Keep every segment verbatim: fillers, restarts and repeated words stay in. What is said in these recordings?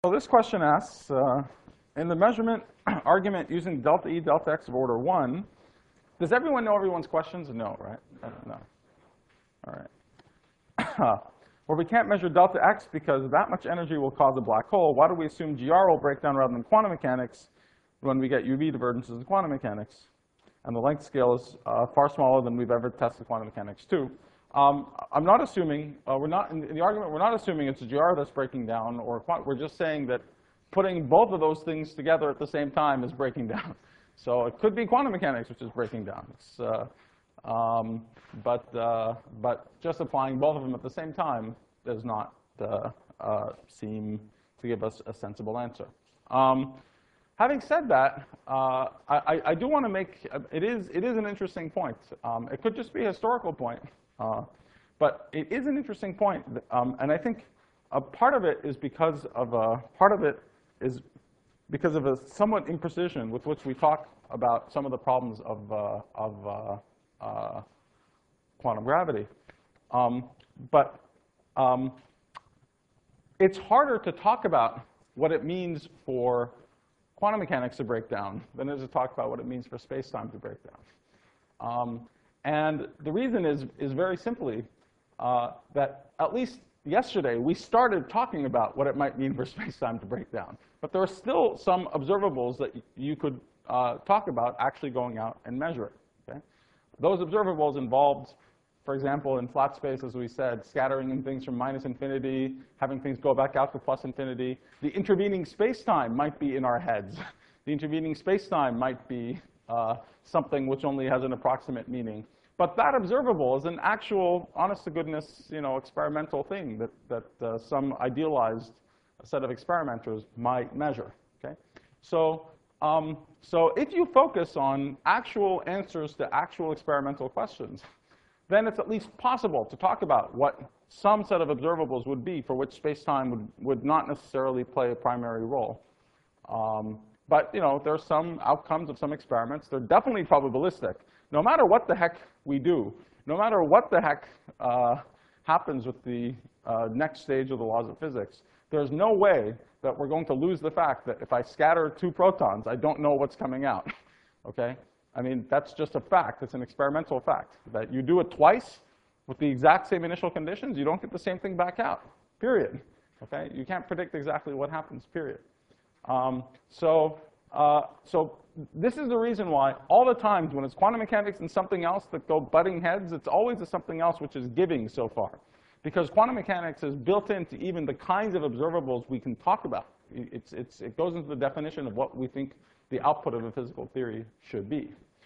So this question asks, uh, in the measurement argument using delta E, delta X of order one, does everyone know everyone's questions? No, right? No. All right. Well, we can't measure delta X because that much energy will cause a black hole. Why do we assume G R will break down rather than quantum mechanics when we get U V divergences in quantum mechanics? And the length scale is uh, far smaller than we've ever tested quantum mechanics to. Um, I'm not assuming, uh, we're not, in the argument, we're not assuming it's a G R that's breaking down, or we're just saying that putting both of those things together at the same time is breaking down. So it could be quantum mechanics which is breaking down. It's, uh, um, but, uh, but just applying both of them at the same time does not uh, uh, seem to give us a sensible answer. Um, having said that, uh, I, I do want to make, it is, it is an interesting point. Um, it could just be a historical point. Uh, but it is an interesting point, um, and I think a part of it is because of a, part of it is because of a somewhat imprecision with which we talk about some of the problems of, uh, of uh, uh, quantum gravity. Um, but um, it's harder to talk about what it means for quantum mechanics to break down than it is to talk about what it means for space-time to break down. Um, And the reason is, is very simply uh, that at least yesterday we started talking about what it might mean for space-time to break down. But there are still some observables that you could uh, talk about actually going out and measure it. Okay? Those observables involved, for example, in flat space, as we said, scattering in things from minus infinity, having things go back out to plus infinity. The intervening space-time might be in our heads. The intervening space-time might be Uh, something which only has an approximate meaning. But that observable is an actual, honest-to-goodness, you know, experimental thing that, that uh, some idealized set of experimenters might measure. Okay? So, um, so if you focus on actual answers to actual experimental questions, then it's at least possible to talk about what some set of observables would be for which space-time would, would not necessarily play a primary role. Um, But you know, there are some outcomes of some experiments. They're definitely probabilistic. No matter what the heck we do, no matter what the heck uh, happens with the uh, next stage of the laws of physics, there's no way that we're going to lose the fact that if I scatter two protons, I don't know what's coming out. Okay? I mean, that's just a fact. It's an experimental fact. That you do it twice with the exact same initial conditions, you don't get the same thing back out, period. Okay? You can't predict exactly what happens, period. Um, so, uh, so this is the reason why all the times when it's quantum mechanics and something else that go butting heads, it's always a something else which is giving so far. Because quantum mechanics is built into even the kinds of observables we can talk about. It's, it's, it goes into the definition of what we think the output of a physical theory should be.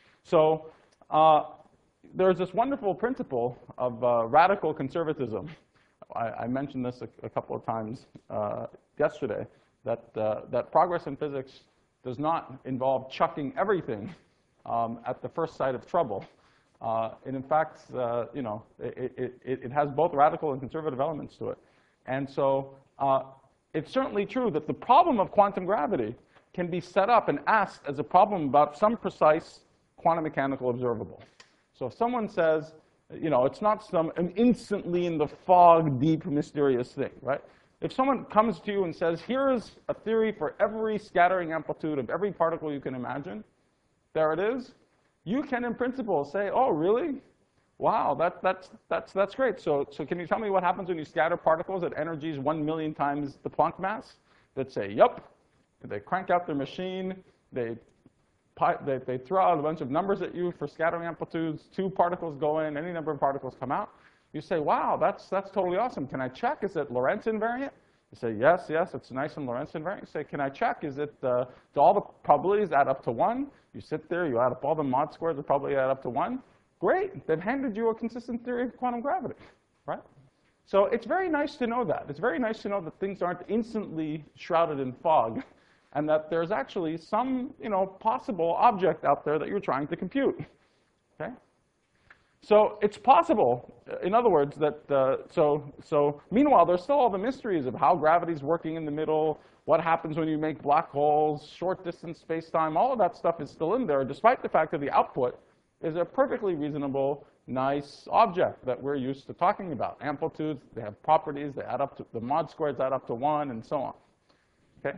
So uh, there's this wonderful principle of uh, radical conservatism. I, I mentioned this a, a couple of times uh, yesterday. That, uh, that progress in physics does not involve chucking everything um, at the first sight of trouble. Uh, and in fact, uh, you know, it, it, it has both radical and conservative elements to it. And so uh, it's certainly true that the problem of quantum gravity can be set up and asked as a problem about some precise quantum mechanical observable. So if someone says, you know, it's not some instantly in the fog, deep, mysterious thing, right? If someone comes to you and says, here's a theory for every scattering amplitude of every particle you can imagine, there it is, you can, in principle, say, oh, really? Wow, that, that's, that's, that's great. So, so can you tell me what happens when you scatter particles at energies one million times the Planck mass? They'd say, yep. They crank out their machine. They, they, they throw out a bunch of numbers at you for scattering amplitudes. Two particles go in. Any number of particles come out. You say, wow, that's, that's totally awesome. Can I check? Is it Lorentz invariant? You say, yes, yes, it's nice and Lorentz invariant. You say, can I check? Is it, uh, do all the probabilities add up to one? You sit there, you add up all the mod squares that probably add up to one. Great, they've handed you a consistent theory of quantum gravity, right? So it's very nice to know that. It's very nice to know that things aren't instantly shrouded in fog and that there's actually some, you know, possible object out there that you're trying to compute, okay? So it's possible, in other words, that, uh, so, so meanwhile, there's still all the mysteries of how gravity's working in the middle, what happens when you make black holes, short distance space-time, all of that stuff is still in there, despite the fact that the output is a perfectly reasonable, nice object that we're used to talking about. Amplitudes, they have properties, they add up to, the mod squares add up to one, and so on. Okay?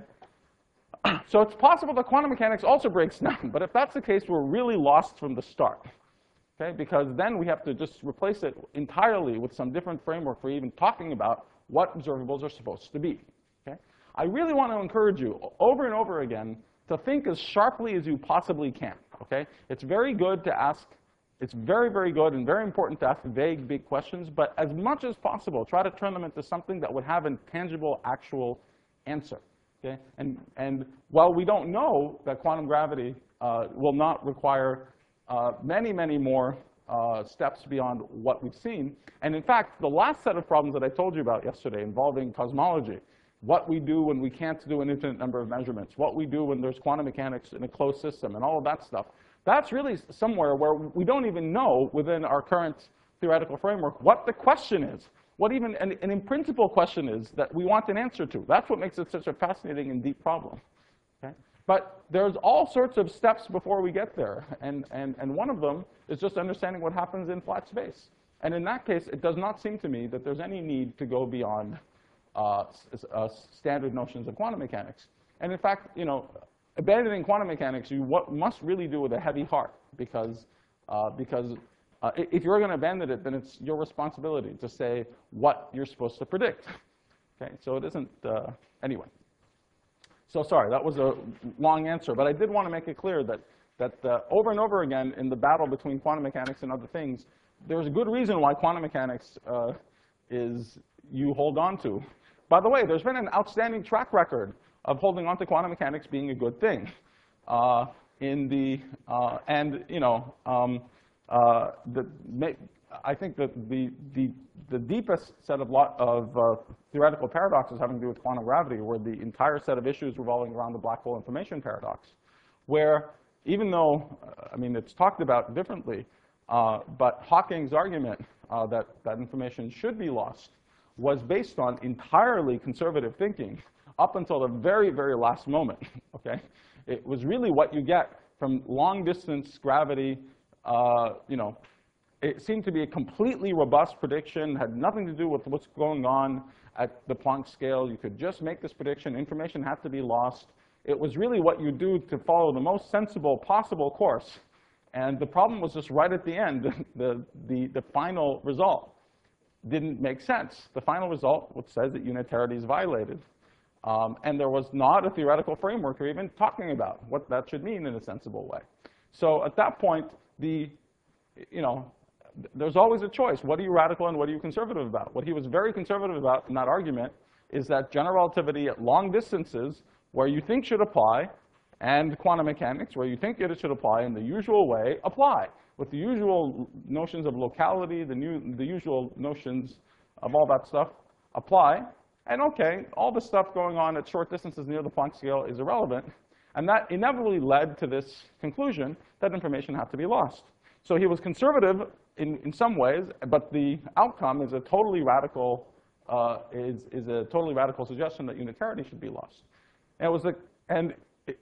So it's possible that quantum mechanics also breaks down. But if that's the case, we're really lost from the start. Okay? Because then we have to just replace it entirely with some different framework for even talking about what observables are supposed to be. Okay? I really want to encourage you over and over again to think as sharply as you possibly can. Okay? It's very good to ask, it's very, very good and very important to ask vague, big questions. But as much as possible, try to turn them into something that would have a tangible, actual answer. Okay? And, and while we don't know that quantum gravity uh, will not require uh, many, many more uh, steps beyond what we've seen, and in fact, the last set of problems that I told you about yesterday involving cosmology, what we do when we can't do an infinite number of measurements, what we do when there's quantum mechanics in a closed system, and all of that stuff, that's really somewhere where we don't even know within our current theoretical framework what the question is. What even an, an in-principle question is that we want an answer to. That's what makes it such a fascinating and deep problem. Okay? But there's all sorts of steps before we get there. And, and, and one of them is just understanding what happens in flat space. And in that case, it does not seem to me that there's any need to go beyond uh, uh, standard notions of quantum mechanics. And in fact, you know, abandoning quantum mechanics, you what must really do with a heavy heart. Because, uh, because Uh, if you're going to abandon it, then it's your responsibility to say what you're supposed to predict. Okay, so it isn't, uh, anyway. So sorry, that was a long answer, but I did want to make it clear that, that uh, over and over again in the battle between quantum mechanics and other things, there's a good reason why quantum mechanics uh, is you hold on to. By the way, there's been an outstanding track record of holding on to quantum mechanics being a good thing. Uh, in the, uh, and, you know, um, Uh, the, I think that the, the, the deepest set of, lot of uh, theoretical paradoxes having to do with quantum gravity were the entire set of issues revolving around the black hole information paradox, where even though, uh, I mean, it's talked about differently, uh, but Hawking's argument uh, that, that information should be lost was based on entirely conservative thinking up until the very, very last moment, okay? It was really what you get from long-distance gravity. Uh, you know, it seemed to be a completely robust prediction, had nothing to do with what's going on at the Planck scale. You could just make this prediction. Information had to be lost. It was really what you do to follow the most sensible possible course. And the problem was just right at the end. the, the, the final result didn't make sense. The final result, which says that unitarity is violated. Um, and there was not a theoretical framework or even talking about what that should mean in a sensible way. So at that point, the, you know, there's always a choice. What are you radical and what are you conservative about? What he was very conservative about in that argument is that general relativity at long distances, where you think should apply, and quantum mechanics, where you think it should apply in the usual way, apply. With the usual notions of locality, the, new, the usual notions of all that stuff apply. And OK, all the stuff going on at short distances near the Planck scale is irrelevant. And that inevitably led to this conclusion that information had to be lost. So he was conservative in, in some ways, but the outcome is a totally radical, uh, is, is a totally radical suggestion that unitarity should be lost. And it was a, and it,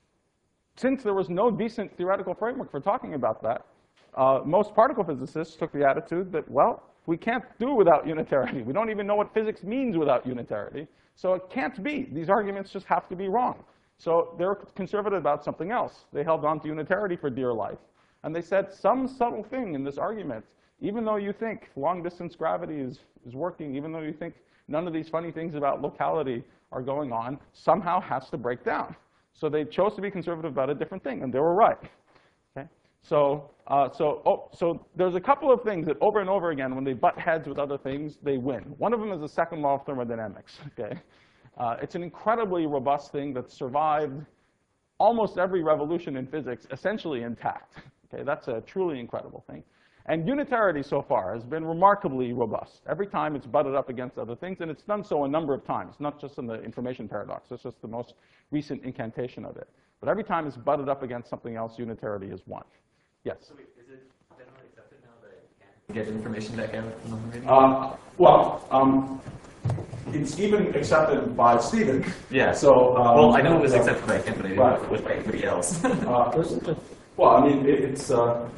since there was no decent theoretical framework for talking about that, uh, most particle physicists took the attitude that, well, we can't do without unitarity. We don't even know what physics means without unitarity. So it can't be. These arguments just have to be wrong. So they were conservative about something else. They held on to unitarity for dear life. And they said some subtle thing in this argument, even though you think long-distance gravity is, is working, even though you think none of these funny things about locality are going on, somehow has to break down. So they chose to be conservative about a different thing, and they were right. Okay? So, uh, so, oh, so there's a couple of things that over and over again, when they butt heads with other things, they win. One of them is the second law of thermodynamics. Okay? Uh, it's an incredibly robust thing that survived almost every revolution in physics essentially intact. Okay, that's a truly incredible thing. And unitarity so far has been remarkably robust. Every time it's butted up against other things, and it's done so a number of times, not just in the information paradox. It's just the most recent incantation of it. But every time it's butted up against something else, unitarity is won. Yes? So wait, is it generally accepted now that you can't get information back out from the radio? Uh, well, um, it's even accepted by Stephen. Yeah. So, um, well, I know it was accepted by him, but I didn't right. know it was by anybody else. uh, well, I mean, it, it's uh,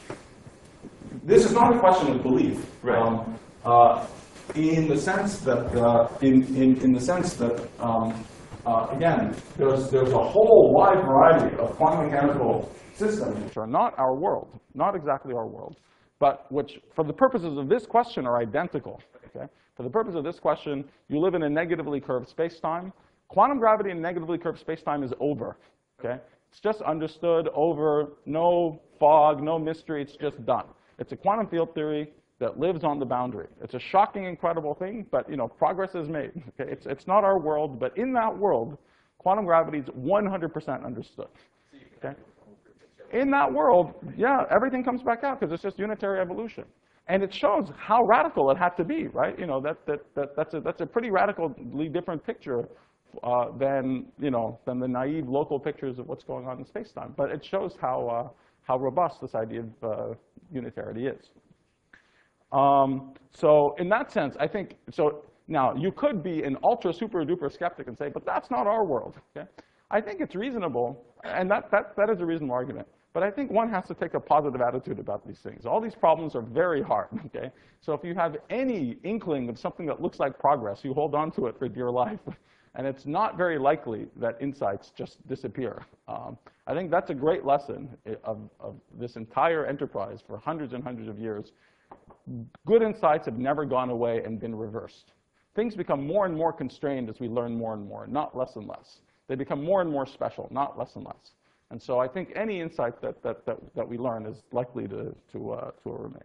this is not a question of belief, right? Um, uh, in the sense that, uh, in, in in the sense that, um, uh, again, there's, there's a whole wide variety of quantum mechanical systems which are not our world, not exactly our world, but which, for the purposes of this question, are identical. Okay? For the purpose of this question, you live in a negatively curved space-time. Quantum gravity in negatively curved space-time is over. Okay? It's just understood, over, no fog, no mystery, it's just done. It's a quantum field theory that lives on the boundary. It's a shocking, incredible thing, but you know, progress is made. Okay? It's, it's not our world, but in that world, quantum gravity is one hundred percent understood. Okay? In that world, yeah, everything comes back out because it's just unitary evolution. And it shows how radical it had to be, right? You know, that, that, that, that's, a, that's a pretty radically different picture uh, than, you know, than the naive local pictures of what's going on in space-time. But it shows how, uh, how robust this idea of uh, unitarity is. Um, so in that sense, I think, so now you could be an ultra super duper skeptic and say, but that's not our world. Okay? I think it's reasonable, and that, that, that is a reasonable argument. But I think one has to take a positive attitude about these things. All these problems are very hard, okay? So if you have any inkling of something that looks like progress, you hold on to it for dear life. And it's not very likely that insights just disappear. Um, I think that's a great lesson of, of this entire enterprise for hundreds and hundreds of years. Good insights have never gone away and been reversed. Things become more and more constrained as we learn more and more, not less and less. They become more and more special, not less and less. And so I think any insight that, that, that, that we learn is likely to, to, uh, to remain.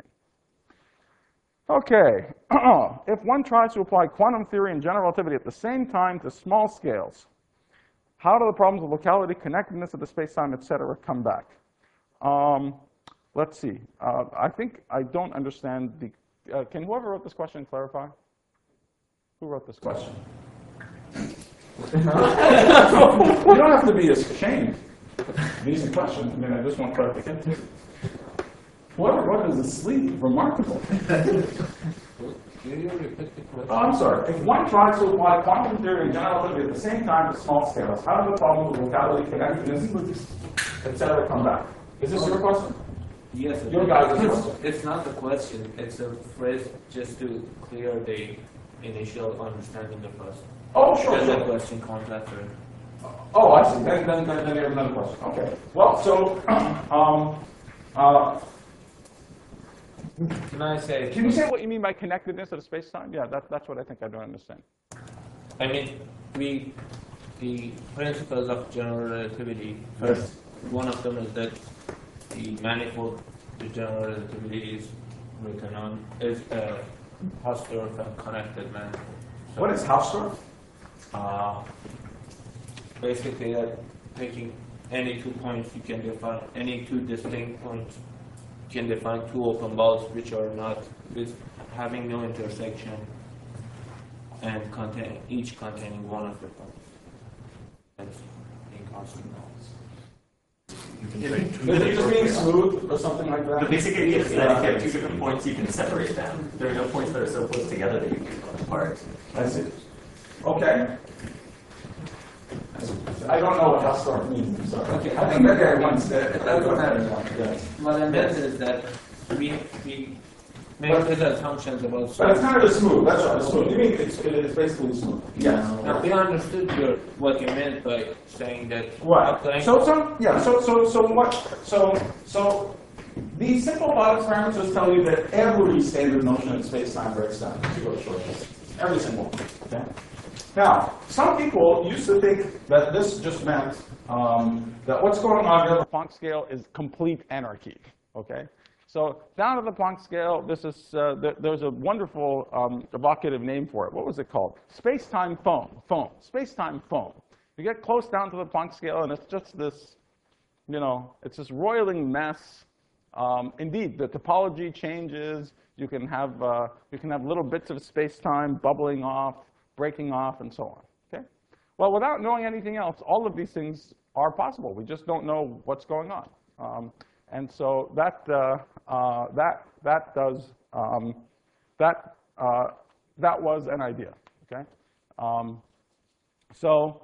OK, if one tries to apply quantum theory and general relativity at the same time to small scales, how do the problems of locality, connectedness of the space-time, et cetera, come back? Um, let's see. Uh, I think I don't understand the, uh, can whoever wrote this question clarify? Who wrote this question? You don't have to be ashamed. These are questions. I mean, I just want clarification. Whoever wrote is asleep. Remarkable. Oh, I'm sorry. If one tries to apply quantum theory and general relativity at the same time to small scales, how do the problems of locality, connectedness, et cetera, come back? Is this your question? Yes. Your guys' it's, question. it's not the question. It's a phrase just to clear the initial understanding of us. Oh, sure. Then sure. the question comes after. Oh, I see. Then, then, then, then you have another question. Okay. Well, so, um, uh, Can I say? can you say what you mean by connectedness of space-time? Yeah, that, that's what I think I don't understand. I mean, we, the principles of general relativity, first, one of them is that the manifold the general relativity is written on is a Hausdorff and connected manifold. So, What is Hausdorff? Uh, basically, uh, taking any two points, you can define any two distinct points. You can define two open balls which are not with having no intersection and contain each containing one of the points. That's being constant balls. Is it just being smooth or something like that? The basic idea is that if you have two different points, you can separate them. There are no points that are so close together that you can pull them apart. I see. Okay. I don't know what Hausdorff means. I'm sorry. Okay. I think that guy wants that. That's what that is. What I meant is that we, we make these assumptions about. But it's kind of smooth. That's right. It's smooth. You mean it's, it's basically smooth? Yes. Now, we understood your, what you meant by saying that. Right. applying- So, so yeah. So, so, so what? So, so these simple plot experiments just tell you that every standard notion in space-time breaks down to go to short distance. Every single one. Okay. Now, some people used to think that this just meant um, that what's going on here, the Planck scale, is complete anarchy. Okay. So down to the Planck scale, this is uh, th there's a wonderful um, evocative name for it. What was it called? Space-time foam. Foam. Space-time foam. You get close down to the Planck scale, and it's just this, you know, it's this roiling mess. Um, indeed, the topology changes. You can have uh, you can have little bits of space-time bubbling off, breaking off, and so on. Okay. Well, without knowing anything else, all of these things are possible. We just don't know what's going on. Um, And so that uh, uh, that that does um, that uh, that was an idea. Okay. Um, so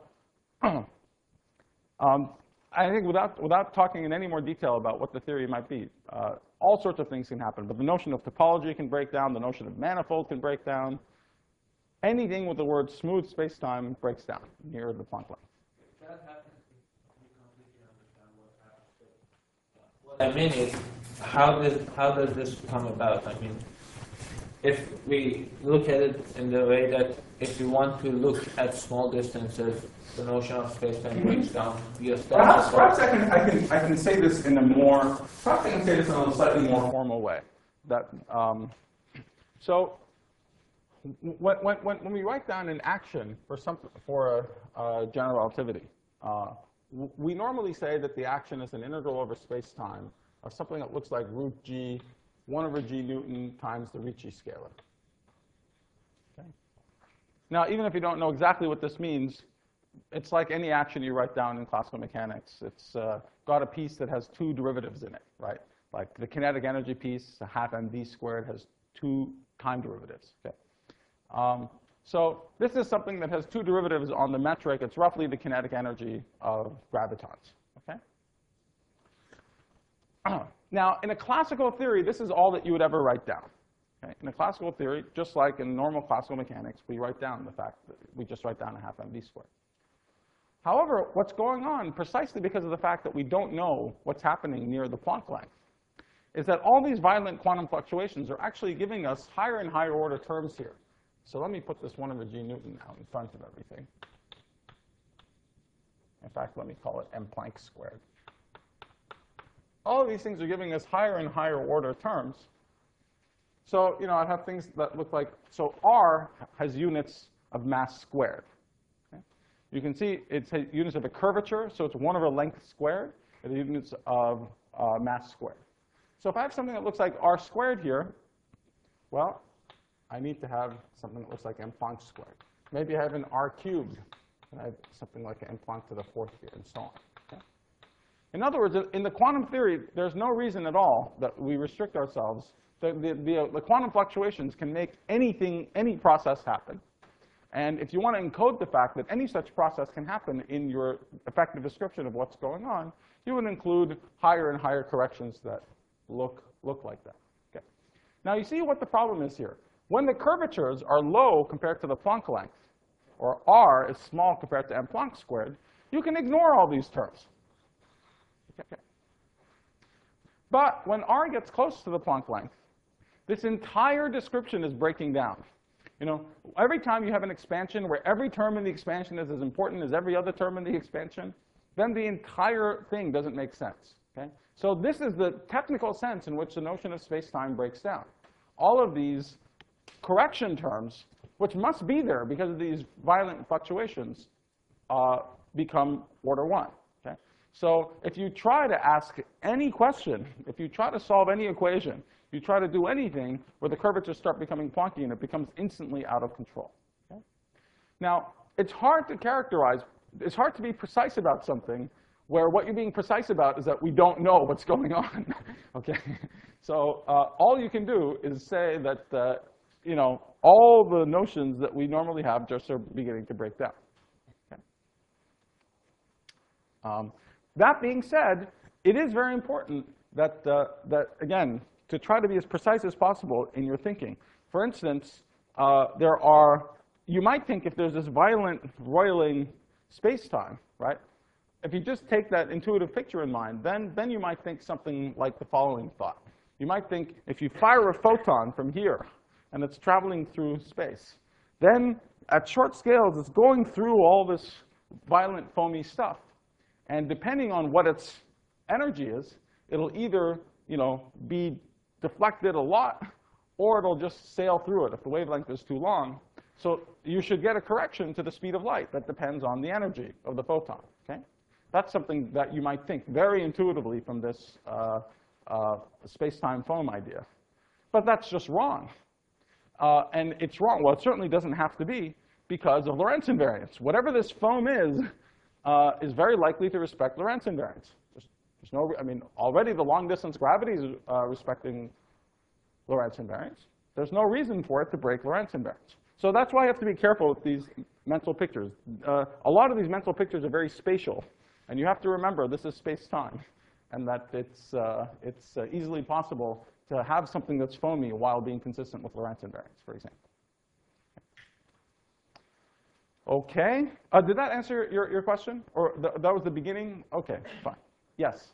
um, I think without without talking in any more detail about what the theory might be, uh, all sorts of things can happen. But the notion of topology can break down. The notion of manifold can break down. anything with the word smooth space-time breaks down near the Planck length. That happens, we completely understand what happens. What I mean is, how does how does this come about? I mean, if we look at it in the way that if you want to look at small distances, the notion of space-time breaks down. Perhaps, perhaps I, can, I, can, I can say this in a more, perhaps I can say this in a slightly more formal way. That, um, so when, when, when we write down an action for, some, for a, a general relativity, uh, we normally say that the action is an integral over space-time of something that looks like root g, one over g Newton times the Ricci scalar. Okay? Now, even if you don't know exactly what this means, it's like any action you write down in classical mechanics. It's uh, got a piece that has two derivatives in it, right? Like the kinetic energy piece, a half mv squared, has two time derivatives. Okay? Um, so this is something that has two derivatives on the metric. It's roughly the kinetic energy of gravitons. Okay? Now, in a classical theory, this is all that you would ever write down. Okay? In a classical theory, just like in normal classical mechanics, we write down the fact that we just write down a half mv squared. However, what's going on, precisely because of the fact that we don't know what's happening near the Planck length, is that all these violent quantum fluctuations are actually giving us higher and higher order terms here. So let me put this one over g Newton out in front of everything. In fact, let me call it m Planck squared. All of these things are giving us higher and higher order terms. So, you know, I have things that look like, so R has units of mass squared. Okay? You can see it's units of a curvature, so it's one over length squared, and units of uh, mass squared. So if I have something that looks like R squared here, well, I need to have something that looks like m Planck squared. Maybe I have an R cubed, and I have something like m Planck to the fourth here, and so on. Okay? In other words, in the quantum theory, there's no reason at all that we restrict ourselves. The, the, the, the quantum fluctuations can make anything, any process happen. And if you want to encode the fact that any such process can happen in your effective description of what's going on, you would include higher and higher corrections that look, look like that. Okay. Now, you see what the problem is here. When the curvatures are low compared to the Planck length, or R is small compared to m Planck squared, you can ignore all these terms. Okay. But when R gets close to the Planck length, this entire description is breaking down. You know, every time you have an expansion where every term in the expansion is as important as every other term in the expansion, then the entire thing doesn't make sense. Okay? So this is the technical sense in which the notion of space-time breaks down. All of these correction terms, which must be there because of these violent fluctuations, uh, become order one. Okay? So if you try to ask any question, if you try to solve any equation, you try to do anything where the curvatures start becoming Planckian, it becomes instantly out of control. Okay? Now, it's hard to characterize, it's hard to be precise about something where what you're being precise about is that we don't know what's going on. Okay? So uh, all you can do is say that uh, you know, all the notions that we normally have just are beginning to break down. Okay? Um, that being said, it is very important that, uh, that, again, to try to be as precise as possible in your thinking. For instance, uh, there are, you might think if there's this violent roiling space-time, right? If you just take that intuitive picture in mind, then, then you might think something like the following thought. You might think if you fire a photon from here, and it's traveling through space, then at short scales, it's going through all this violent foamy stuff. And depending on what its energy is, it'll either, you know, be deflected a lot, or it'll just sail through it if the wavelength is too long. So you should get a correction to the speed of light that depends on the energy of the photon. Okay? That's something that you might think very intuitively from this uh, uh, space-time foam idea. But that's just wrong. Uh, and it's wrong. Well, it certainly doesn't have to be because of Lorentz invariance. Whatever this foam is, uh, is very likely to respect Lorentz invariance. There's, there's no, I mean, already the long-distance gravity is uh, respecting Lorentz invariance. There's no reason for it to break Lorentz invariance. So that's why you have to be careful with these mental pictures. Uh, a lot of these mental pictures are very spatial. And you have to remember this is space-time, and that it's, uh, it's uh, easily possible to have something that's foamy while being consistent with Lorentz invariance, for example. Okay. Uh, did that answer your, your question? Or th that was the beginning? Okay, fine. Yes?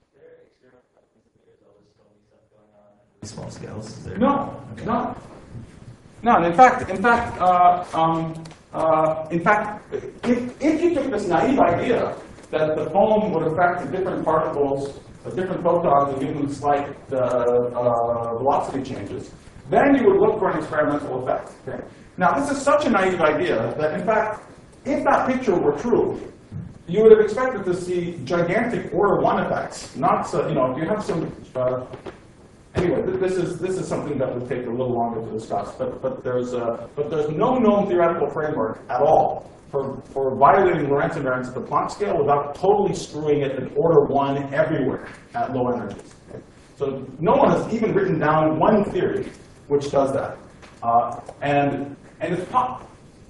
Small scales? Is there- No, Okay. no. No, and in fact, in fact, uh, um, uh, in fact, if, if you took this naive idea that the foam would affect the different particles, the different photons, and give them slight uh, uh, velocity changes, then you would look for an experimental effect. Okay? Now, this is such a naive idea that, in fact, if that picture were true, you would have expected to see gigantic order one effects. Not so, you know, if you have some. Uh, Anyway, th this is this is something that would take a little longer to discuss, but but there's uh, but there's no known theoretical framework at all for for violating Lorentz invariance at the Planck scale without totally screwing it in order one everywhere at low energies. Okay? So no one has even written down one theory which does that, uh, and and it's pop.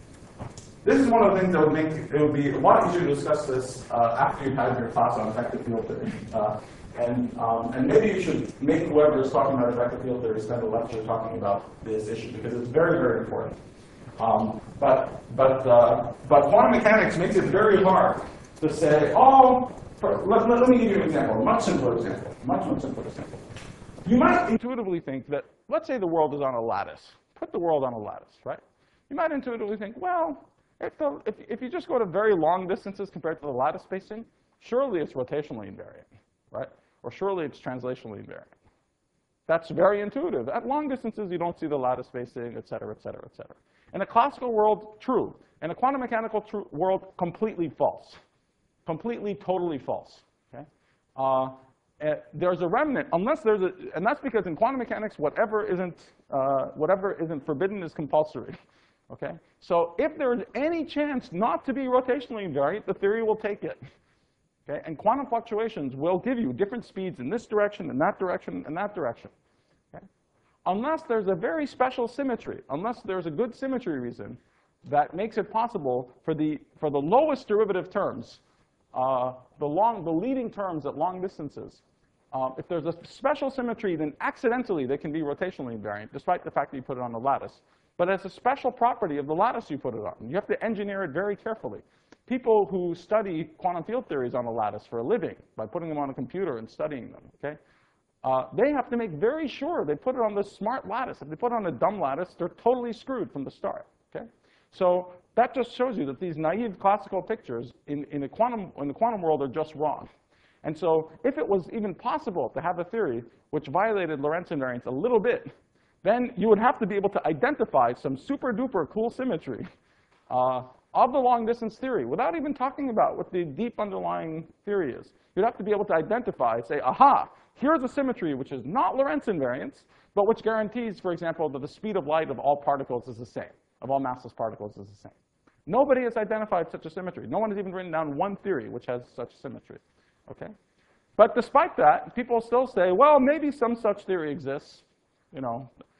This is one of the things that would make it would be a lot easier to discuss this uh, after you've had your class on effective field theory. Uh, And, um, and maybe you should make whoever is talking about effective field theory spend a lecture talking about this issue, because it's very, very important. Um, but but, uh, but quantum mechanics makes it very hard to say, oh, for, let, let, let me give you an example, a much simpler example, much, much simpler example. You might intuitively think that, let's say the world is on a lattice. Put the world on a lattice, right? You might intuitively think, well, if, the, if, if you just go to very long distances compared to the lattice spacing, surely it's rotationally invariant, right? Or surely it's translationally invariant. That's very intuitive. At long distances, you don't see the lattice spacing, et cetera, et cetera, et cetera. In a classical world, true. In a quantum mechanical true world, completely false. Completely, totally false. Okay? Uh, there's a remnant, unless there's a, and that's because in quantum mechanics, whatever isn't, uh, whatever isn't forbidden is compulsory. Okay? So if there's any chance not to be rotationally invariant, the theory will take it. Okay? And quantum fluctuations will give you different speeds in this direction, in that direction, and that direction. Okay? Unless there's a very special symmetry, unless there's a good symmetry reason that makes it possible for the, for the lowest derivative terms, uh, the, long, the leading terms at long distances, um, if there's a special symmetry, then accidentally they can be rotationally invariant, despite the fact that you put it on a lattice. But it's a special property of the lattice you put it on. You have to engineer it very carefully. People who study quantum field theories on a lattice for a living by putting them on a computer and studying them, okay, uh, they have to make very sure they put it on the smart lattice. If they put it on a dumb lattice, they're totally screwed from the start. Okay, so that just shows you that these naive classical pictures in, in, the quantum, in the quantum world are just wrong. And so if it was even possible to have a theory which violated Lorentz invariance a little bit, then you would have to be able to identify some super duper cool symmetry uh, of the long distance theory, without even talking about what the deep underlying theory is. You'd have to be able to identify, say, aha, here's a symmetry which is not Lorentz invariance, but which guarantees, for example, that the speed of light of all particles is the same, of all massless particles is the same. Nobody has identified such a symmetry. No one has even written down one theory which has such symmetry. Okay? But despite that, people still say, well, maybe some such theory exists, you know.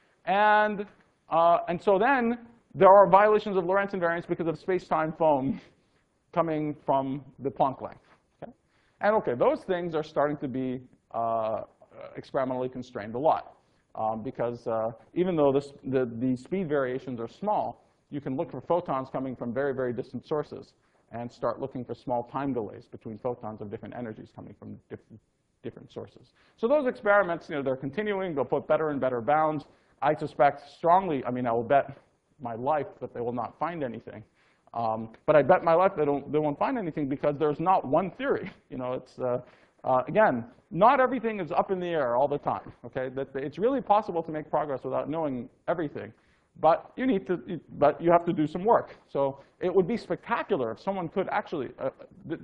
And, uh, and so then, there are violations of Lorentz invariance because of space-time foam coming from the Planck length. Okay? And okay, those things are starting to be uh, experimentally constrained a lot. Um, because uh, even though this, the, the speed variations are small, you can look for photons coming from very, very distant sources and start looking for small time delays between photons of different energies coming from different, different sources. So those experiments, you know, they're continuing. They'll put better and better bounds. I suspect strongly, I mean, I will bet my life that they will not find anything. Um, but I bet my life they, don't, they won't find anything because there's not one theory. You know, it's, uh, uh, again, not everything is up in the air all the time. Okay? That it's really possible to make progress without knowing everything. But you need to, but you have to do some work. So it would be spectacular if someone could actually, uh, th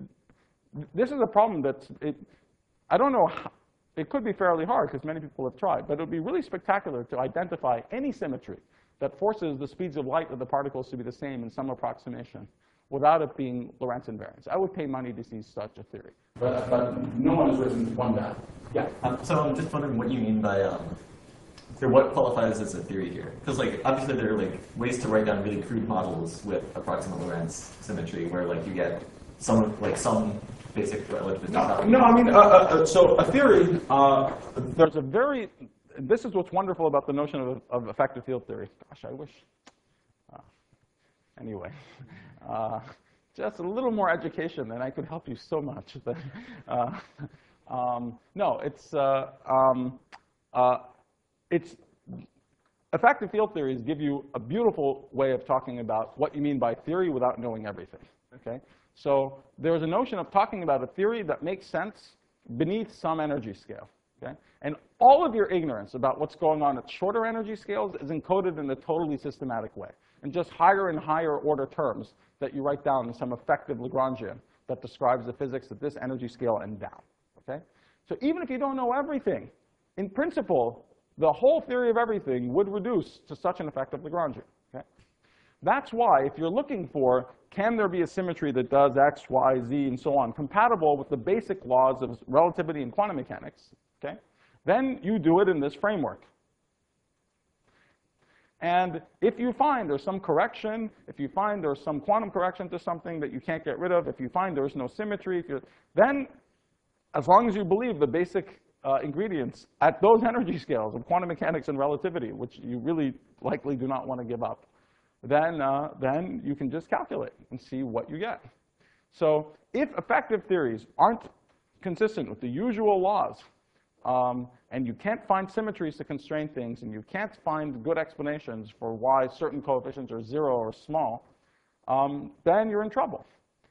this is a problem that's, it, I don't know, how, it could be fairly hard because many people have tried, but it would be really spectacular to identify any symmetry that forces the speeds of light of the particles to be the same in some approximation without it being Lorentz invariance. I would pay money to see such a theory. But, but no one has written one down. Yeah. Um, so I'm just wondering what you mean by, um, or what qualifies as a theory here? Because like obviously there are like ways to write down really crude models with approximate Lorentz symmetry, where like you get some like some basic relativity. No, no, I mean, uh, uh, so a theory. Uh, there's a very. This is what's wonderful about the notion of, of effective field theory. Gosh, I wish. Uh, anyway, Uh, just a little more education, and I could help you so much. uh, um, no, it's uh, um, uh, it's effective field theories give you a beautiful way of talking about what you mean by theory without knowing everything. Okay, so there's a notion of talking about a theory that makes sense beneath some energy scale. Okay, and all of your ignorance about what's going on at shorter energy scales is encoded in a totally systematic way, and just higher and higher order terms that you write down in some effective Lagrangian that describes the physics at this energy scale and down. Okay, so even if you don't know everything, in principle, the whole theory of everything would reduce to such an effective Lagrangian. Okay, that's why if you're looking for can there be a symmetry that does X, Y, Z, and so on, compatible with the basic laws of relativity and quantum mechanics, okay, then you do it in this framework. And if you find there's some correction, if you find there's some quantum correction to something that you can't get rid of, if you find there's no symmetry, if you, then as long as you believe the basic uh, ingredients at those energy scales of quantum mechanics and relativity, which you really likely do not want to give up, then, uh, then you can just calculate and see what you get. So if effective theories aren't consistent with the usual laws, um, and you can't find symmetries to constrain things, and you can't find good explanations for why certain coefficients are zero or small, um, then you're in trouble.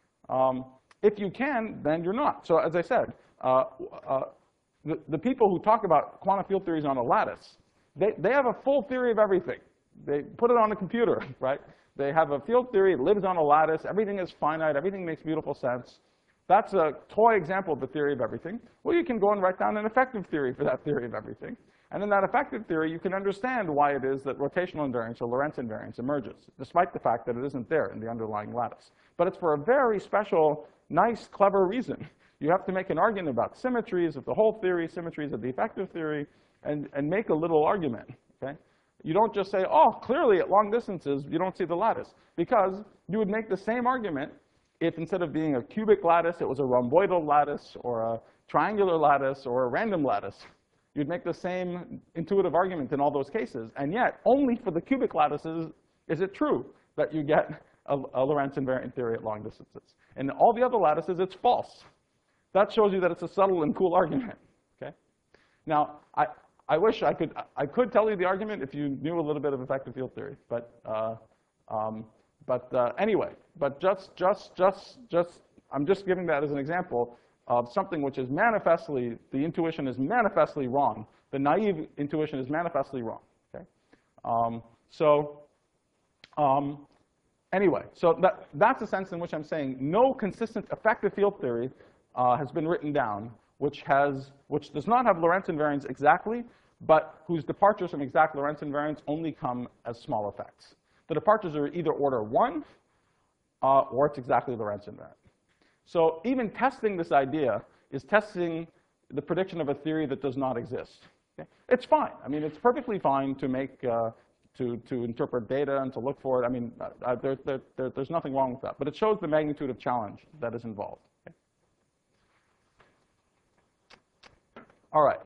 Um, if you can, then you're not. So as I said, uh, uh, the, the people who talk about quantum field theories on a lattice, they, they have a full theory of everything. They put it on a computer, right? They have a field theory, it lives on a lattice, everything is finite, everything makes beautiful sense. That's a toy example of the theory of everything. Well, you can go and write down an effective theory for that theory of everything. And in that effective theory, you can understand why it is that rotational invariance or Lorentz invariance emerges, despite the fact that it isn't there in the underlying lattice. But it's for a very special, nice, clever reason. You have to make an argument about symmetries of the whole theory, symmetries of the effective theory, and, and make a little argument, okay? You don't just say, oh, clearly at long distances, you don't see the lattice. Because you would make the same argument if instead of being a cubic lattice, it was a rhomboidal lattice or a triangular lattice or a random lattice. You'd make the same intuitive argument in all those cases. And yet, only for the cubic lattices is it true that you get a, a Lorentz invariant theory at long distances. And all the other lattices, it's false. That shows you that it's a subtle and cool argument. Okay? Now, I, I wish I could, I could tell you the argument if you knew a little bit of effective field theory. But, uh, um, but uh, anyway, but just, just, just, just, I'm just giving that as an example of something which is manifestly, the intuition is manifestly wrong. The naive intuition is manifestly wrong. Okay? Um, so um, anyway, so that, that's the sense in which I'm saying no consistent effective field theory uh, has been written down, which has, which does not have Lorentz invariance exactly, but whose departures from exact Lorentz invariance only come as small effects. The departures are either order one, uh, or it's exactly Lorentz invariant. So even testing this idea is testing the prediction of a theory that does not exist. Okay? It's fine. I mean, it's perfectly fine to make, uh, to, to interpret data and to look for it. I mean, uh, there, there, there, there's nothing wrong with that. But it shows the magnitude of challenge that is involved. Okay? All right.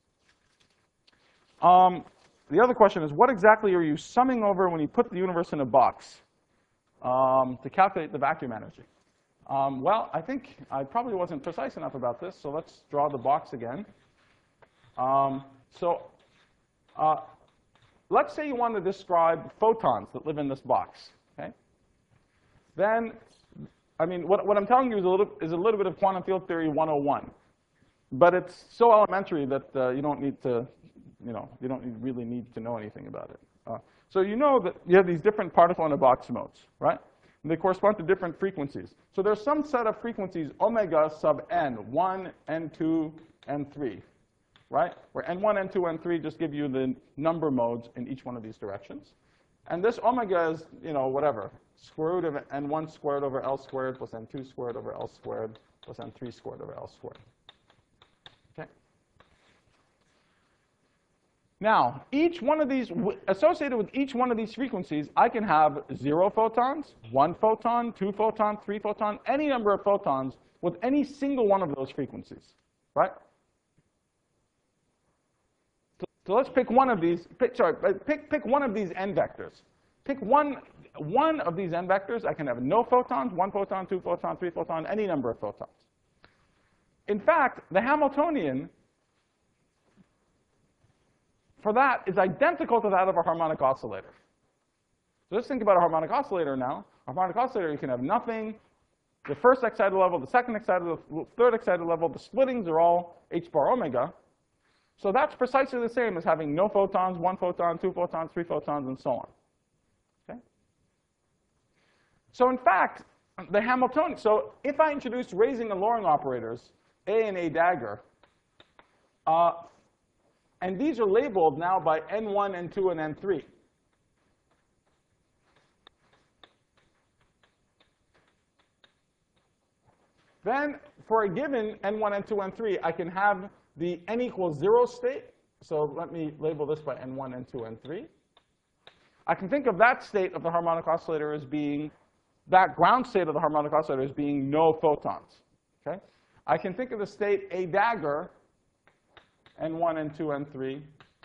Um, the other question is, what exactly are you summing over when you put the universe in a box um, to calculate the vacuum energy? Um, well, I think I probably wasn't precise enough about this, so let's draw the box again. Um, so uh, let's say you want to describe photons that live in this box. Okay? Then, I mean, what, what I'm telling you is a, little, is a little bit of quantum field theory one oh one. But it's so elementary that uh, you don't need to, you know, you don't really need to know anything about it. Uh, so you know that you have these different particle in a box modes, right? And they correspond to different frequencies. So there's some set of frequencies, omega sub n, one, n two, n three, right? Where n one, n two, n three just give you the number modes in each one of these directions. And this omega is, you know, whatever, square root of n one squared over L squared plus n two squared over L squared plus n three squared over L squared. Okay? Now, each one of these, associated with each one of these frequencies, I can have zero photons, one photon, two photon, three photon, any number of photons with any single one of those frequencies, right? So, so let's pick one of these, pick, sorry, pick, pick one of these n vectors. Pick one, one of these n vectors, I can have no photons, one photon, two photon, three photon, any number of photons. In fact, the Hamiltonian for that is identical to that of a harmonic oscillator. So let's think about a harmonic oscillator now. A harmonic oscillator, you can have nothing, the first excited level, the second excited level, the third excited level, the splittings are all h bar omega. So that's precisely the same as having no photons, one photon, two photons, three photons, and so on. Okay? So in fact, the Hamiltonian, so if I introduce raising and lowering operators, A and A dagger, uh, and these are labeled now by N one, N two, and N three. Then for a given N one, N two, N three, I can have the n equals zero state. So let me label this by N one, N two, N three. I can think of that state of the harmonic oscillator as being, that ground state of the harmonic oscillator as being no photons. Okay? I can think of the state A dagger, N one, N two, N three,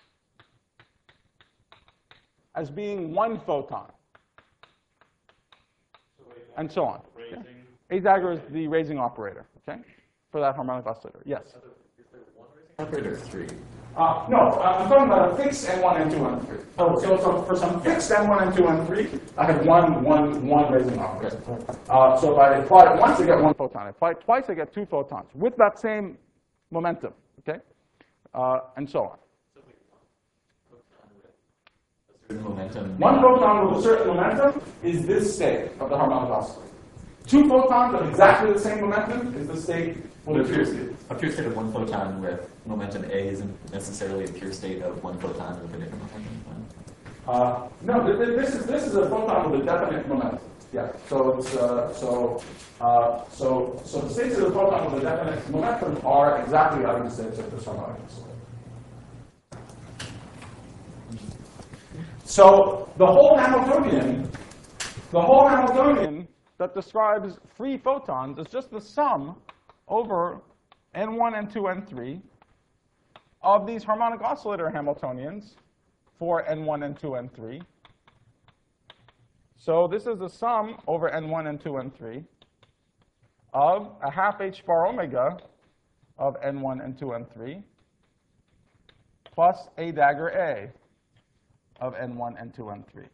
as being one photon, and so on. Okay? A dagger is the raising operator, okay, for that harmonic oscillator. Yes? Is there one raising operator or three? Uh, no, uh, I'm talking about a fixed N one, N two, N three. Oh, so, so for some fixed N one, N two, N three, I have one, one, one raising operator. Uh, so if I apply it once, I get one photon. I apply it twice, I get two photons with that same momentum, okay, uh, and so on. Momentum. One photon with a certain momentum is this state of the harmonic oscillator. Two photons of exactly the same momentum is the state Well, with a a pure, pure state. a pure state of one photon with momentum A isn't necessarily a pure state of one photon with a different momentum. Uh, no, th th this is this is a photon with a definite momentum. Yeah. So it's uh, so uh, so so the states of the photon with a definite momentum are exactly like the states of the harmonic oscillator. So the whole Hamiltonian, the whole Hamiltonian that describes free photons is just the sum over N one, N two, N three of these harmonic oscillator Hamiltonians for N one, N two, N three. So this is the sum over N one, N two, N three of a half h bar omega of N one, N two, N three plus A dagger A of N one, N two, N three.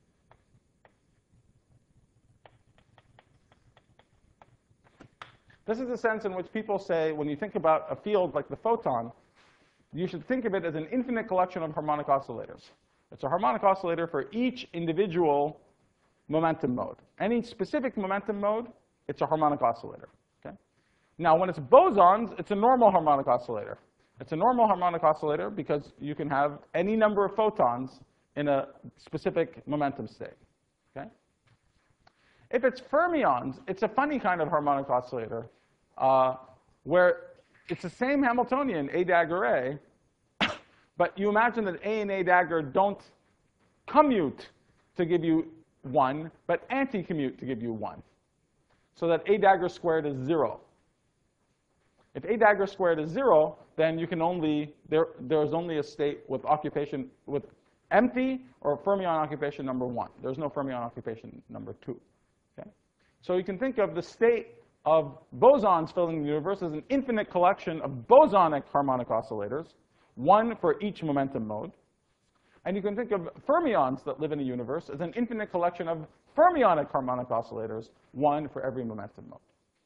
This is the sense in which people say, when you think about a field like the photon, you should think of it as an infinite collection of harmonic oscillators. It's a harmonic oscillator for each individual momentum mode. Any specific momentum mode, it's a harmonic oscillator. Okay? Now, when it's bosons, it's a normal harmonic oscillator. It's a normal harmonic oscillator because you can have any number of photons in a specific momentum state. Okay? If it's fermions, it's a funny kind of harmonic oscillator uh, where it's the same Hamiltonian, A dagger A, but you imagine that A and A dagger don't commute to give you one, but anti-commute to give you one. So that A dagger squared is zero. If A dagger squared is zero, then you can only, there, there's only a state with occupation, with empty or fermion occupation number one. There's no fermion occupation number two. Okay? So you can think of the state of bosons filling the universe as an infinite collection of bosonic harmonic oscillators, one for each momentum mode. And you can think of fermions that live in a universe as an infinite collection of fermionic harmonic oscillators, one for every momentum mode.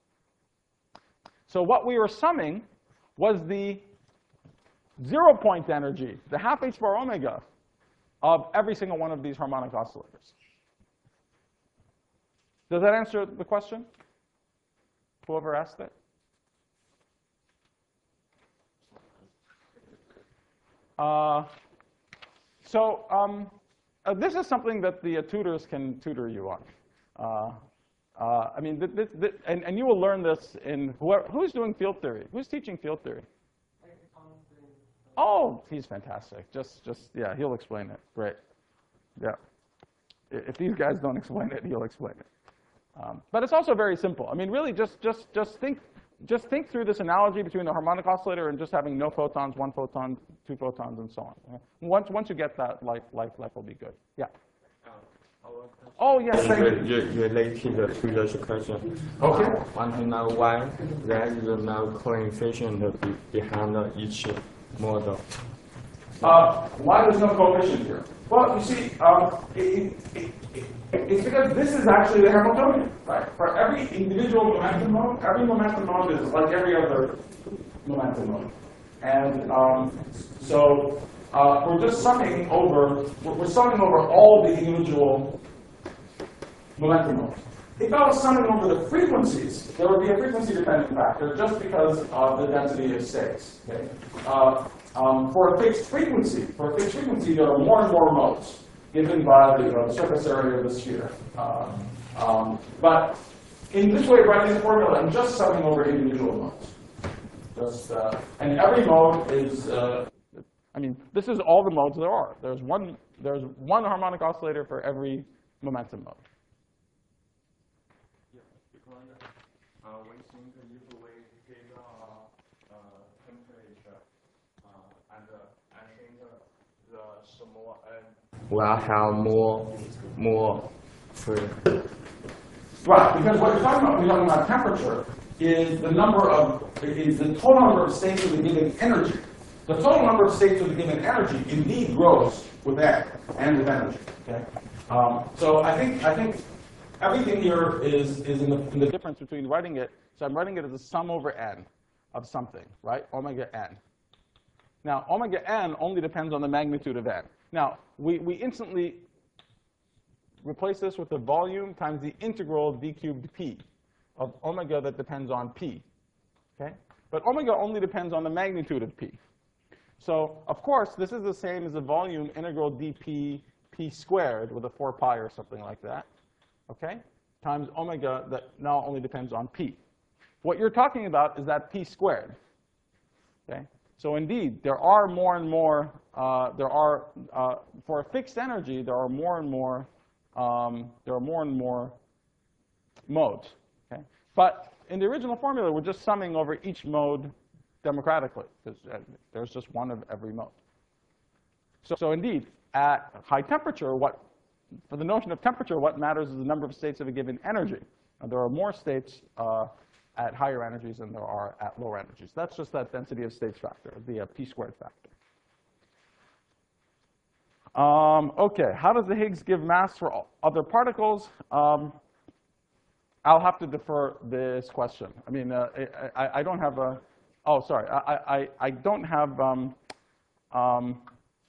So what we were summing was the zero-point energy, the half h bar omega, of every single one of these harmonic oscillators. Does that answer the question? Whoever asked it? Uh, so um, uh, this is something that the uh, tutors can tutor you on. Uh, uh, I mean, th th th and, and you will learn this in whoever, who's doing field theory? Who's teaching field theory? Oh, he's fantastic. Just, just yeah, he'll explain it. Great. Yeah. If these guys don't explain it, he'll explain it. Um, but it's also very simple. I mean, really, just, just, just think, just think through this analogy between the harmonic oscillator and just having no photons, one photon, two photons, and so on. Once, once you get that, life, life, life will be good. Yeah. Um, Oh, yes, thank Re- you. re- Related to the question. Okay. Want to know why there is no coefficient be- behind each model? Uh, why there's no coefficient here? Well, you see, um, it, it, it, it's because this is actually the Hamiltonian, right? For every individual momentum mode, every momentum mode is like every other momentum mode. And um, so uh, we're just summing over, we're, we're summing over all the individual momentum modes. If I was summing over the frequencies, there would be a frequency-dependent factor just because of the density of states. Okay? Uh, um, for a fixed frequency, for a fixed frequency, there are more and more modes given by the, uh, the surface area of the sphere. Uh, um, but in this way of writing the formula, I'm just summing over individual modes. Just, uh, and every mode is, uh, I mean, this is all the modes there are. There's one, there's one harmonic oscillator for every momentum mode. Uh, we think if we get uh, uh, temperature, uh, and uh, I think the small n will have more more free. Right, because what you're talking about when you're talking about temperature is the number of, is the total number of states of the given energy. The total number of states of the given energy indeed grows with n and with energy. Okay. Um, so I think I think. Everything here is, is in, the, in the difference between writing it, so I'm writing it as a sum over n of something, right? Omega n. Now, omega n only depends on the magnitude of n. Now, we, we instantly replace this with the volume times the integral of v cubed p of omega that depends on p, okay? But omega only depends on the magnitude of p. So, of course, this is the same as the volume integral dp p squared with a four pi or something like that. Okay, times omega that now only depends on p. What you're talking about is that p squared. Okay, so indeed, there are more and more, uh, there are, uh, for a fixed energy, there are more and more, um, there are more and more modes. Okay, but in the original formula, we're just summing over each mode democratically, because uh, there's just one of every mode. So, so indeed, at high temperature, what for the notion of temperature, what matters is the number of states of a given energy. And there are more states uh, at higher energies than there are at lower energies. That's just that density of states factor, the uh, p squared factor. Um, OK, how does the Higgs give mass for other particles? Um, I'll have to defer this question. I mean, uh, I, I don't have a, oh, sorry, I, I, I don't have, um, um,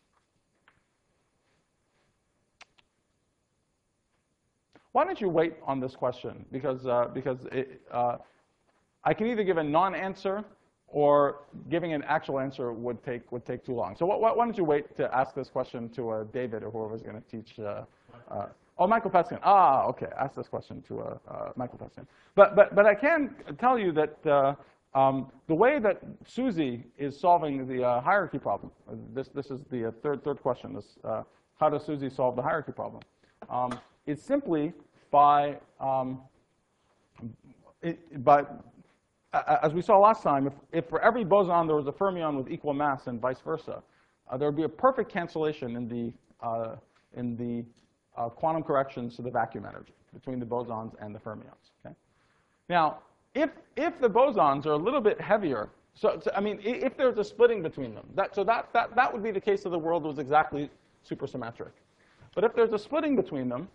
why don't you wait on this question? Because, uh, because it, uh, I can either give a non-answer or giving an actual answer would take, would take too long. So wh why don't you wait to ask this question to uh, David or whoever's going to teach. Uh, uh, oh, Michael Peskin. Ah, OK. Ask this question to uh, uh, Michael Peskin. But, but, but I can tell you that uh, um, the way that Susie is solving the uh, hierarchy problem, uh, this, this is the uh, third, third question, is uh, how does Susie solve the hierarchy problem? Um, it's simply by, um, it, by as we saw last time, if, if for every boson there was a fermion with equal mass and vice versa, uh, there would be a perfect cancellation in the, uh, in the uh, quantum corrections to the vacuum energy between the bosons and the fermions. Okay? Now, if, if the bosons are a little bit heavier, so, so I mean, if there's a splitting between them, that, so that, that, that would be the case if the world was exactly supersymmetric. But if there's a splitting between them,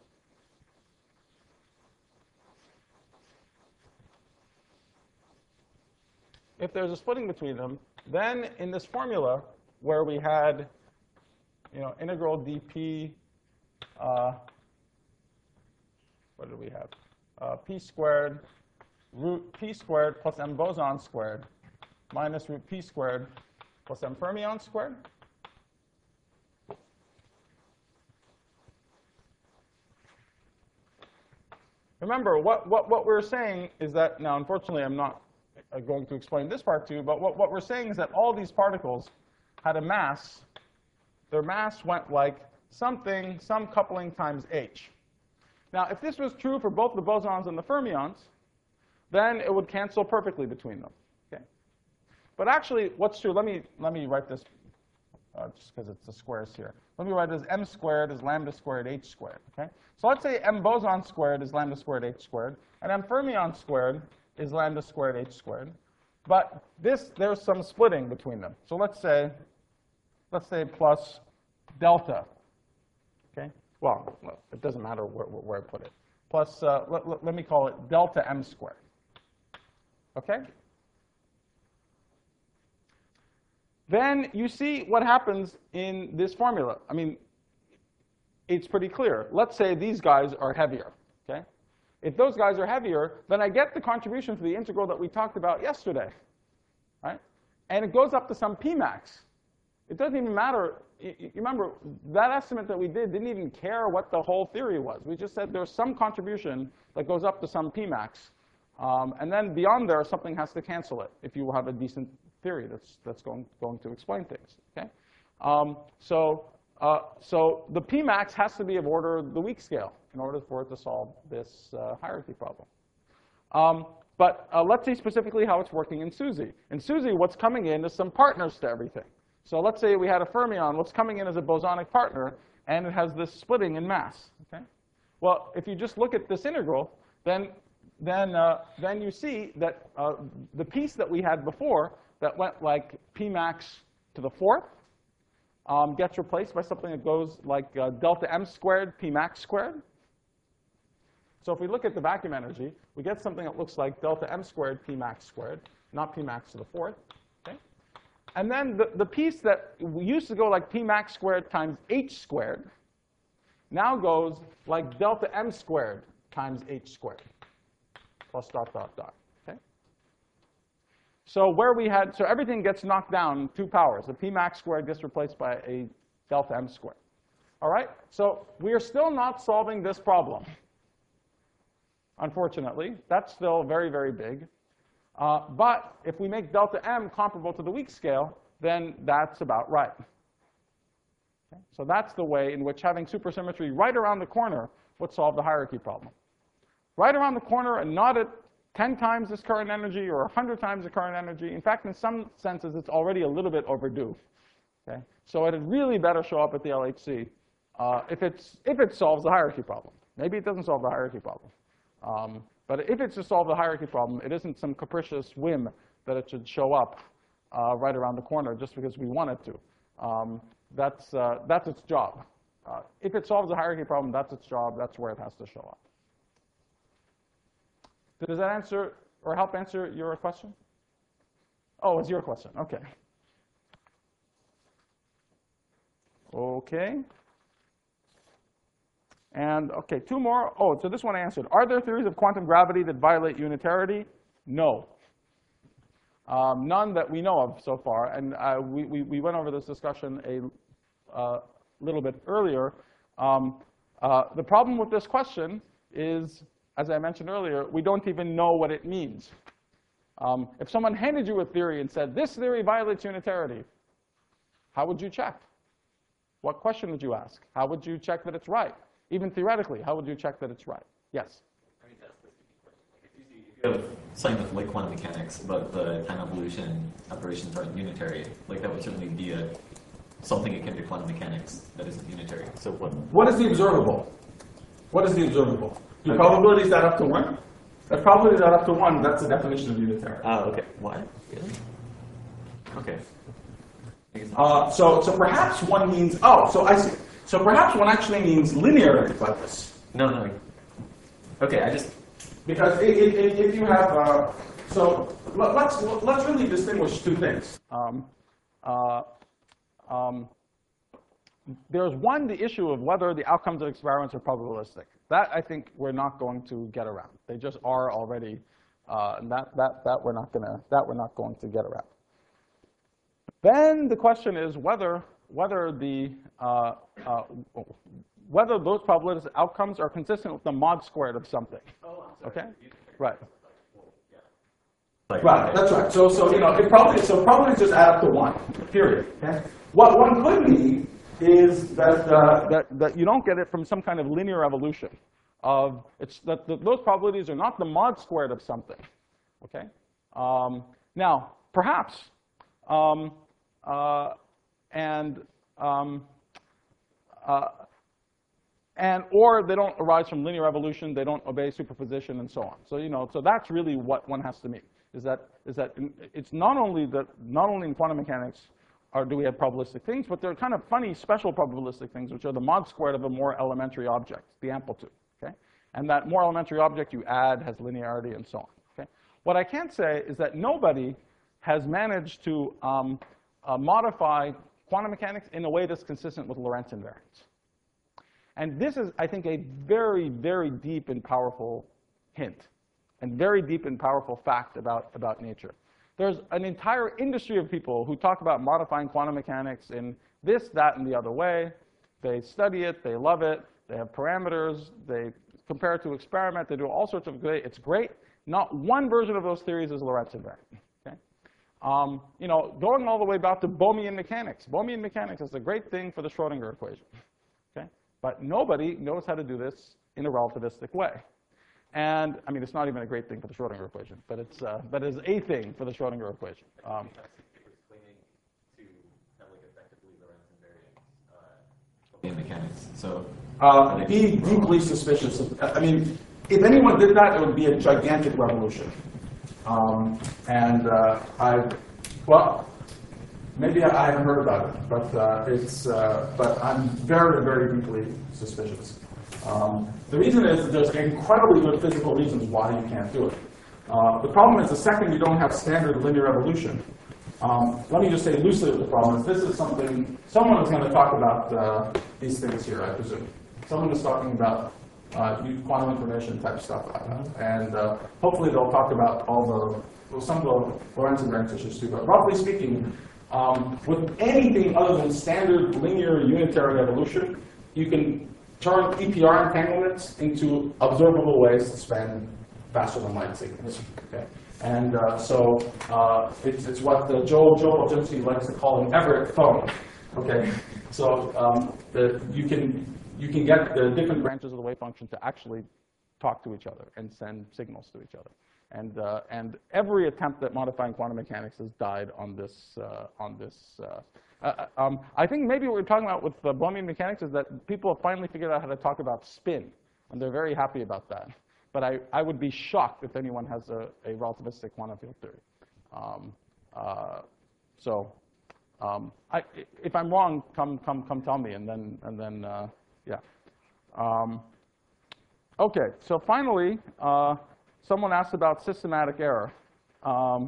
if there's a splitting between them, then in this formula where we had, you know, integral dp, uh, what did we have? Uh, p squared root p squared plus m boson squared minus root p squared plus m fermion squared. Remember, what, what, what we're saying is that, now unfortunately I'm not going to explain this part to you, but what, what we're saying is that all these particles had a mass. Their mass went like something, some coupling times h. Now, if this was true for both the bosons and the fermions, then it would cancel perfectly between them. Okay. But actually, what's true, let me, let me write this uh, just because it's the squares here. Let me write it as m squared is lambda squared h squared. Okay? So let's say m boson squared is lambda squared h squared, and m fermion squared is lambda squared h squared. But this, there's some splitting between them. So let's say, let's say plus delta. Okay? Well, it doesn't matter where, where I put it. Plus, uh, let, let, let me call it delta m squared. Okay? Then you see what happens in this formula. I mean, it's pretty clear. Let's say these guys are heavier. Okay? If those guys are heavier, then I get the contribution for the integral that we talked about yesterday. Right? And it goes up to some P max. It doesn't even matter. You remember, that estimate that we did didn't even care what the whole theory was. We just said there's some contribution that goes up to some P max. Um, and then beyond there, something has to cancel it if you have a decent theory that's, that's going, going to explain things. Okay? Um, so, uh, so the P max has to be of order the weak scale in order for it to solve this uh, hierarchy problem. Um, but uh, let's see specifically how it's working in SUSY. In SUSY, what's coming in is some partners to everything. So let's say we had a fermion. What's coming in as a bosonic partner, and it has this splitting in mass. Okay? Well, if you just look at this integral, then, then, uh, then you see that uh, the piece that we had before that went like P max to the fourth um, gets replaced by something that goes like uh, delta m squared P max squared. So if we look at the vacuum energy, we get something that looks like delta m squared P max squared, not P max to the fourth. Okay? And then the, the piece that used to go like P max squared times h squared now goes like delta m squared times h squared plus dot, dot, dot. Okay? So where we had, so everything gets knocked down two powers. The P max squared gets replaced by a delta m squared. All right? So we are still not solving this problem. Unfortunately, that's still very, very big. Uh, but if we make delta m comparable to the weak scale, then that's about right. Okay? So that's the way in which having supersymmetry right around the corner would solve the hierarchy problem. Right around the corner and not at ten times this current energy or one hundred times the current energy. In fact, in some senses, it's already a little bit overdue. Okay? So it had really better show up at the L H C uh, if, it's, if it solves the hierarchy problem. Maybe it doesn't solve the hierarchy problem. Um, but if it's to solve the hierarchy problem, it isn't some capricious whim that it should show up uh, right around the corner just because we want it to. Um, that's, uh, that's its job. Uh, if it solves the hierarchy problem, that's its job. That's where it has to show up. Does that answer or help answer your question? Oh, it's your question. OK. OK. And OK, two more. Oh, so this one I answered. Are there theories of quantum gravity that violate unitarity? No. Um, none that we know of so far. And uh, we, we, we went over this discussion a uh, little bit earlier. Um, uh, the problem with this question is, as I mentioned earlier, we don't even know what it means. Um, if someone handed you a theory and said, this theory violates unitarity, how would you check? What question would you ask? How would you check that it's right? Even theoretically, how would you check that it's right? Yes? I mean, that's the sticky question. Like, if you see, if you have something with like quantum mechanics, but the time evolution operations aren't unitary, like that would certainly be a something akin to quantum mechanics that isn't unitary. So what? What is the observable? What is the observable? Do probabilities add up to one? If probabilities add up to one, that's the definition of unitary. Oh, okay. Why? Really? Okay. Uh, so, so perhaps one means, oh, so I see. So perhaps one actually means linear like this. No, no. Okay, I just. Because if, if, if you have, uh, so let, let's, let's really distinguish two things. Um, uh, um, there's one, the issue of whether the outcomes of experiments are probabilistic. That, I think, we're not going to get around. They just are already, uh, and that, that, that, we're not gonna, that we're not going to get around. Then the question is whether, whether, the, uh, uh, whether those probabilistic outcomes are consistent with the mod squared of something. Oh, I'm sorry. Okay? Right. Like, Right, that's right. So, so you know, it probably, so probably just add up to one, period. Okay? What one could mean is that, uh, that, that you don't get it from some kind of linear evolution of, it's that the, those probabilities are not the mod squared of something, okay? Um, now, perhaps, um, uh, and um, uh, and or they don't arise from linear evolution, they don't obey superposition, and so on. So you know, so that's really what one has to meet. Is that is that it's not only that not only in quantum mechanics are do we have probabilistic things, but they're kind of funny special probabilistic things, which are the mod squared of a more elementary object, the amplitude. Okay, and that more elementary object you add has linearity and so on. Okay, what I can't say is that nobody has managed to um, uh, modify quantum mechanics in a way that's consistent with Lorentz invariance. And this is, I think, a very, very deep and powerful hint, and very deep and powerful fact about, about nature. There's an entire industry of people who talk about modifying quantum mechanics in this, that, and the other way. They study it, they love it, they have parameters, they compare it to experiment, they do all sorts of great, it's great. Not one version of those theories is Lorentz invariant. Okay? Um, you know, going all the way back to Bohmian mechanics. Bohmian mechanics is a great thing for the Schrodinger equation. Okay? But nobody knows how to do this in a relativistic way. And I mean, it's not even a great thing for the Schrodinger equation, but it's uh, but it's a thing for the Schrodinger equation. Um, in mechanics. So uh, be deeply suspicious of. I mean, if anyone did that, it would be a gigantic revolution. Um, and uh, I, well, maybe I haven't heard about it, but uh, it's. Uh, but I'm very, very deeply suspicious. Um, the reason is that there's incredibly good physical reasons why you can't do it. Uh, the problem is the second you don't have standard linear evolution. Um, let me just say loosely what the problem is. This is something, someone is going to talk about uh, these things here, I presume. Someone is talking about uh, quantum information type stuff. And uh, hopefully they'll talk about all the, well, some of the Lorentz invariance issues too. But roughly speaking, um, with anything other than standard linear unitary evolution, you can turn E P R entanglements into observable ways to span faster than light signals. Okay? And uh, so uh, it's, it's what the Joe Joe Polzinski likes to call an Everett phone. Okay, so um, the, you can you can get the different branches of the wave function to actually talk to each other and send signals to each other. And uh, and every attempt at modifying quantum mechanics has died on this uh, on this. Uh, uh, um, I think maybe what we're talking about with uh, Bohmian mechanics is that people have finally figured out how to talk about spin, and they're very happy about that. But I, I would be shocked if anyone has a, a relativistic quantum field theory. Um, uh, so, um, I, if I'm wrong, come come come tell me, and then and then uh, yeah. Um, okay. So finally, uh, someone asked about systematic error. Um,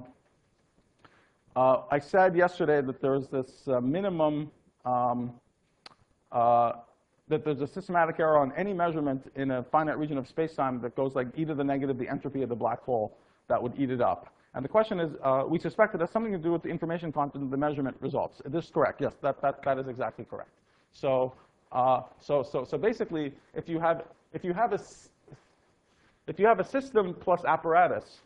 uh, I said yesterday that there's this uh, minimum. Um, uh, that there's a systematic error on any measurement in a finite region of space-time that goes like e to the negative the entropy of the black hole that would eat it up. And the question is, uh, we suspect it has something to do with the information content of the measurement results. This is correct. Yes, that, that, that is exactly correct. So, uh, so, so, so basically, if you have, if you have a, if you have a system plus apparatus,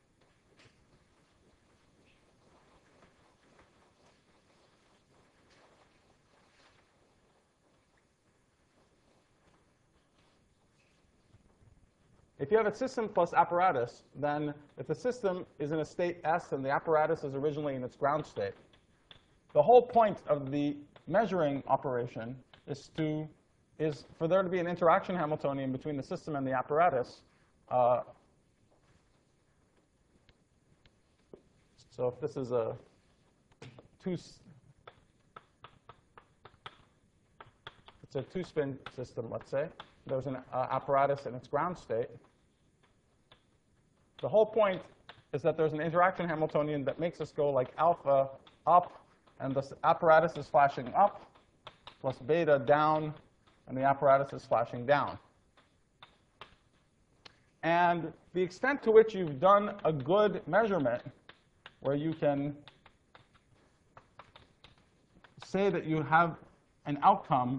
if you have a system plus apparatus, then if the system is in a state S and the apparatus is originally in its ground state, the whole point of the measuring operation is to is for there to be an interaction Hamiltonian between the system and the apparatus. Uh, so if this is a two, it's a two-spin system, let's say. There's an uh, apparatus in its ground state. The whole point is that there's an interaction Hamiltonian that makes us go like alpha up, and the apparatus is flashing up, plus beta down, and the apparatus is flashing down. And the extent to which you've done a good measurement, where you can say that you have an outcome,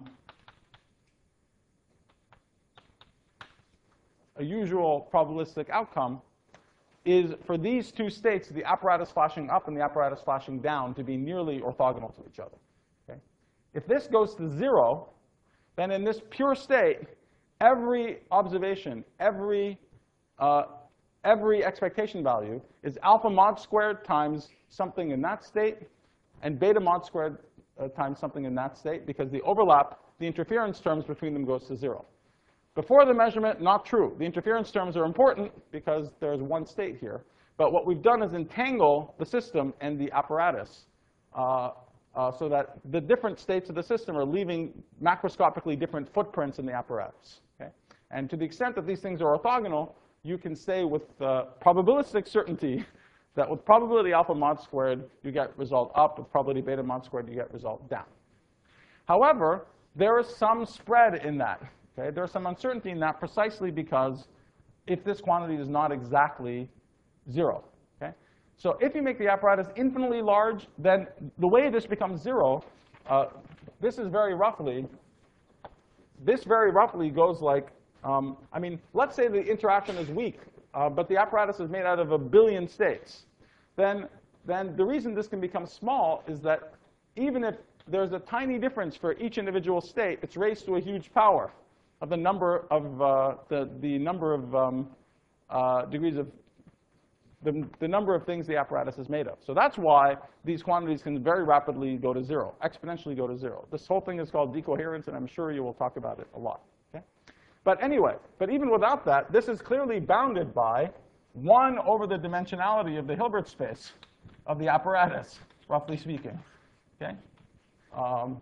a usual probabilistic outcome, is for these two states, the apparatus flashing up and the apparatus flashing down, to be nearly orthogonal to each other. Okay? If this goes to zero, then in this pure state, every observation, every, uh, every expectation value is alpha mod squared times something in that state, and beta mod squared uh, times something in that state, because the overlap, the interference terms between them goes to zero. Before the measurement, not true. The interference terms are important because there's one state here. But what we've done is entangle the system and the apparatus uh, uh, so that the different states of the system are leaving macroscopically different footprints in the apparatus. Okay? And to the extent that these things are orthogonal, you can say with uh, probabilistic certainty that with probability alpha mod squared, you get result up. With probability beta mod squared, you get result down. However, there is some spread in that. Okay? There's some uncertainty in that precisely because if this quantity is not exactly zero. Okay? So if you make the apparatus infinitely large, then the way this becomes zero, uh, this is very roughly, this very roughly goes like, um, I mean, let's say the interaction is weak, uh, but the apparatus is made out of a billion states. Then, then the reason this can become small is that even if there's a tiny difference for each individual state, it's raised to a huge power of the number of uh, the the number of um, uh, degrees of the the number of things the apparatus is made of. So that's why these quantities can very rapidly go to zero, exponentially go to zero. This whole thing is called decoherence, and I'm sure you will talk about it a lot. Okay? But anyway, but even without that, this is clearly bounded by one over the dimensionality of the Hilbert space of the apparatus, roughly speaking. Okay? Um,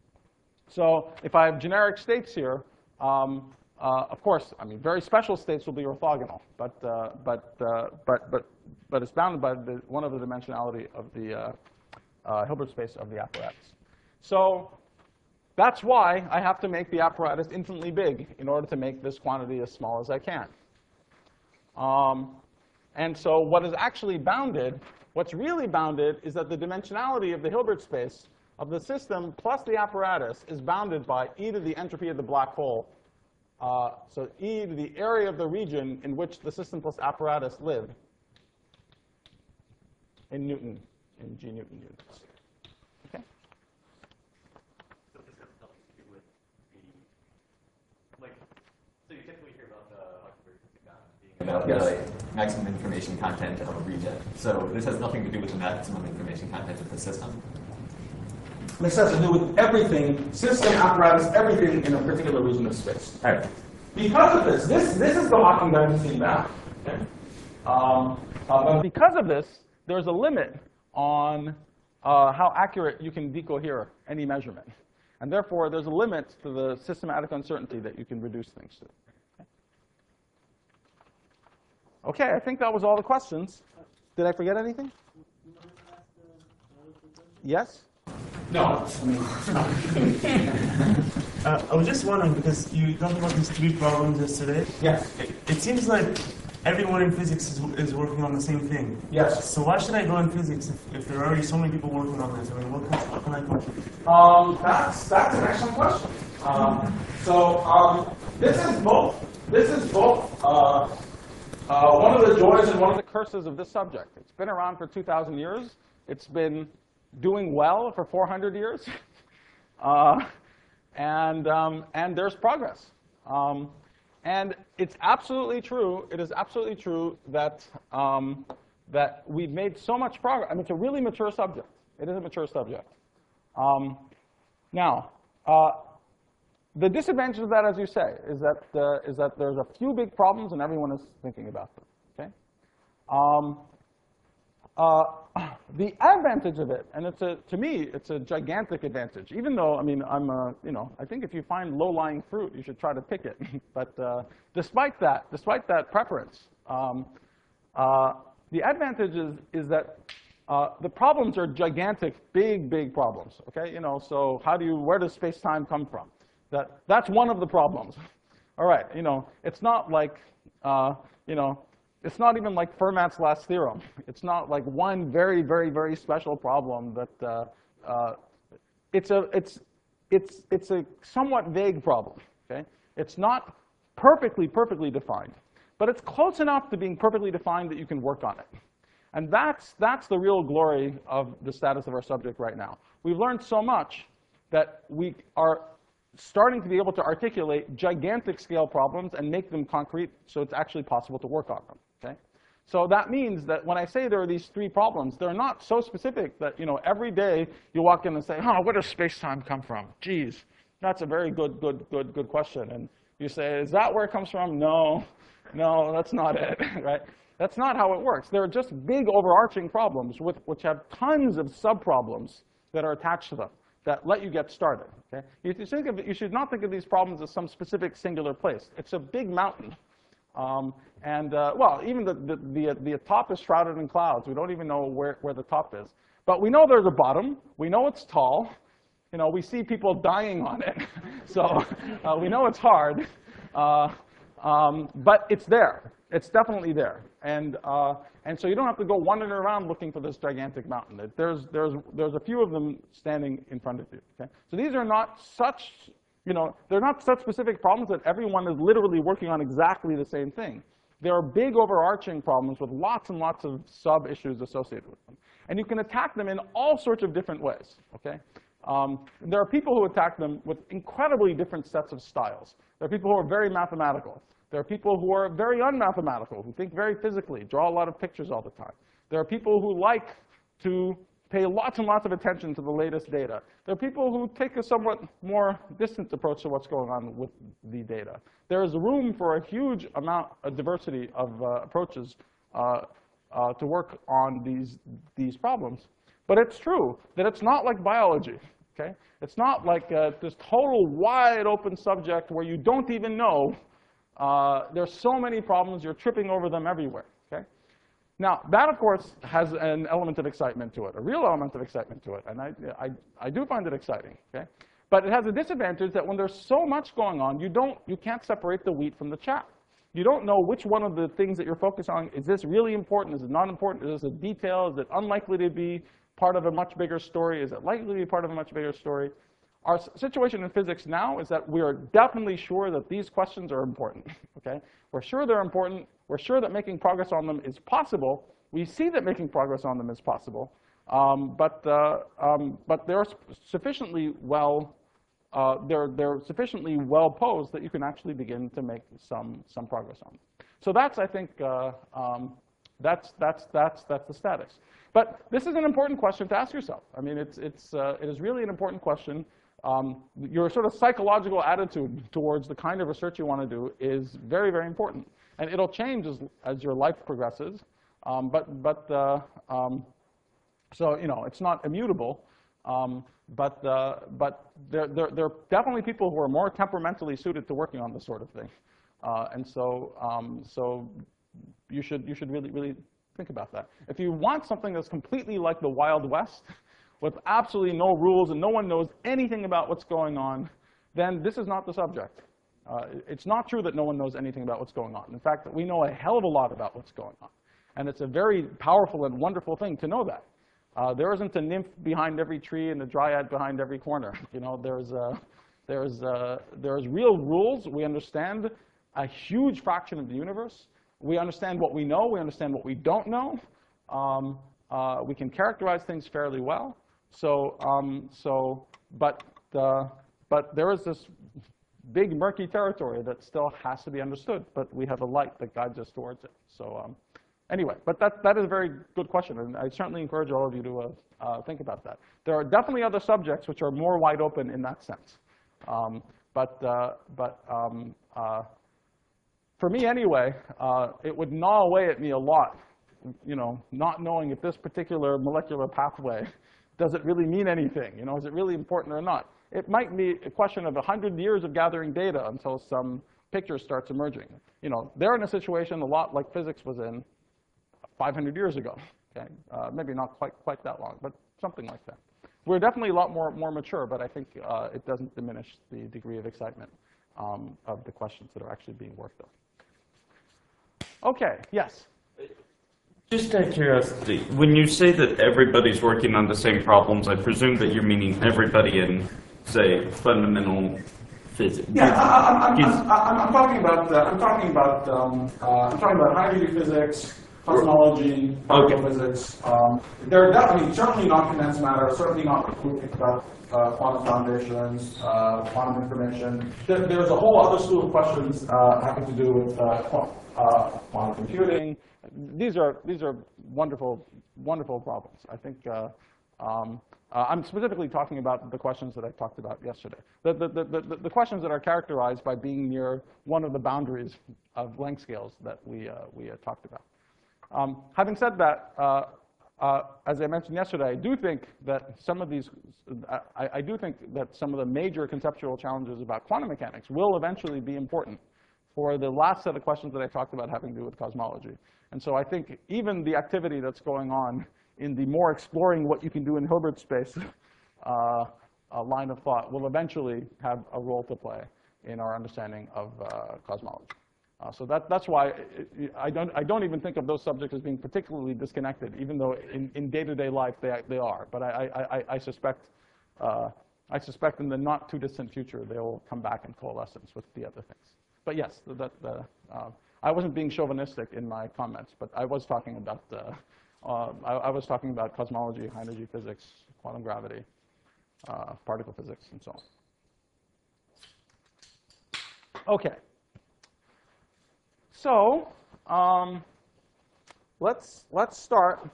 so if I have generic states here, um, uh, of course, I mean, very special states will be orthogonal, but uh, but uh, but but but it's bounded by the one over the dimensionality of the uh, uh, Hilbert space of the apparatus. So that's why I have to make the apparatus infinitely big in order to make this quantity as small as I can. Um, and so what is actually bounded, what's really bounded, is that the dimensionality of the Hilbert space of the system plus the apparatus is bounded by e to the entropy of the black hole. Uh, so e to the area of the region in which the system plus apparatus live in Newton, in G Newton units. Okay? So this has something to do with the, like, so you typically hear about the being about the like, maximum information content of a region. So this has nothing to do with the maximum information content of the system. This has to do with everything, system, apparatus, everything in a particular region of space. All right. Because of this, this, this is the Hawking-Dybvig bound. Okay? Um, uh, but because of this, there's a limit on uh, how accurate you can decohere any measurement. And therefore, there's a limit to the systematic uncertainty that you can reduce things to. Okay, okay, I think that was all the questions. Did I forget anything? Yes? No. uh, I was just wondering, because you talked about these three problems yesterday. Yes. It, it seems like everyone in physics is, is working on the same thing. Yes. So why should I go in physics if, if there are already so many people working on this? I mean, what can, what can I contribute? Um, that's, that's an excellent question. Um, so um, this is both. This is both uh, uh, one of the joys and one of the curses of this subject. It's been around for two thousand years. It's been doing well for four hundred years. uh, and, um, and there's progress. Um, and it's absolutely true, it is absolutely true that, um, that we've made so much progress. I mean, it's a really mature subject. It is a mature subject. Um, now, uh, the disadvantage of that, as you say, is that, uh, is that there's a few big problems and everyone is thinking about them. Okay? Um, uh, the advantage of it, and it's a, to me, it's a gigantic advantage. Even though, I mean, I'm a, you know, I think if you find low-lying fruit, you should try to pick it. But uh, despite that, despite that preference, um, uh, the advantage is, is that uh, the problems are gigantic, big, big problems. Okay, you know, so how do you, where does space-time come from? That, that's one of the problems. All right, you know, it's not like, uh, you know, it's not even like Fermat's last theorem. It's not like one very, very, very special problem that uh, uh, it's a it's it's it's a somewhat vague problem. Okay, it's not perfectly perfectly defined, but it's close enough to being perfectly defined that you can work on it. And that's that's the real glory of the status of our subject right now. We've learned so much that we are starting to be able to articulate gigantic scale problems and make them concrete, so it's actually possible to work on them. Okay? So that means that when I say there are these three problems, they're not so specific that, you know, every day you walk in and say, huh, where does space-time come from? Geez, that's a very good, good, good, good question. And you say, is that where it comes from? No, no, that's not it, right? That's not how it works. There are just big overarching problems with, which have tons of subproblems that are attached to them that let you get started, okay? You, should think of it, you should not think of these problems as some specific singular place. It's a big mountain. Um, and, uh, well, even the, the, the, the top is shrouded in clouds. We don't even know where, where the top is. But we know there's a bottom. We know it's tall. You know, we see people dying on it. So uh, we know it's hard. Uh, um, but it's there. It's definitely there. And, uh, and so you don't have to go wandering around looking for this gigantic mountain. It, there's, there's, there's a few of them standing in front of you. Okay? So these are not such, you know, they're not such specific problems that everyone is literally working on exactly the same thing. There are big overarching problems with lots and lots of sub-issues associated with them. And you can attack them in all sorts of different ways. Okay? Um, there are people who attack them with incredibly different sets of styles. There are people who are very mathematical. There are people who are very unmathematical, who think very physically, draw a lot of pictures all the time. There are people who like to pay lots and lots of attention to the latest data. There are people who take a somewhat more distant approach to what's going on with the data. There is room for a huge amount of diversity of uh, approaches uh, uh, to work on these, these problems. But it's true that it's not like biology. Okay? It's not like uh, this total wide open subject where you don't even know. Uh, there's so many problems, you're tripping over them everywhere. Okay? Now, that, of course, has an element of excitement to it, a real element of excitement to it. And I, I, I do find it exciting. Okay? But it has a disadvantage that when there's so much going on, you, don't, you can't separate the wheat from the chaff. You don't know which one of the things that you're focused on, is this really important? Is it not important? Is this a detail? Is it unlikely to be part of a much bigger story? Is it likely to be part of a much bigger story? Our situation in physics now is that we are definitely sure that these questions are important. Okay? We're sure they're important. We're sure that making progress on them is possible. We see that making progress on them is possible. Um, but, uh, um, but they're sufficiently well, uh, they're, they're sufficiently well posed that you can actually begin to make some, some progress on them. So that's, I think, uh, um, that's, that's, that's, that's the status. But this is an important question to ask yourself. I mean, it's, it's, uh, it is really an important question. Um, your sort of psychological attitude towards the kind of research you want to do is very, very important. And it'll change as, as your life progresses. Um, but, but uh, um, so, you know, it's not immutable. Um, but, uh, but there, there, there are definitely people who are more temperamentally suited to working on this sort of thing. Uh, and so, um, so you should, you should really, really think about that. If you want something that's completely like the Wild West, with absolutely no rules and no one knows anything about what's going on, then this is not the subject. Uh, it's not true that no one knows anything about what's going on. In fact, we know a hell of a lot about what's going on. And it's a very powerful and wonderful thing to know that. Uh, there isn't a nymph behind every tree and a dryad behind every corner. You know, there's, uh, there's, uh, there's real rules. We understand a huge fraction of the universe. We understand what we know. We understand what we don't know. Um, uh, we can characterize things fairly well. So, um, so, but, uh, but there is this big murky territory that still has to be understood. But we have a light that guides us towards it. So, um, anyway, but that that is a very good question, and I certainly encourage all of you to uh, uh, think about that. There are definitely other subjects which are more wide open in that sense. Um, but, uh, but um, uh, for me, anyway, uh, it would gnaw away at me a lot, you know, not knowing if this particular molecular pathway, does it really mean anything? You know, is it really important or not? It might be a question of one hundred years of gathering data until some picture starts emerging. You know, they're in a situation a lot like physics was in five hundred years ago. Okay? Uh, maybe not quite, quite that long, but something like that. We're definitely a lot more, more mature, but I think uh, it doesn't diminish the degree of excitement um, of the questions that are actually being worked on. OK, yes? Just out of curiosity, when you say that everybody's working on the same problems, I presume that you're meaning everybody in, say, fundamental physics. Yeah, I, I'm, I'm, I'm, I'm talking about. Uh, I'm talking about. Um, uh, I'm talking about high-degree physics, cosmology, particle Okay. physics. Um, they're definitely certainly not condensed matter. Certainly not about uh, quantum foundations, uh, quantum information. There, there's a whole other slew of questions uh, having to do with uh, qu uh, quantum computing, these are these are wonderful, wonderful problems. I think uh, um, uh, I'm specifically talking about the questions that I talked about yesterday. The, the, the, the, the questions that are characterized by being near one of the boundaries of length scales that we, uh, we uh, talked about. Um, having said that, uh, uh, as I mentioned yesterday, I do think that some of these, I, I do think that some of the major conceptual challenges about quantum mechanics will eventually be important for the last set of questions that I talked about having to do with cosmology. And so I think even the activity that's going on in the more exploring what you can do in Hilbert space uh, uh, line of thought will eventually have a role to play in our understanding of uh, cosmology. Uh, so that, that's why it, I, don't, I don't even think of those subjects as being particularly disconnected, even though in, in day-to-day life they, they are. But I, I, I, suspect, uh, I suspect in the not too distant future they will come back in coalescence with the other things. But yes, that, that, uh, I wasn't being chauvinistic in my comments, but I was talking about uh, uh, I, I was talking about cosmology, high energy physics, quantum gravity, uh, particle physics, and so on. Okay. So um, let's let's start.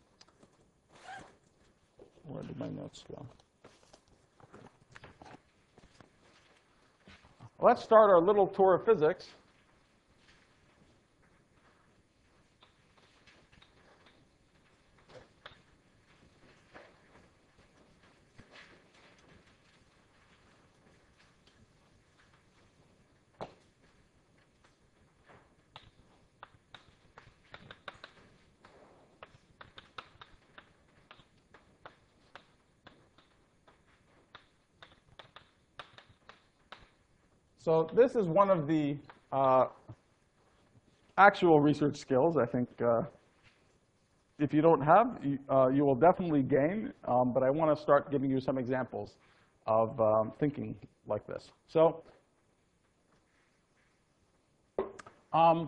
Where did my notes go? Let's start our little tour of physics. So this is one of the uh, actual research skills I think uh, if you don't have, you, uh, you will definitely gain. Um, but I want to start giving you some examples of um, thinking like this. So um,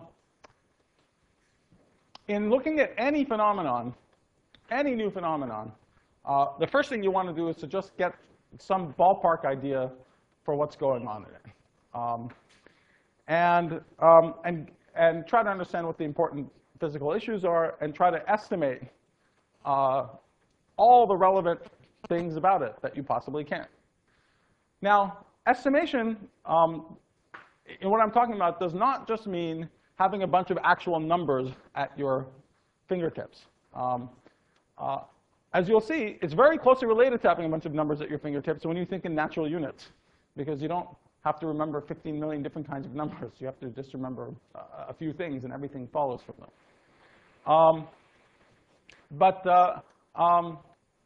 in looking at any phenomenon, any new phenomenon, uh, the first thing you want to do is to just get some ballpark idea for what's going on in it. Um, and, um, and, and try to understand what the important physical issues are and try to estimate uh, all the relevant things about it that you possibly can. Now, estimation, um, in what I'm talking about, does not just mean having a bunch of actual numbers at your fingertips. Um, uh, as you'll see, it's very closely related to having a bunch of numbers at your fingertips when you think in natural units, because you don't have to remember fifteen million different kinds of numbers. You have to just remember uh, a few things, and everything follows from them. Um, but, uh, um,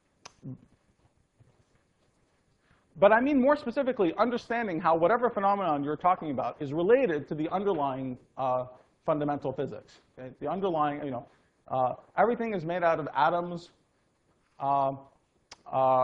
but I mean more specifically, understanding how whatever phenomenon you're talking about is related to the underlying uh, fundamental physics. Okay? The underlying, you know, uh, everything is made out of atoms. Uh, uh,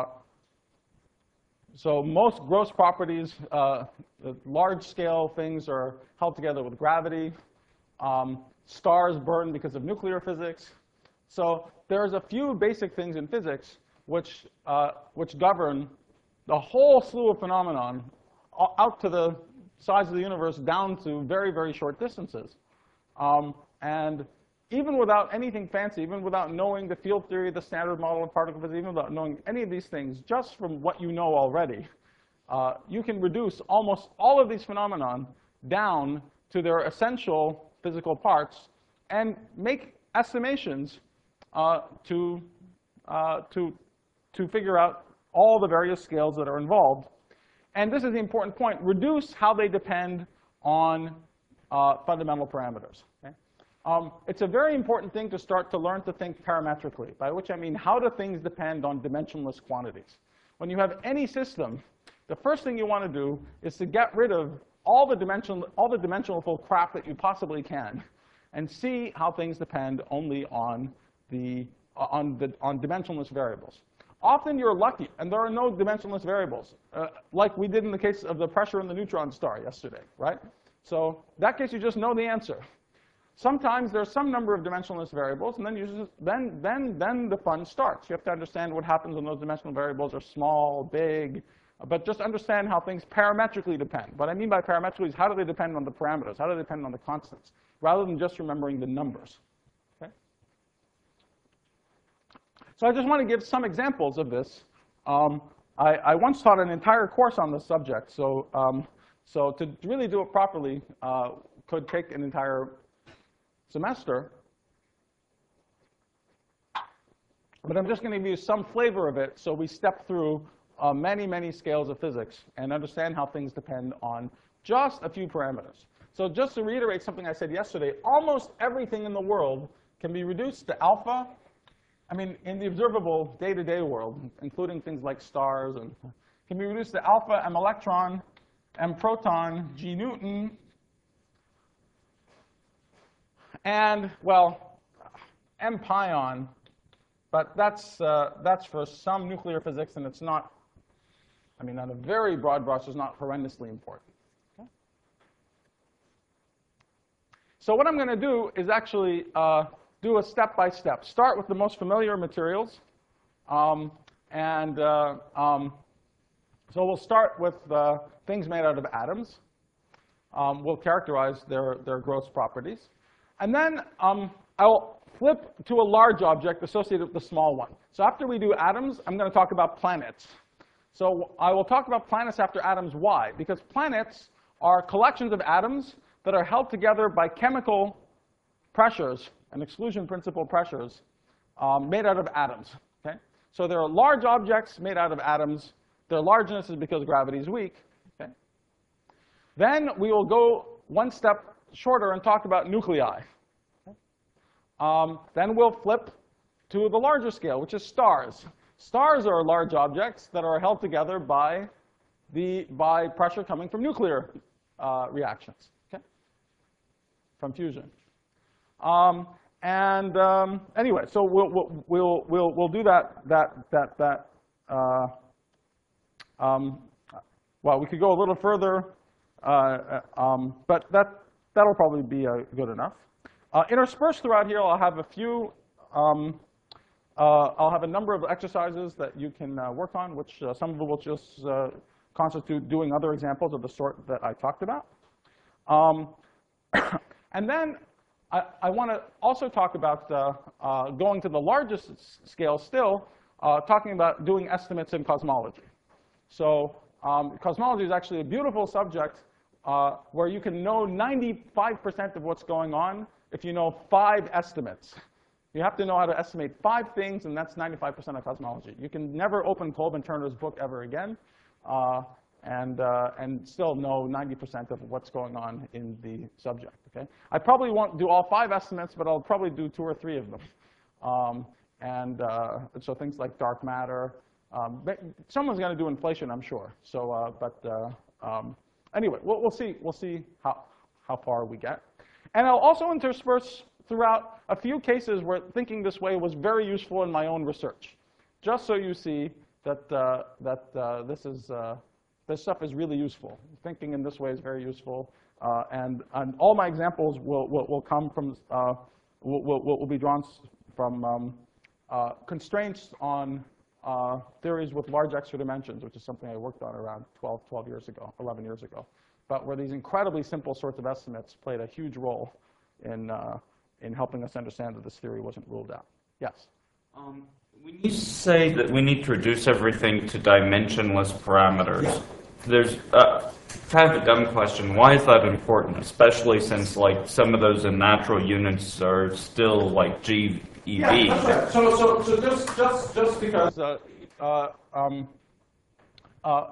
So most gross properties, uh, large-scale things are held together with gravity. Um, stars burn because of nuclear physics. So there's a few basic things in physics which, uh, which govern the whole slew of phenomenon out to the size of the universe down to very, very short distances. Um, and even without anything fancy, even without knowing the field theory, the standard model of particle physics, even without knowing any of these things, just from what you know already, uh, you can reduce almost all of these phenomenon down to their essential physical parts and make estimations uh, to, uh, to, to figure out all the various scales that are involved. And this is the important point. Reduce how they depend on uh, fundamental parameters. Okay? Um, it's a very important thing to start to learn to think parametrically, by which I mean how do things depend on dimensionless quantities. When you have any system, the first thing you want to do is to get rid of all the dimensional, all the dimensional crap that you possibly can, and see how things depend only on the on the on dimensionless variables. Often you're lucky, and there are no dimensionless variables, uh, like we did in the case of the pressure in the neutron star yesterday, right? So in that case, you just know the answer. Sometimes there's some number of dimensionless variables, and then you just, then then then the fun starts. You have to understand what happens when those dimensional variables are small, big, but just understand how things parametrically depend. What I mean by parametrically is how do they depend on the parameters? How do they depend on the constants? Rather than just remembering the numbers. Okay? So I just want to give some examples of this. Um, I, I once taught an entire course on this subject, so, um, so to really do it properly uh, could take an entire semester. But I'm just going to give you some flavor of it so we step through uh, many, many scales of physics and understand how things depend on just a few parameters. So just to reiterate something I said yesterday, almost everything in the world can be reduced to alpha. I mean, in the observable day-to-day world, including things like stars, and can be reduced to alpha, m electron, m proton, g Newton, and, well, m pion. But that's, uh, that's for some nuclear physics, and it's not, I mean, on a very broad brush, it's not horrendously important. Okay? So what I'm going to do is actually uh, do a step-by-step. Start with the most familiar materials. Um, and uh, um, so we'll start with uh, things made out of atoms. Um, we'll characterize their, their gross properties. And then um, I'll flip to a large object associated with the small one. So after we do atoms, I'm going to talk about planets. So I will talk about planets after atoms. Why? Because planets are collections of atoms that are held together by chemical pressures and exclusion principle pressures um, made out of atoms. Okay? So there are large objects made out of atoms. Their largeness is because gravity is weak. Okay? Then we will go one step shorter and talk about nuclei. Um, then we'll flip to the larger scale, which is stars. Stars are large objects that are held together by, the, by pressure coming from nuclear uh, reactions, okay? From fusion. Um, and um, anyway, so we'll, we'll, we'll, we'll, we'll do that, that, that, that uh, um, well, we could go a little further, uh, um, but that, that'll probably be uh, good enough. Uh, interspersed throughout here, I'll have a few, um, uh, I'll have a number of exercises that you can uh, work on, which uh, some of them will just uh, constitute doing other examples of the sort that I talked about. Um, and then I, I want to also talk about uh, uh, going to the largest scale still, uh, talking about doing estimates in cosmology. So um, cosmology is actually a beautiful subject uh, where you can know ninety-five percent of what's going on if you know five estimates. You have to know how to estimate five things, and that's ninety-five percent of cosmology. You can never open Kolb and Turner's book ever again, uh, and, uh, and still know ninety percent of what's going on in the subject. Okay? I probably won't do all five estimates, but I'll probably do two or three of them. Um, and uh, so things like dark matter. Um, but someone's going to do inflation, I'm sure. So, uh, but uh, um, anyway, we'll, we'll see. We'll see how how far we get. And I'll also intersperse throughout a few cases where thinking this way was very useful in my own research, just so you see that, uh, that uh, this, is, uh, this stuff is really useful. Thinking in this way is very useful. Uh, and, and all my examples will, will, will come from, uh, will, will, will be drawn from um, uh, constraints on uh, theories with large extra dimensions, which is something I worked on around twelve, twelve years ago, eleven years ago. But where these incredibly simple sorts of estimates played a huge role in, uh, in helping us understand that this theory wasn't ruled out. Yes? Um, when you say that we need to reduce everything to dimensionless parameters, yeah. there's uh, kind of a dumb question. Why is that important, especially since like some of those in natural units are still like G E V? Yeah, that's right. So, so, so just, just, just because, uh, uh, um, uh,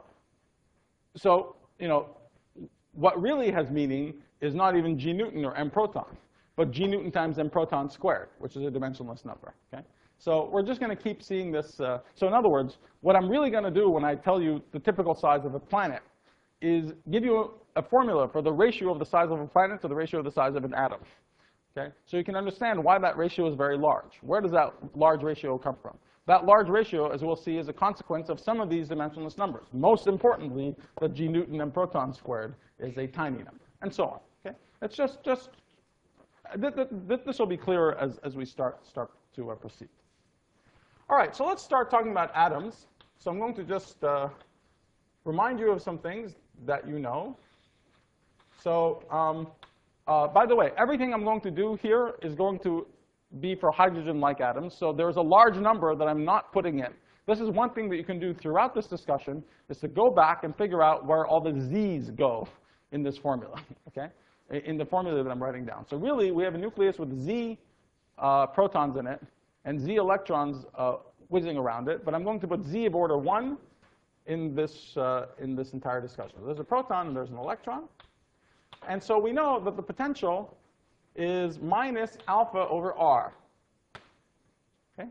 so, you know, what really has meaning is not even G Newton or m proton, but G Newton times m proton squared, which is a dimensionless number. Okay? So we're just going to keep seeing this. Uh, so in other words, what I'm really going to do when I tell you the typical size of a planet is give you a, a formula for the ratio of the size of a planet to the ratio of the size of an atom. Okay? So you can understand why that ratio is very large. Where does that large ratio come from? That large ratio, as we'll see, is a consequence of some of these dimensionless numbers. Most importantly, the G Newton m proton squared is a tiny number, and so on. Okay? It's just, just th th th this will be clearer as, as we start, start to uh, proceed. All right, so let's start talking about atoms. So I'm going to just uh, remind you of some things that you know. So um, uh, by the way, everything I'm going to do here is going to be for hydrogen-like atoms. So there's a large number that I'm not putting in. This is one thing that you can do throughout this discussion, is to go back and figure out where all the z's go in this formula, okay? In the formula that I'm writing down. So really, we have a nucleus with z uh, protons in it and z electrons uh, whizzing around it. But I'm going to put z of order one in this, uh, in this entire discussion. There's a proton and there's an electron. And so we know that the potential is minus alpha over r. Okay?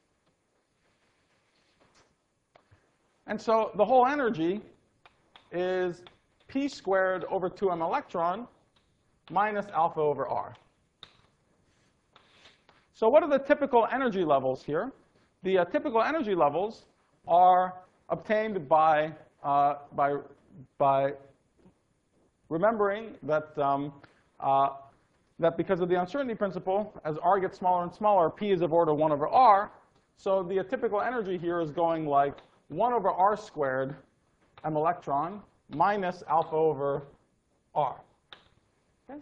And so the whole energy is p squared over two m electron minus alpha over r. So what are the typical energy levels here? The uh, typical energy levels are obtained by, uh, by, by remembering that, um, uh, that because of the uncertainty principle, as r gets smaller and smaller, p is of order one over r. So the uh, typical energy here is going like one over r squared m electron minus alpha over r. Okay?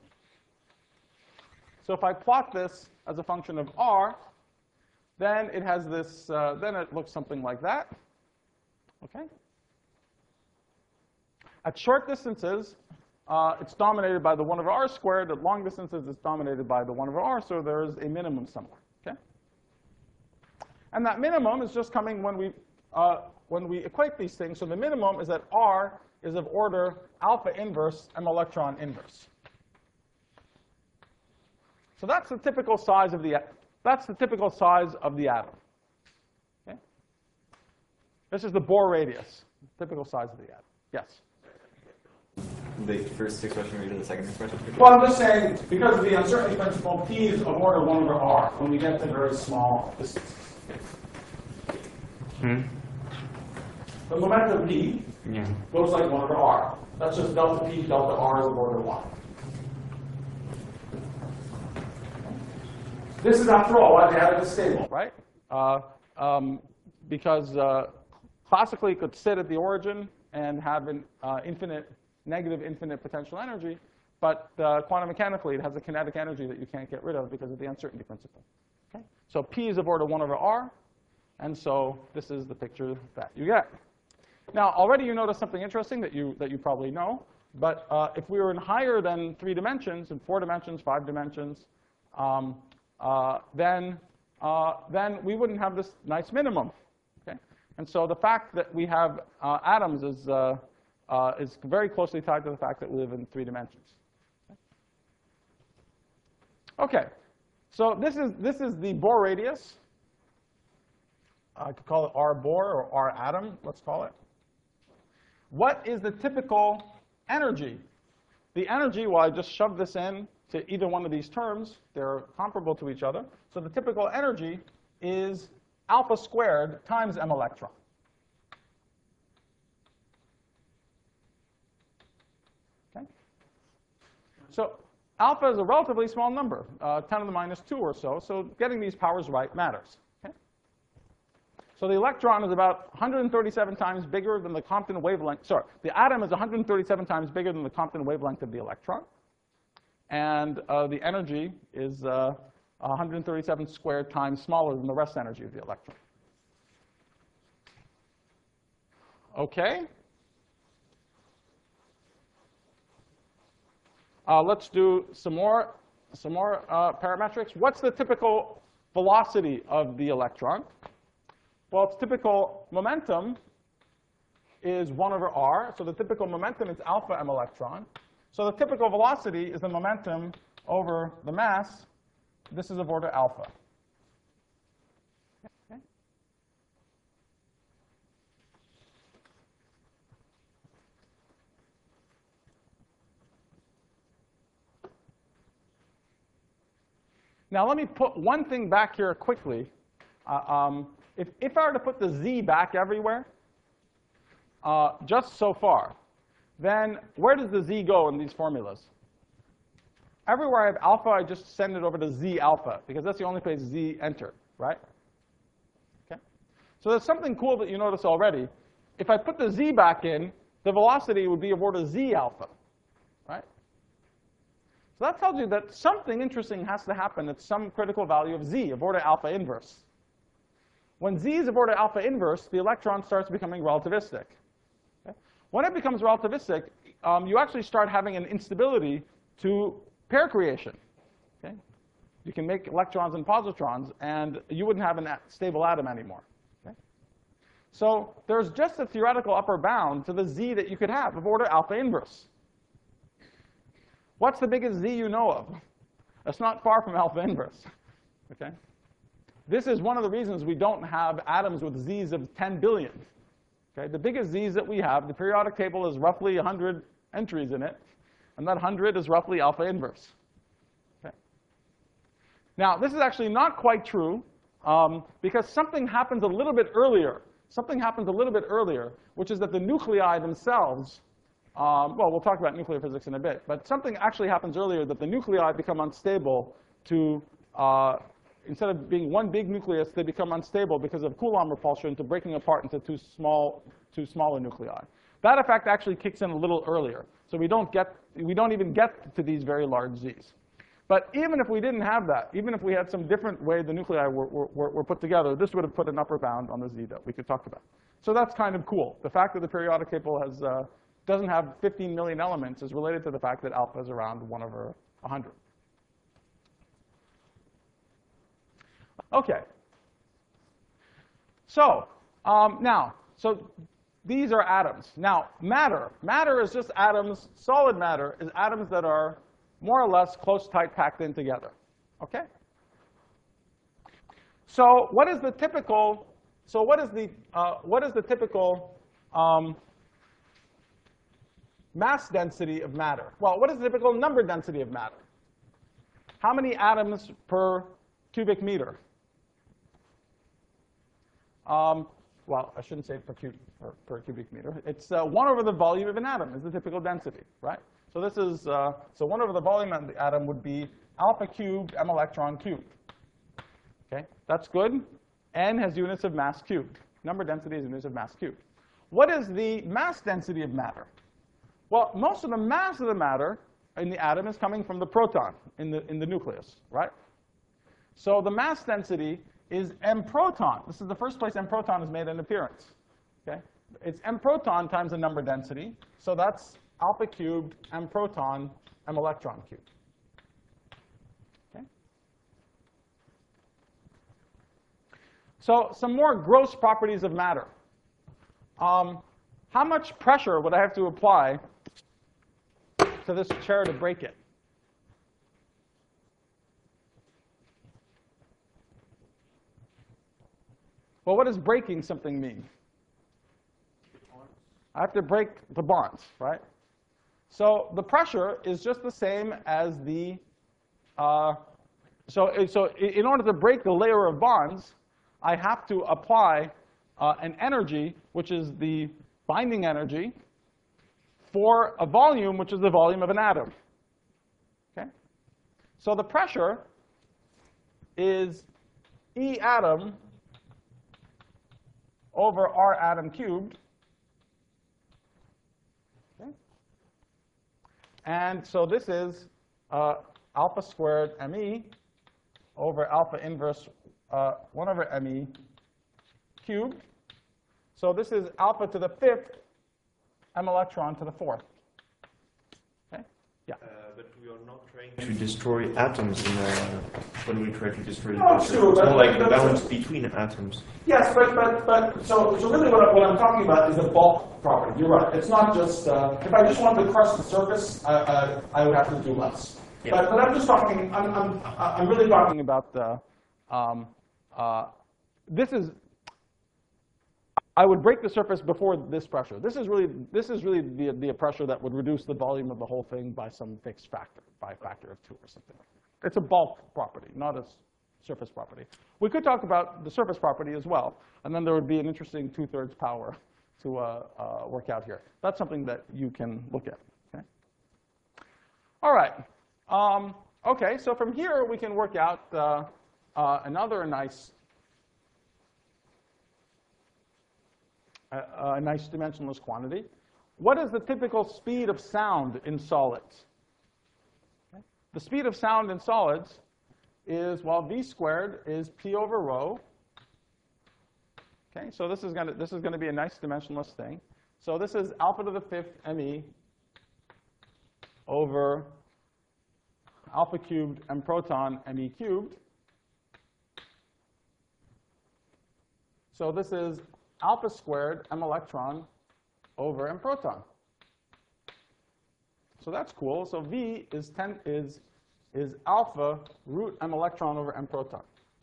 So if I plot this as a function of r, then it has this, uh, then it looks something like that. Okay? At short distances, uh, it's dominated by the one over r squared. At long distances, it's dominated by the one over r, so there is a minimum somewhere. Okay? And that minimum is just coming when we, uh, when we equate these things. So the minimum is that r is of order alpha inverse m electron inverse. So that's the typical size of the, that's the typical size of the atom. Okay? This is the Bohr radius, typical size of the atom. Yes? The first expression or the second expression? Well, I'm just saying, because of the uncertainty principle, p is of order one over r when we get to very small distances. Hmm? The momentum p Yeah. goes like one over r. That's just delta p, delta r is of order one. This is, after all, why the atom is stable, right? Uh, um, because uh, classically, it could sit at the origin and have an uh, infinite, negative infinite potential energy. But uh, quantum mechanically, it has a kinetic energy that you can't get rid of because of the uncertainty principle. Okay? So p is of order one over r. And so this is the picture that you get. Now, already you notice something interesting that you, that you probably know. But uh, if we were in higher than three dimensions, in four dimensions, five dimensions, um, uh, then, uh, then we wouldn't have this nice minimum. Okay? And so the fact that we have uh, atoms is, uh, uh, is very closely tied to the fact that we live in three dimensions. Okay. So this is, this is the Bohr radius. I could call it r Bohr or r atom, let's call it. What is the typical energy? The energy, well, I just shoved this in to either one of these terms. They're comparable to each other. So the typical energy is alpha squared times m electron. Okay? So alpha is a relatively small number, uh, ten to the minus two or so. So getting these powers right matters. So the electron is about one hundred thirty-seven times bigger than the Compton wavelength. Sorry, the atom is one hundred thirty-seven times bigger than the Compton wavelength of the electron. And uh, the energy is uh, one hundred thirty-seven squared times smaller than the rest energy of the electron. OK. Uh, let's do some more, some more uh, parametrics. What's the typical velocity of the electron? Well, its typical momentum is one over r. So the typical momentum is alpha m electron. So the typical velocity is the momentum over the mass. This is of order alpha. Okay. Now let me put one thing back here quickly. Uh, um, If, if I were to put the z back everywhere, uh, just so far, then where does the z go in these formulas? Everywhere I have alpha, I just send it over to z alpha, because that's the only place z entered, right? Okay. So there's something cool that you notice already. If I put the z back in, the velocity would be of order z alpha, right? So that tells you that something interesting has to happen at some critical value of z, of order alpha inverse. When z is of order alpha inverse, the electron starts becoming relativistic. Okay? When it becomes relativistic, um, you actually start having an instability to pair creation. Okay? You can make electrons and positrons, and you wouldn't have a stable atom anymore. Okay? So there's just a theoretical upper bound to the z that you could have of order alpha inverse. What's the biggest z you know of? That's not far from alpha inverse. Okay? This is one of the reasons we don't have atoms with z's of ten billion. Okay? The biggest z's that we have, the periodic table is roughly one hundred entries in it, and that one hundred is roughly alpha inverse. Okay? Now, this is actually not quite true, um, because something happens a little bit earlier. Something happens a little bit earlier, which is that the nuclei themselves, um, well, we'll talk about nuclear physics in a bit, but something actually happens earlier, that the nuclei become unstable to, uh, instead of being one big nucleus, they become unstable because of Coulomb repulsion to breaking apart into two small, two smaller nuclei. That effect actually kicks in a little earlier. So we don't get, we don't even get to these very large z's. But even if we didn't have that, even if we had some different way the nuclei were, were, were put together, this would have put an upper bound on the z that we could talk about. So that's kind of cool. The fact that the periodic table has, uh, doesn't have fifteen million elements is related to the fact that alpha is around one over one hundred. OK. So um, now, so these are atoms. Now, matter. Matter is just atoms. Solid matter is atoms that are more or less close, tight, packed in together. OK? So what is the typical, so what is the, uh, what is the typical um, mass density of matter? Well, what is the typical number density of matter? How many atoms per cubic meter? Um, well, I shouldn't say per, cub per, per cubic meter. It's uh, one over the volume of an atom is the typical density, right? So this is, uh, so one over the volume of the atom would be alpha cubed m electron cubed. Okay, that's good. N has units of mass cubed. Number density is units of mass cubed. What is the mass density of matter? Well, most of the mass of the matter in the atom is coming from the proton in the, in the nucleus, right? So the mass density is m proton. This is the first place m proton has made an appearance. Okay? It's m proton times the number density. So that's alpha cubed m proton m electron cubed. Okay? So some more gross properties of matter. Um, how much pressure would I have to apply to this chair to break it? Well, what does breaking something mean? I have to break the bonds, right? So the pressure is just the same as the, uh, so, so in order to break the layer of bonds, I have to apply uh, an energy, which is the binding energy, for a volume, which is the volume of an atom. Okay? So the pressure is E atom over R atom cubed. Okay? And so this is uh, alpha squared me over alpha inverse uh, one over me cubed. So this is alpha to the fifth m electron to the fourth. Okay? Yeah. Uh, but we are not trying to destroy atoms in, uh, when we try to destroy the No, pressure. sure, It's but- more like the but- balance between atoms. Yes, but, but, but so, so really what, I, what I'm talking about is the bulk property. You're right. It's not just, uh, if I just wanted to crush the surface, uh, uh, I would have to do less. Yeah. But, but I'm just talking, I'm, I'm, I'm really talking about the, um, uh, this is, I would break the surface before this pressure. This is really, this is really the, the pressure that would reduce the volume of the whole thing by some fixed factor, by a factor of two or something. It's a bulk property, not a surface property. We could talk about the surface property as well, and then there would be an interesting two-thirds power to uh, uh, work out here. That's something that you can look at. Okay? All right. Um, OK, so from here, we can work out uh, uh, another nice A, a nice dimensionless quantity. What is the typical speed of sound in solids? Okay. the speed of sound in solids is, well, v squared is p over rho. Okay, so this is gonna this is gonna be a nice dimensionless thing. So this is alpha to the fifth me over alpha cubed m proton me cubed. So this is alpha squared m electron over m proton. So that's cool. So v is ten is is alpha root m electron over m proton.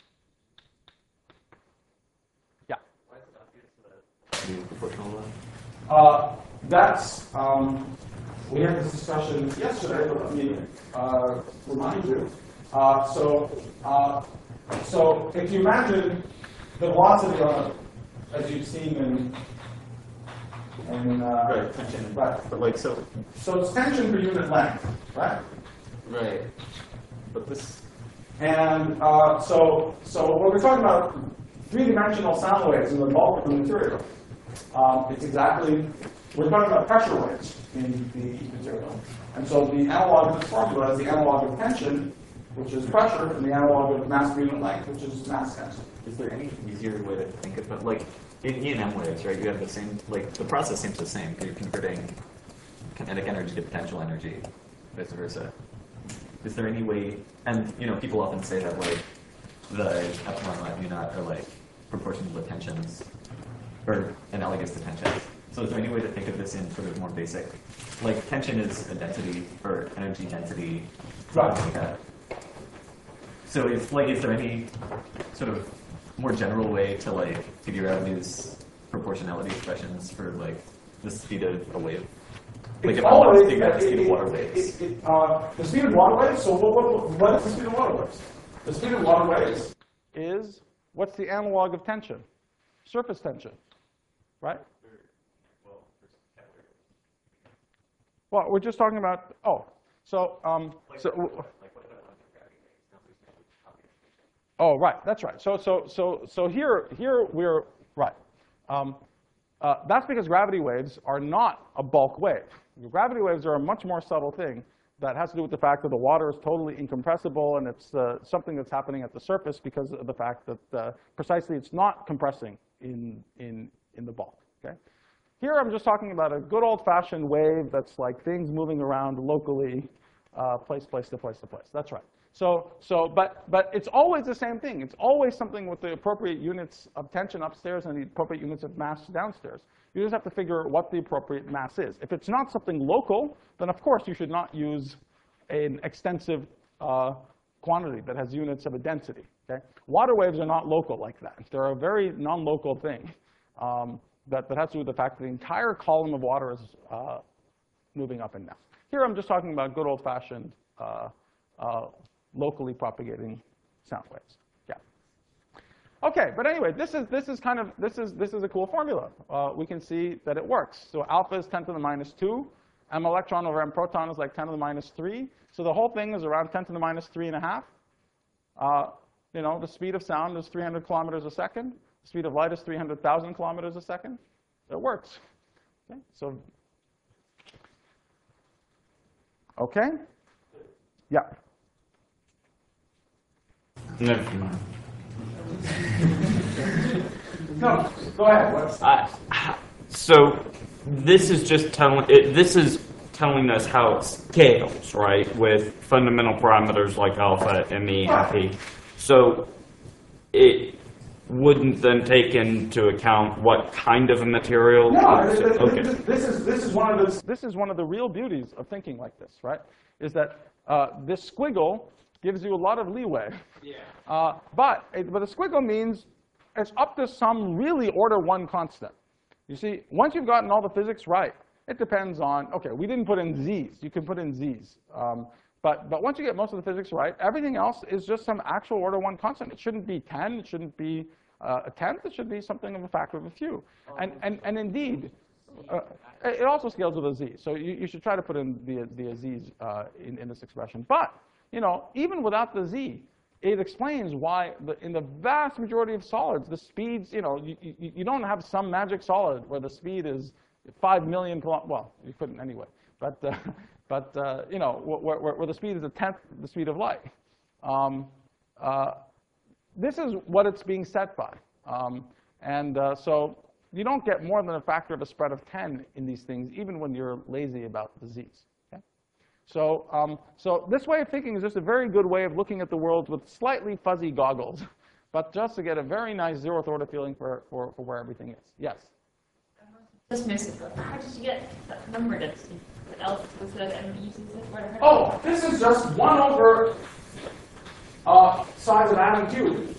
Yeah. Why is it obvious that proportional to that? Uh, that's um, we had this discussion yesterday, but let me uh, remind you. Uh, so uh, so if you imagine the velocity on a, as you've seen in in uh, Right, tension. right. But like, so. So it's tension per unit length, right? Right. But this. And uh, so, so when we're talking about three-dimensional sound waves in the bulk of the material, um, it's exactly, we're talking about pressure waves in the material. And so the analog of this formula is the analog of tension, which is pressure, and the analog of mass per unit length, which is mass tension. Is there any easier way to think of it? Like, in E and M waves, right, you have the same, like, the process seems the same. You're converting kinetic energy to potential energy, vice versa. Is there any way, and, you know, people often say that, like, the epsilon naught, mu naught are, like, proportional to tensions, or analogous to tensions. So is there any way to think of this in sort of more basic, like, tension is a density, or energy density, Right. like that. So is, like, is there any sort of more general way to, like, figure out these proportionality expressions for, like, the speed of a wave? Like, It's if I want to always- figure out the speed it- of water it- waves. it- it, uh, The speed of water waves, so what, what, what is the speed of water waves? The speed of water waves is, what's the analog of tension? Surface tension, right? Well, we're just talking about, oh, so, um, so, oh, right, that's right. So, so, so, so here, here we're, right. Um, uh, that's because gravity waves are not a bulk wave. Gravity waves are a much more subtle thing that has to do with the fact that the water is totally incompressible, and it's uh, something that's happening at the surface because of the fact that uh, precisely it's not compressing in, in, in the bulk, okay? Here I'm just talking about a good old-fashioned wave that's like things moving around locally, uh, place, place to place to place. That's right. So, so, but, but it's always the same thing. It's always something with the appropriate units of tension upstairs and the appropriate units of mass downstairs. You just have to figure what the appropriate mass is. If it's not something local, then of course you should not use an extensive uh, quantity that has units of a density. Okay? Water waves are not local like that. They're a very non-local thing um, that, that has to do with the fact that the entire column of water is uh, moving up and down. Here I'm just talking about good old-fashioned uh, uh, locally propagating sound waves. Yeah. Okay, but anyway, this is this is kind of this is this is a cool formula. Uh, we can see that it works. So alpha is ten to the minus two. M electron over M proton is like ten to the minus three. So the whole thing is around ten to the minus three and a half. Uh, you know, the speed of sound is three hundred kilometers a second. The speed of light is three hundred thousand kilometers a second. It works. Okay, so. Okay. Yeah. Never mind. No, go ahead. What's I, so this is just telling it, this is telling us how it scales, right, with fundamental parameters like alpha, me, and p. So it wouldn't then take into account what kind of a material. No, is- this, this- okay. this, this is this is one of the this is one of the real beauties of thinking like this, right? Is that uh, this squiggle gives you a lot of leeway. Yeah. Uh, but it, but a squiggle means it's up to some really order one constant. You see, once you've gotten all the physics right, it depends on, okay, we didn't put in z's. You can put in z's. Um, but, but once you get most of the physics right, everything else is just some actual order one constant. It shouldn't be ten. It shouldn't be uh, a tenth. It should be something of a factor of a few. And, and, and indeed, uh, it also scales with a z. So you, you should try to put in the, the z's uh, in, in this expression. But you know, even without the z, it explains why the, in the vast majority of solids, the speeds, you know, you, you, you don't have some magic solid where the speed is five million kilometers, well, you couldn't anyway. but uh, but uh, you know, where, where, where the speed is a tenth the speed of light. Um, uh, this is what it's being set by, um, and uh, so you don't get more than a factor of a spread of ten in these things, even when you're lazy about the z's. Okay? So um, so this way of thinking is just a very good way of looking at the world with slightly fuzzy goggles, but just to get a very nice zeroth order feeling for for, for where everything is. Yes. Just missed it. How did you get that number that's the alpha instead of m using this? Where the Oh, this is just one over uh, size of atom cubed.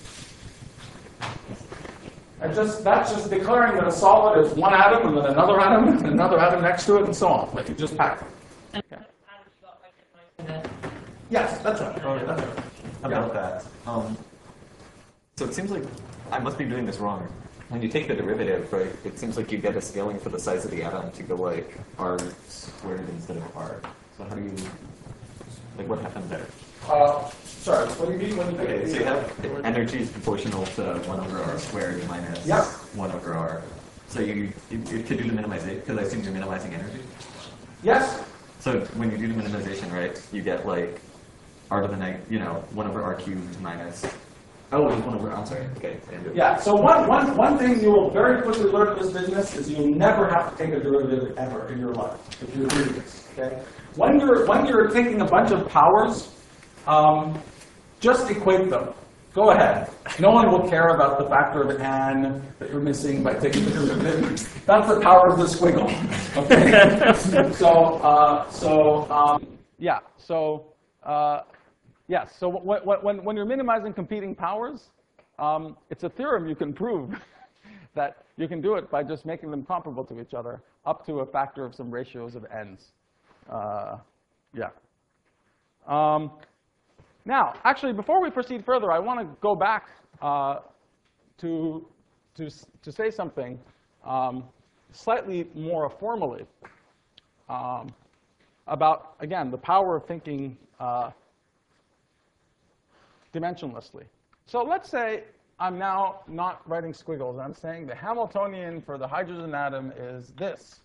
And just that's just declaring that a solid is one atom and then another atom and another atom next to it and so on. Like you just pack them. And Okay. atoms you got right in the Yes, that's right. Oh, yeah, that's right. About that. Um, so it seems like I must be doing this wrong. When you take the derivative, right, it seems like you get a scaling for the size of the atom to go like r squared instead of r. So how do you, like, what happened there? Uh, sorry, what do you mean when you Okay, so you have energy is proportional to one over r squared minus Yep. one over r. So you, you, you could do the minimization, because I assume you're minimizing energy. Yes. So when you do the minimization, right, you get like r to the neg, you know, one over r cubed minus, oh, it's one over, I'm sorry, okay. I do it. Yeah, so one, one, one thing you will very quickly learn in this business is you'll never have to take a derivative ever in your life if you do this, okay? When you're, when you're taking a bunch of powers, um, just equate them. Go ahead. No one will care about the factor of n that you're missing by taking the derivative. That's the power of the squiggle, okay? so, uh, so um, yeah, so, uh, yes, so when, when, when you're minimizing competing powers, um, it's a theorem you can prove that you can do it by just making them comparable to each other up to a factor of some ratios of n's. Uh, yeah. Um, now, actually, before we proceed further, I want to go back uh, to, to, to say something um, slightly more formally um, about, again, the power of thinking uh, dimensionlessly. So let's say I'm now not writing squiggles. I'm saying the Hamiltonian for the hydrogen atom is this.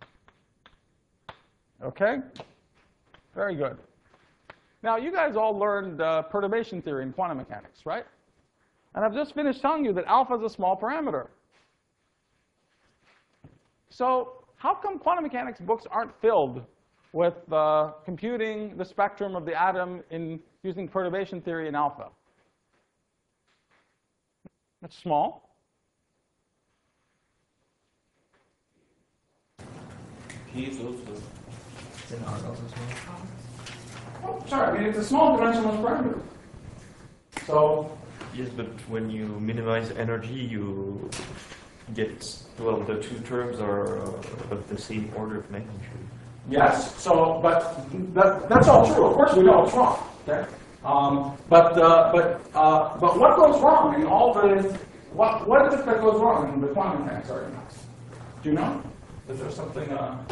OK? Very good. Now, you guys all learned uh, perturbation theory in quantum mechanics, right? And I've just finished telling you that alpha is a small parameter. So how come quantum mechanics books aren't filled with uh, computing the spectrum of the atom in using perturbation theory in alpha? It's small. P is also. Oh, sorry, I mean, it's a small dimensionless parameter. So, Yes, but when you minimize energy, you get, well, the two terms are uh, of the same order of magnitude. yes, so, but that, that's all true. Of course, we know it's wrong. Okay? Um, but, uh, but, uh, but what goes wrong in all the, what, what is it that goes wrong in the quantum mechanics arguments? Do you know? Is there something, uh,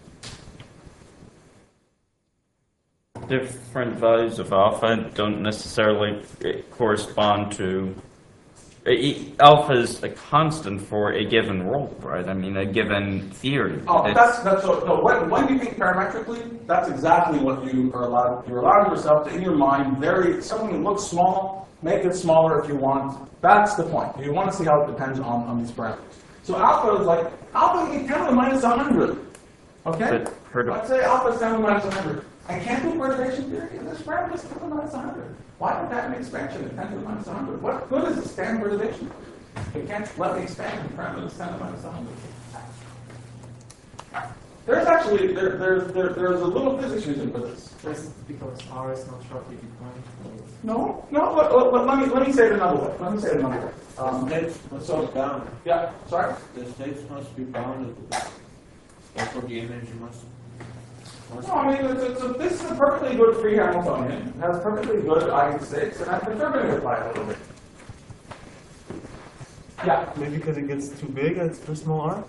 Different values of alpha don't necessarily correspond to. Alpha is a constant for a given role, right? I mean, a given theory. oh, It's- that's, that's, so, no, when, when you think parametrically, that's exactly what you are allowed, you're allowing yourself to, in your mind, very, something that looks small, make it smaller if you want. That's the point. You want to see how it depends on, on these parameters. So alpha is like, alpha can be ten to the minus one hundred. Okay? But perturb- Let's say alpha is ten to the minus one hundred. I can't do perturbation theory, and this parameter is ten to the minus one hundred. Why would that have an expansion at ten to the minus one hundred? What good is it standard perturbation? It can't let me expand the parameter that's ten to the minus one hundred. There's actually, there, there's, there, there's a little physics reason for this. Just because R is not sharply defined. No, no, let, let, let me, let me say it another way. Let me say it another way. Um, States must so- be bounded. yeah, sorry? The states must be bounded. Therefore, the energy must. must No, I mean, it's, it's a, this is a perfectly good free Hamiltonian. It has perfectly good eigenstakes, and I've been apply it a little bit. Yeah. Maybe because it gets too big at for small r?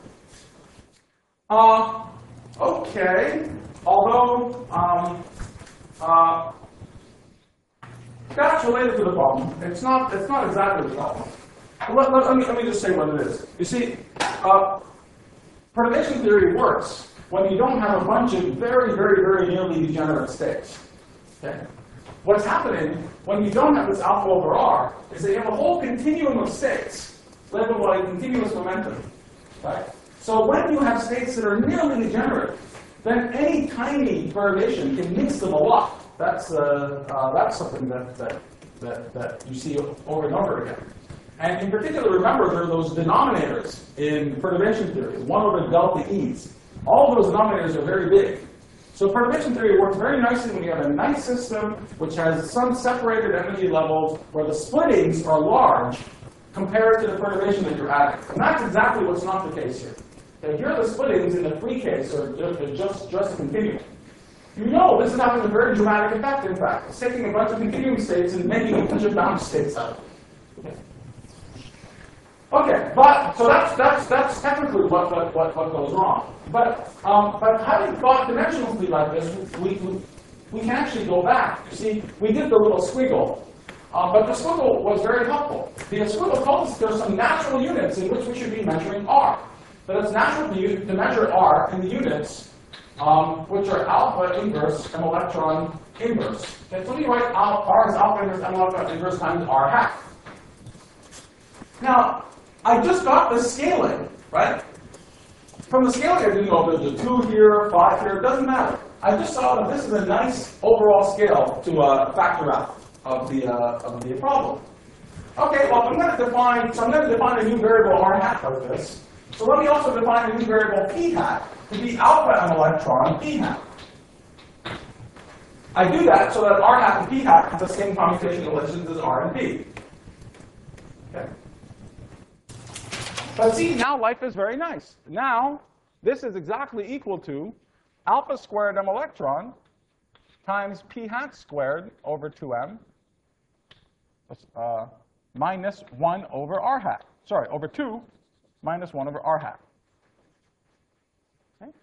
Uh, okay. Although, um, uh, that's related to the problem. It's not, it's not exactly the problem. Let, let, let, me, let me just say what it is. You see, uh, perturbation theory works when you don't have a bunch of very, very, very nearly degenerate states. Okay? What's happening when you don't have this alpha over R is that you have a whole continuum of states labeled by continuous momentum. Right? So when you have states that are nearly degenerate, then any tiny perturbation can mix them a lot. That's, uh, uh, that's something that, that, that, that you see over and over again. And in particular, remember, there are those denominators in perturbation theory, one over delta E's. All of those denominators are very big. So perturbation theory works very nicely when you have a nice system which has some separated energy levels where the splittings are large compared to the perturbation that you're adding. And that's exactly what's not the case here. Okay, here the splittings in the free case are just, are just, just a continuum. You know this is having a very dramatic effect, in fact. It's taking a bunch of continuum states and making a bunch of bound states out of it. Okay. Okay, but so that's that's that's technically what what what, what goes wrong. But um, but having thought dimensionally like this, we, we we can actually go back. You see, we did the little squiggle, uh, but the squiggle was very helpful. The squiggle told us there's some natural units in which we should be measuring R. But it's natural to, use, to measure R in the units um, which are alpha inverse m electron inverse. Okay, so let me write al R is alpha inverse m electron inverse times R hat. Now, I just got the scaling, right? From the scaling, I didn't know if there's a two here, five here, it doesn't matter. I just saw that this is a nice overall scale to uh, factor out of the, uh, of the problem. Okay, well, I'm going to define, so I'm going to define a new variable R hat like this. So let me also define a new variable p hat to be alpha m electron p hat. I do that so that R hat and p hat have the same computational relations as R and p. Okay. But see, now life is very nice. Now, this is exactly equal to alpha squared m electron times p hat squared over two m uh, minus one over R hat. Sorry, over two minus one over R hat. Okay?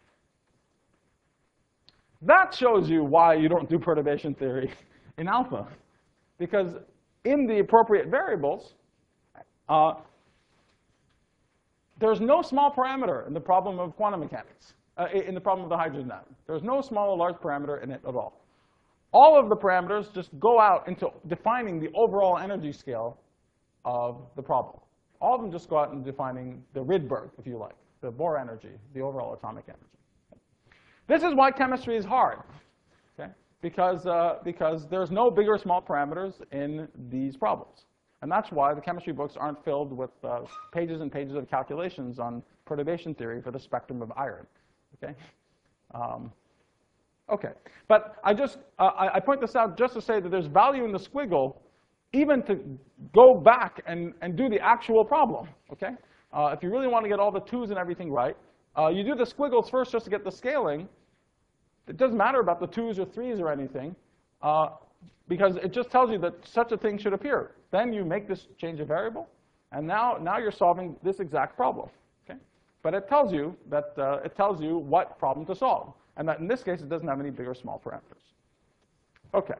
That shows you why you don't do perturbation theory in alpha. Because in the appropriate variables, uh, there's no small parameter in the problem of quantum mechanics, uh, in the problem of the hydrogen atom. There's no small or large parameter in it at all. All of the parameters just go out into defining the overall energy scale of the problem. All of them just go out and defining the Rydberg, if you like, the Bohr energy, the overall atomic energy. This is why chemistry is hard, okay? Because, uh, because there's no big or small parameters in these problems. And that's why the chemistry books aren't filled with uh, pages and pages of calculations on perturbation theory for the spectrum of iron, okay? Um, okay, but I just, uh, I, I point this out just to say that there's value in the squiggle even to go back and, and do the actual problem, okay? Uh, if you really want to get all the twos and everything right, uh, you do the squiggles first just to get the scaling. It doesn't matter about the twos or threes or anything, uh, because it just tells you that such a thing should appear. Then you make this change of variable, and now, now you're solving this exact problem, okay? But it tells you that, uh, it tells you what problem to solve, and that in this case, it doesn't have any big or small parameters. Okay.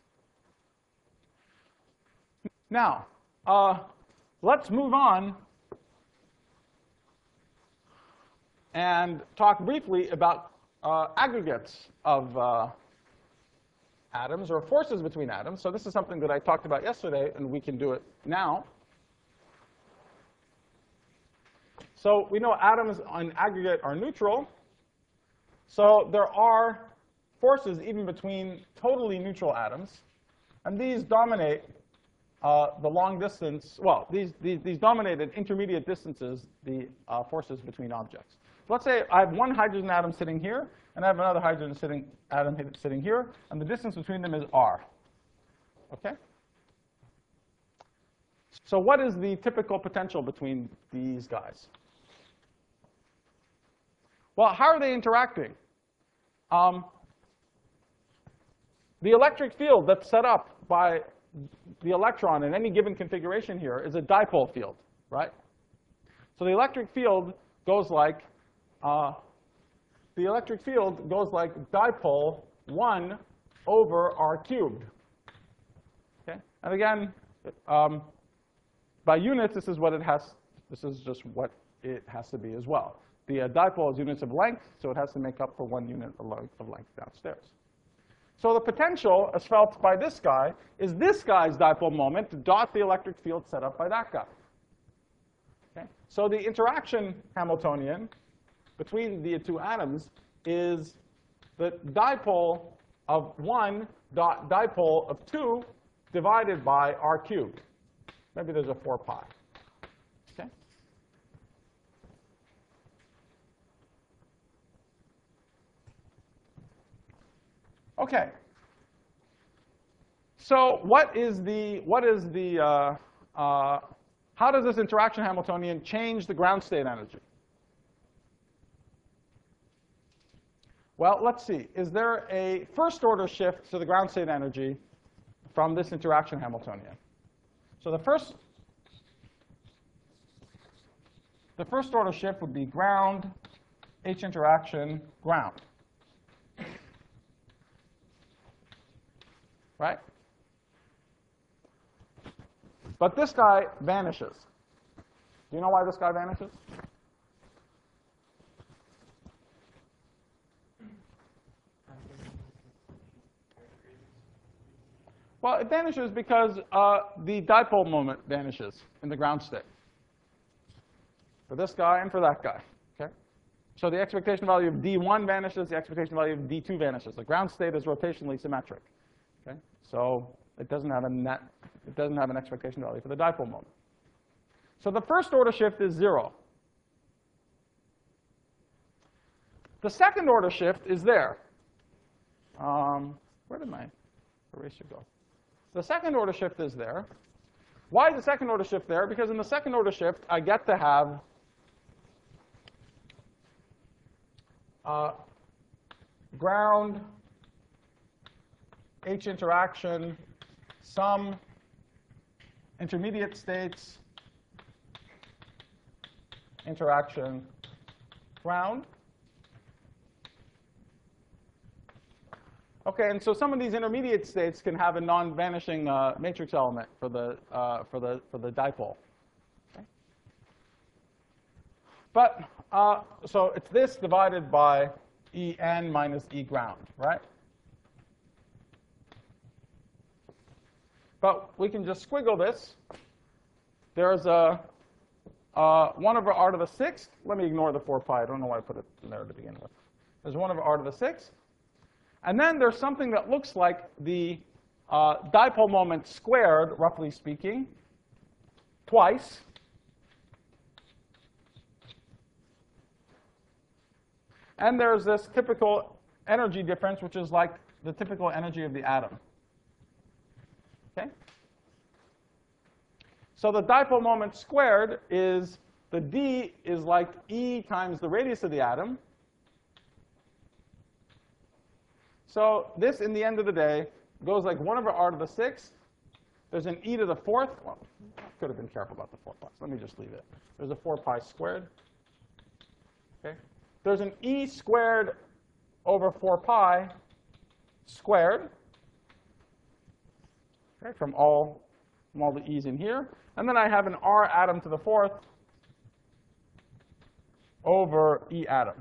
Now, uh, let's move on and talk briefly about uh, aggregates of uh, atoms or forces between atoms. So this is something that I talked about yesterday, and we can do it now. So we know atoms on aggregate are neutral. So there are forces even between totally neutral atoms, and these dominate Uh, the long distance, well, these, these, these dominated intermediate distances, the uh, forces between objects. So let's say I have one hydrogen atom sitting here, and I have another hydrogen sitting, atom sitting here, and the distance between them is R. Okay? So what is the typical potential between these guys? Well, how are they interacting? Um, the electric field that's set up by the electron in any given configuration here is a dipole field, right? So the electric field goes like, uh, the electric field goes like dipole one over R cubed. Okay? And again, um, by units, this is what it has, this is just what it has to be as well. the uh, dipole is units of length, so it has to make up for one unit of length, of length downstairs. So the potential, as felt by this guy, is this guy's dipole moment dot the electric field set up by that guy. Okay? So the interaction Hamiltonian between the two atoms is the dipole of one dot dipole of two divided by r cubed. Maybe there's a four pi. Okay? Okay. So what is the what is the uh, uh, how does this interaction Hamiltonian change the ground state energy? Well, let's see. Is there a first order shift to the ground state energy from this interaction Hamiltonian? So the first the first order shift would be ground, H interaction, ground. Right? But this guy vanishes. Do you know why this guy vanishes? Well, it vanishes because uh, the dipole moment vanishes in the ground state for this guy and for that guy. Okay? So the expectation value of D one vanishes, the expectation value of D two vanishes. The ground state is rotationally symmetric. Okay? So it doesn't have a net, it doesn't have an expectation value for the dipole moment. So the first order shift is zero. The second order shift is there. Um, where did my eraser go? The second order shift is there. Why is the second order shift there? Because in the second order shift, I get to have uh, ground, H interaction, some intermediate states, interaction, ground. Okay, and so some of these intermediate states can have a non-vanishing uh, matrix element for the uh, for the for the dipole. Okay. But uh, so it's this divided by E n minus E ground, right? But we can just squiggle this. There's a uh, one over r to the sixth. Let me ignore the four pi. I don't know why I put it in there to begin with. There's one over r to the sixth. And then there's something that looks like the uh, dipole moment squared, roughly speaking, twice. And there's this typical energy difference, which is like the typical energy of the atom. Okay? So the dipole moment squared is the d is like E times the radius of the atom. So this, in the end of the day, goes like one over r to the sixth. There's an e to the fourth. Well, I could have been careful about the four pi. Let me just leave it. There's a four pi squared. Okay. There's an e squared over four pi squared. Okay, from all from all the e's in here. And then I have an r atom to the fourth over e atom.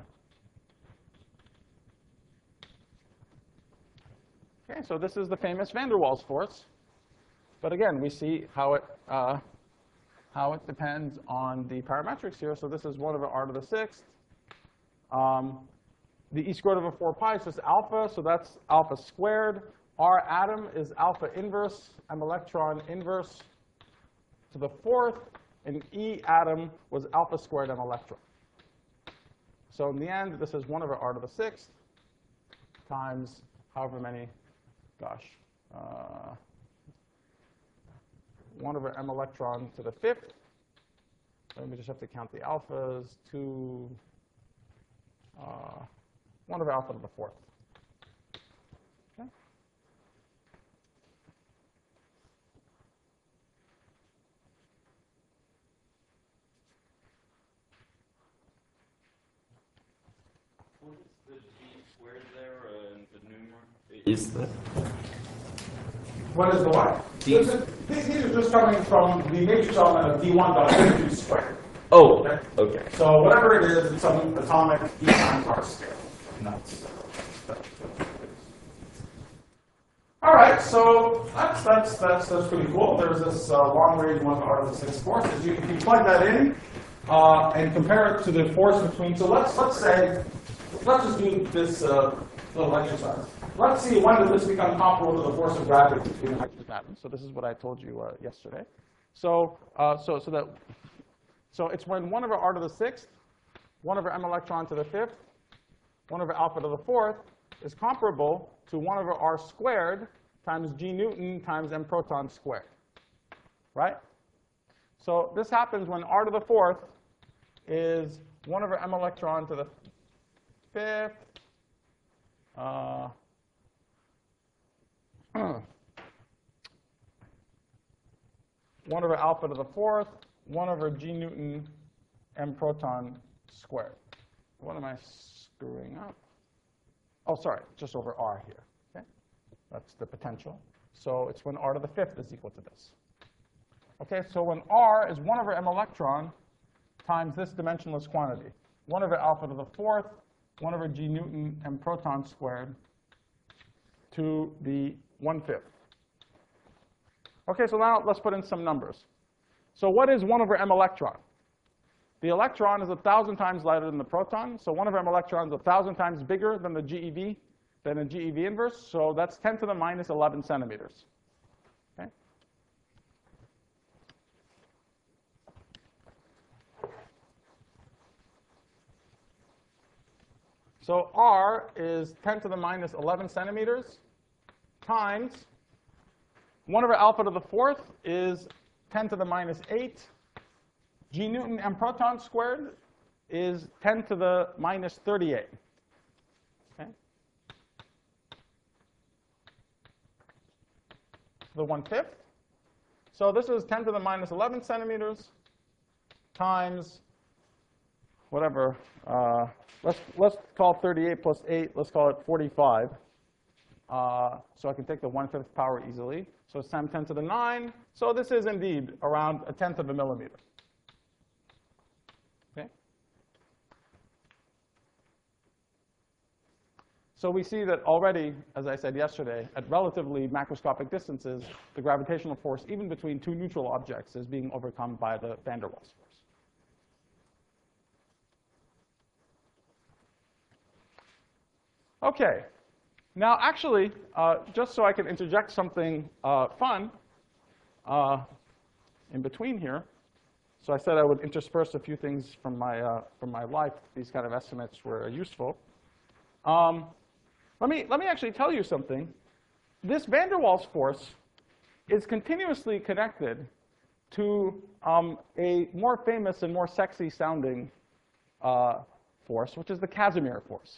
Okay, so this is the famous van der Waals force. But again, we see how it, uh, how it depends on the parametrics here. So this is one over r to the sixth. Um, the e squared over four pi is just alpha, so that's alpha squared. R atom is alpha inverse, m electron inverse to the fourth. And E atom was alpha squared m electron. So in the end, this is one over r to the sixth times however many. Gosh, uh, one over m electron to the fifth. Then we just have to count the alphas. Two, uh, one over alpha to the fourth. Okay. What is the d squared there and the numerator? Is the What is the what? These, these are just coming from the matrix element of d one dot d two squared. Oh, Okay? okay. So whatever it is, it's some atomic E times R scale. And that's, all right, so that's, that's, that's, that's pretty cool. There's this uh, long-range one R to the sixth force. As you, if you plug that in uh, and compare it to the force between, so let's, let's say, let's just do this uh, little exercise. Let's see when does this become comparable to the force of gravity between hydrogen atoms. So this is what I told you uh, yesterday. So, uh, so, so that, so it's when one over R to the sixth, one over m electron to the fifth, one over alpha to the fourth is comparable to one over R squared times g Newton times m proton squared, right? So this happens when R to the fourth is one over m electron to the fifth, uh, one over alpha to the fourth, one over g Newton m proton squared. What am I screwing up? Oh, sorry, just over R here. Okay, that's the potential. So it's when R to the fifth is equal to this. Okay, so when R is one over m electron times this dimensionless quantity, one over alpha to the fourth, one over g Newton m proton squared to the one-fifth. Okay, so now let's put in some numbers. So what is one over m electron? The electron is a thousand times lighter than the proton, so one over m electron is a thousand times bigger than the GeV, than a GeV inverse, so that's ten to the minus eleven centimeters. Okay? So R is ten to the minus eleven centimeters times one over alpha to the fourth is ten to the minus eight. G Newton m proton squared is ten to the minus thirty-eight. Okay? The one-fifth. So this is ten to the minus eleven centimeters times whatever. Uh, let's, let's call thirty-eight plus eight, let's call it forty-five. Uh, so I can take the one-fifth power easily. So it's times ten to the nine. So this is indeed around a tenth of a millimeter. Okay? So we see that already, as I said yesterday, at relatively macroscopic distances, the gravitational force, even between two neutral objects, is being overcome by the van der Waals force. Okay. Now, actually, uh, just so I can interject something uh, fun uh, in between here, so I said I would intersperse a few things from my, uh, from my life. These kind of estimates were useful. Um, let, me, let me actually tell you something. This van der Waals force is continuously connected to um, a more famous and more sexy sounding uh, force, which is the Casimir force.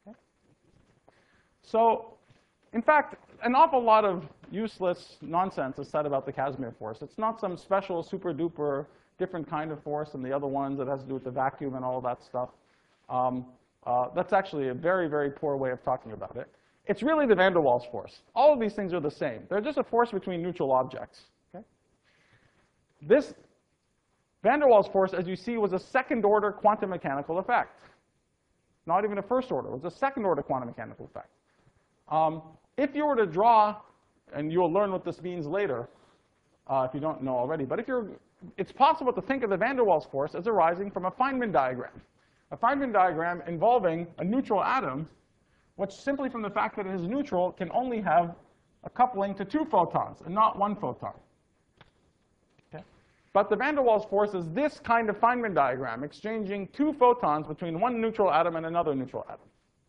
So, in fact, an awful lot of useless nonsense is said about the Casimir force. It's not some special, super duper, different kind of force than the other ones that has to do with the vacuum and all that stuff. Um, uh, that's actually a very, very poor way of talking about it. It's really the van der Waals force. All of these things are the same. They're just a force between neutral objects. Okay? This van der Waals force, as you see, was a second-order quantum mechanical effect. Not even a first order. It was a second-order quantum mechanical effect. Um, if you were to draw, and you'll learn what this means later, uh, if you don't know already, but if you're, it's possible to think of the van der Waals force as arising from a Feynman diagram. A Feynman diagram involving a neutral atom, which simply from the fact that it is neutral can only have a coupling to two photons and not one photon. Okay? But the van der Waals force is this kind of Feynman diagram, exchanging two photons between one neutral atom and another neutral atom.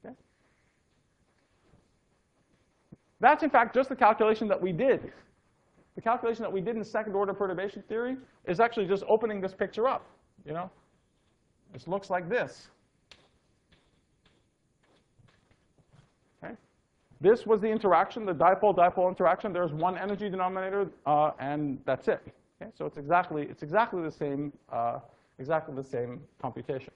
That's, in fact, just the calculation that we did. The calculation that we did in second-order perturbation theory is actually just opening this picture up. You know, this looks like this. Okay? This was the interaction, the dipole-dipole interaction. There's one energy denominator, uh, and that's it. Okay? So it's exactly it's exactly the same uh, exactly the same computation.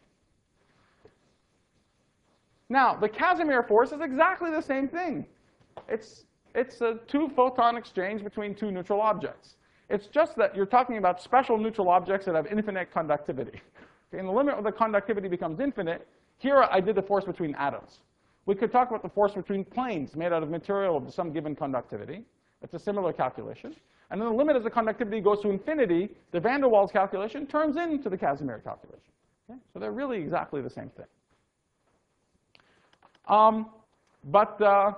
Now, the Casimir force is exactly the same thing. It's, it's a two-photon exchange between two neutral objects. It's just that you're talking about special neutral objects that have infinite conductivity. Okay, and the limit where the conductivity becomes infinite, here I did the force between atoms. We could talk about the force between planes made out of material of some given conductivity. It's a similar calculation. And then the limit as the conductivity goes to infinity, the van der Waals calculation turns into the Casimir calculation. Okay? So they're really exactly the same thing. Um, but, uh,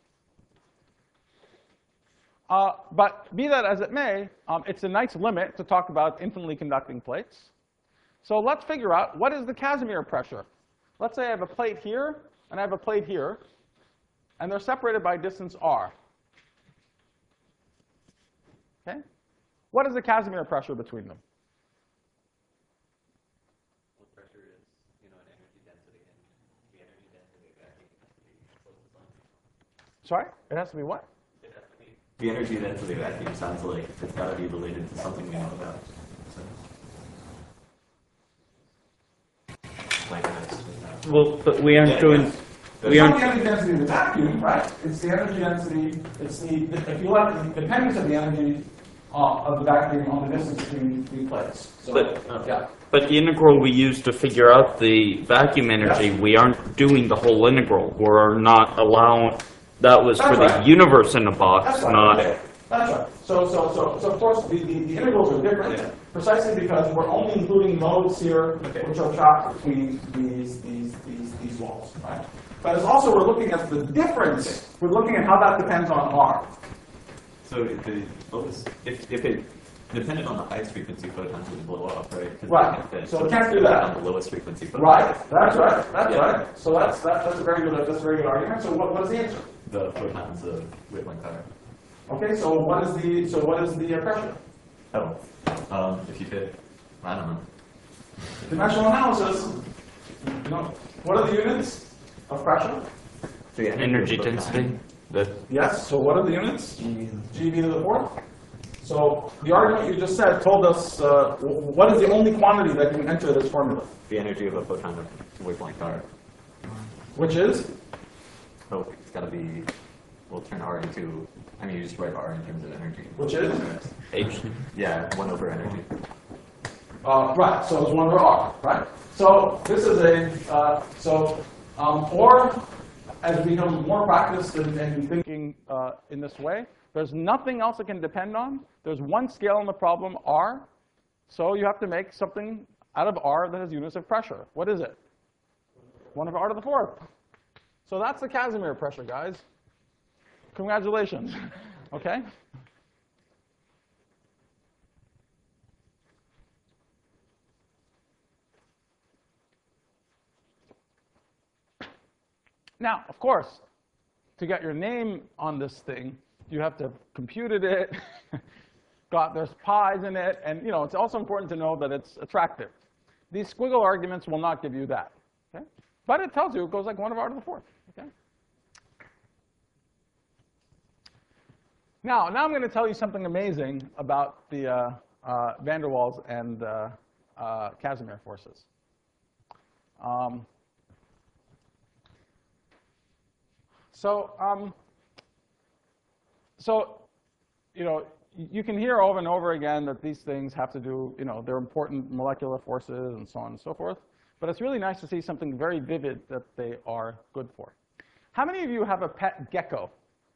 uh, but be that as it may, um, it's a nice limit to talk about infinitely conducting plates. So let's figure out what is the Casimir pressure. Let's say I have a plate here, and I have a plate here, and they're separated by distance r. Okay? What is the Casimir pressure between them? What pressure is, you know, an energy density, and the energy density of vacuum has to be close to something. Sorry? It has to be what? It has to be. The energy density of vacuum sounds like it's got to be related to something we know about. So. Like this. Well, but we aren't Yeah, doing. yes. It's We not aren't. the energy density of the vacuum, right? It's the energy density, it's the, if you like, the dependence of the energy uh, of the vacuum on the distance between three plates. So, But- yeah. But the integral we use to figure out the vacuum energy, Yes. we aren't doing the whole integral. We're not allowing. That was for That's the right. universe in a box, That's right. not. Okay. That's right. So, so, so, so of course, the, the, the integrals are different, Yeah. precisely because we're only including modes here, Okay. which are trapped between these, these, these, these walls, right? But it's also, we're looking at the difference. We're looking at how that depends on R. So if the lowest, if, if it depended on the highest frequency photons, it would blow up, right? 'Cause Right. they can't fit. So it can't do that. On the lowest frequency photons. Right. That's right. That's Yeah. right. So that's, that, that's a very good, that's a very good argument. So what, what's the answer? The photons of wavelength power. Okay, so what is the, so what is the uh, pressure? Oh, um, if you fit, I don't know. Dimensional analysis. You know, what are the units of pressure? The Energy of the density. photon. The Yes, so what are the units? G- G V to the fourth. So the argument you just said told us uh, w- what is the only quantity that can enter this formula, The energy of a photon of wavelength power. which is? Oh, it's got to be, we'll turn R into, I mean, you just write R in terms of energy. Which is? H. Yeah, one over energy. Uh, right, so it's one over R, right? So this is a, uh, so, um, or as we become more practiced in, in thinking uh, in this way, there's nothing else it can depend on. There's one scale in the problem, R. So you have to make something out of R that has units of pressure. What is it? one over R to the fourth. So that's the Casimir pressure, guys. Congratulations. Okay? Now, of course, to get your name on this thing, you have to have computed it. Got there's pi's in it, and you know it's also important to know that it's attractive. These squiggle arguments will not give you that, okay? But it tells you it goes like one of R to the fourth. Okay. Now, now I'm going to tell you something amazing about the uh, uh, van der Waals and uh, uh, Casimir forces. Um, so, um, so, you know, you can hear over and over again that these things have to do, you know, they're important molecular forces and so on and so forth. But it's really nice to see something very vivid that they are good for. How many of you have a pet gecko?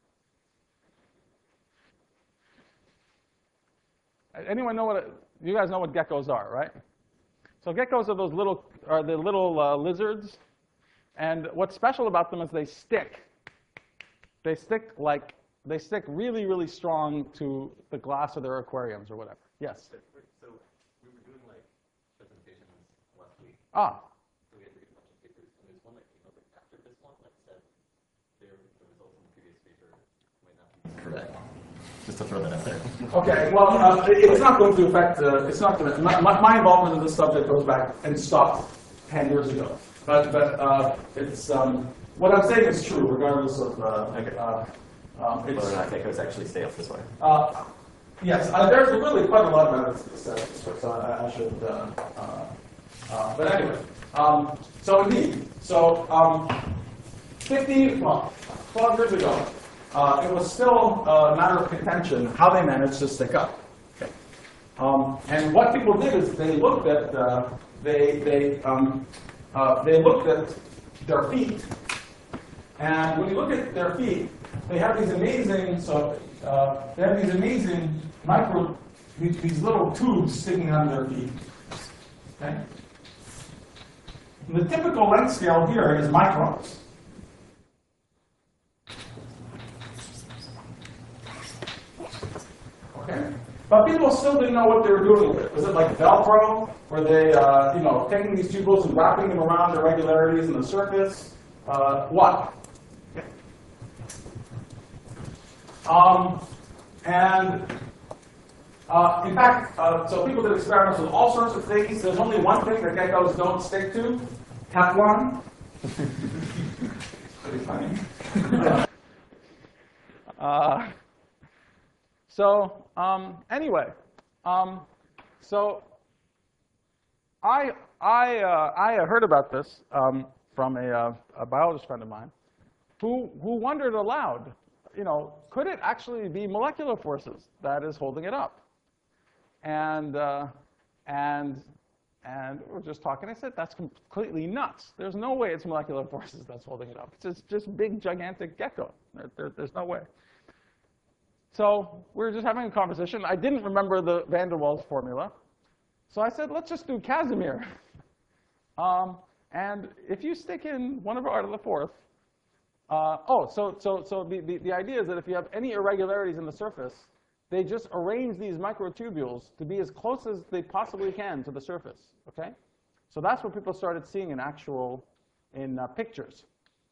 Anyone know what, it, you guys know what geckos are, right? So geckos are those little, are the little uh, lizards. And what's special about them is they stick. They stick like, they stick really, really strong to the glass of their aquariums or whatever. Yes? So we were doing like presentations last week. Ah, So we had to read a bunch of papers, and there's one that came out like after this one that said their, the results in the previous paper might not be correct. Just to throw that out there. okay. Well, uh, it- it's not going to affect, uh, it's not going to, my, my my involvement in this subject goes back and stopped ten years ago. But, but uh, it's, um, what I'm saying is true regardless of, uh, Okay. uh, um, it's, Whether or not geckos actually stay up this way. Uh, yes, uh, there's really quite a lot of evidence to say this way, so I, I should. Uh, uh, uh, but anyway, um, so indeed, so um, fifty, well, twelve years ago, uh, it was still a matter of contention how they managed to stick up. Okay. Um, and what people did is they looked at uh, they they um, uh, they looked at their feet, and when you look at their feet, they have these amazing so uh, they have these amazing micro these, these little tubes sticking out of their feet. Okay. And the typical length scale here is microns. Okay. But people still didn't know what they were doing with it. Was it like Velcro? Were they, uh, you know, taking these tubules and wrapping them around irregularities in the surface? Uh, what? Okay. Um, and uh, in fact, uh, so people did experiments with all sorts of things. There's only one thing that geckos don't stick to: Teflon. Pretty funny. uh, So um, anyway, um, so I I uh, I heard about this um, from a, uh, a biologist friend of mine, who who wondered aloud, you know, could it actually be molecular forces that is holding it up? And uh, and and we were just talking. I said that's completely nuts. There's no way it's molecular forces that's holding it up. It's just, just big gigantic gecko. There, there, there's no way. So we were just having a conversation. I didn't remember the van der Waals formula. So I said, let's just do Casimir. Um, and if you stick in one over r to the fourth, uh, oh, so, so, so the, the, the idea is that if you have any irregularities in the surface, they just arrange these microtubules to be as close as they possibly can to the surface, okay? So that's what people started seeing in actual, in uh, pictures.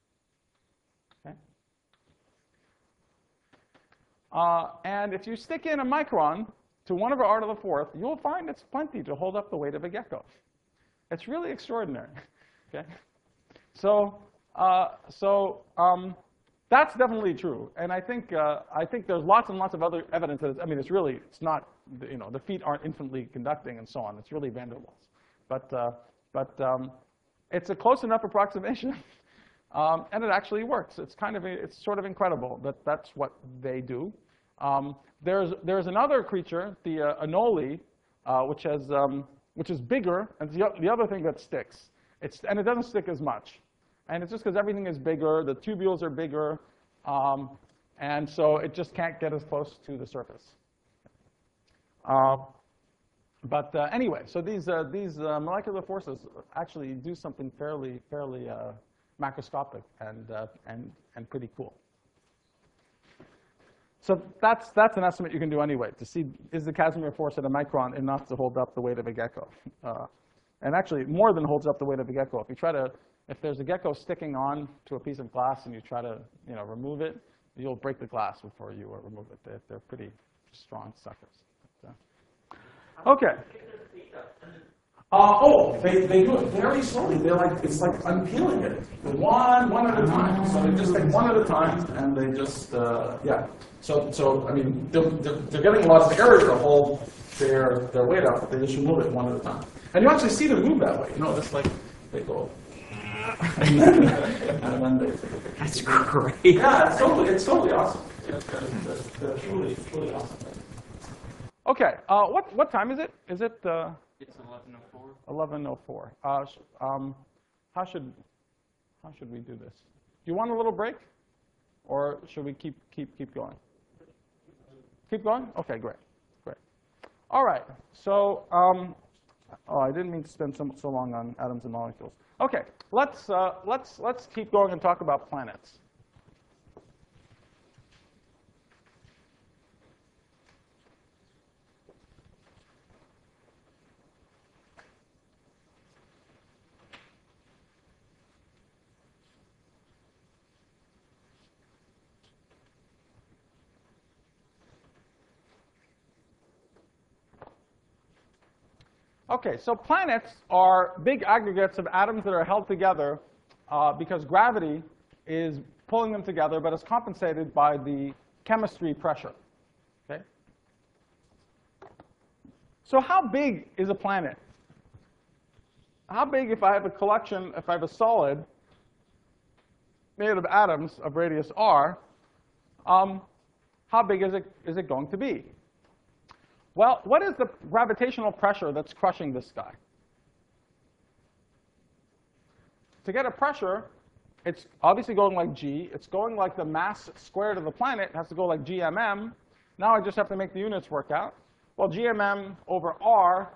Uh, and if you stick in a micron to one over r to the fourth, you'll find it's plenty to hold up the weight of a gecko. It's really extraordinary. Okay, so uh, so um, that's definitely true, and I think uh, I think there's lots and lots of other evidence that it's, I mean, it's really it's not, you know, the feet aren't infinitely conducting and so on. It's really van der Waals, but uh, but um, it's a close enough approximation. Um, and it actually works. It's kind of, it's sort of incredible that that's what they do. Um, there's, there's another creature, the uh, anole, uh, which has, um, which is bigger, and it's the, the other thing that sticks. It's, and it doesn't stick as much. And it's just because everything is bigger, the tubules are bigger, um, and so it just can't get as close to the surface. Uh, but uh, anyway, so these, uh, these uh, molecular forces actually do something fairly, fairly uh, macroscopic and, uh, and, and pretty cool. So that's, that's an estimate you can do anyway, to see is the Casimir force at a micron enough to hold up the weight of a gecko. Uh, and actually, more than holds up the weight of a gecko. If you try to, if there's a gecko sticking on to a piece of glass and you try to, you know, remove it, you'll break the glass before you uh, remove it. They're, they're pretty strong suckers. So, okay. Uh, oh, they, they do it very slowly. They're like, it's like unpeeling it, one, one at a time. So they just take one at a time, and they just, uh, yeah. So, so I mean, they're, they're, they're getting lots of air to hold their, their weight up, but they just remove it one at a time. And you actually see them move that way. You know, it's like they go, and then, and then they. That's great. Yeah, it's totally, it's totally awesome. It's, it's, it's really, really awesome. Okay, uh, what what time is it? Is it? Uh, It's eleven oh four. eleven oh four. Uh, um, how should how should we do this? Do you want a little break, or should we keep keep keep going? Keep going? Okay, great, great. All right. So, um, oh, I didn't mean to spend so so long on atoms and molecules. Okay, let's uh, let's let's keep going and talk about planets. Okay, so planets are big aggregates of atoms that are held together uh, because gravity is pulling them together, but is compensated by the chemistry pressure. Okay? So how big is a planet? How big, if I have a collection, if I have a solid made of atoms of radius r, um, how big is it, is it going to be? Well, what is the gravitational pressure that's crushing this guy? To get a pressure, it's obviously going like G. It's going like the mass squared of the planet. It has to go like G M M. Now I just have to make the units work out. Well, G M M over R,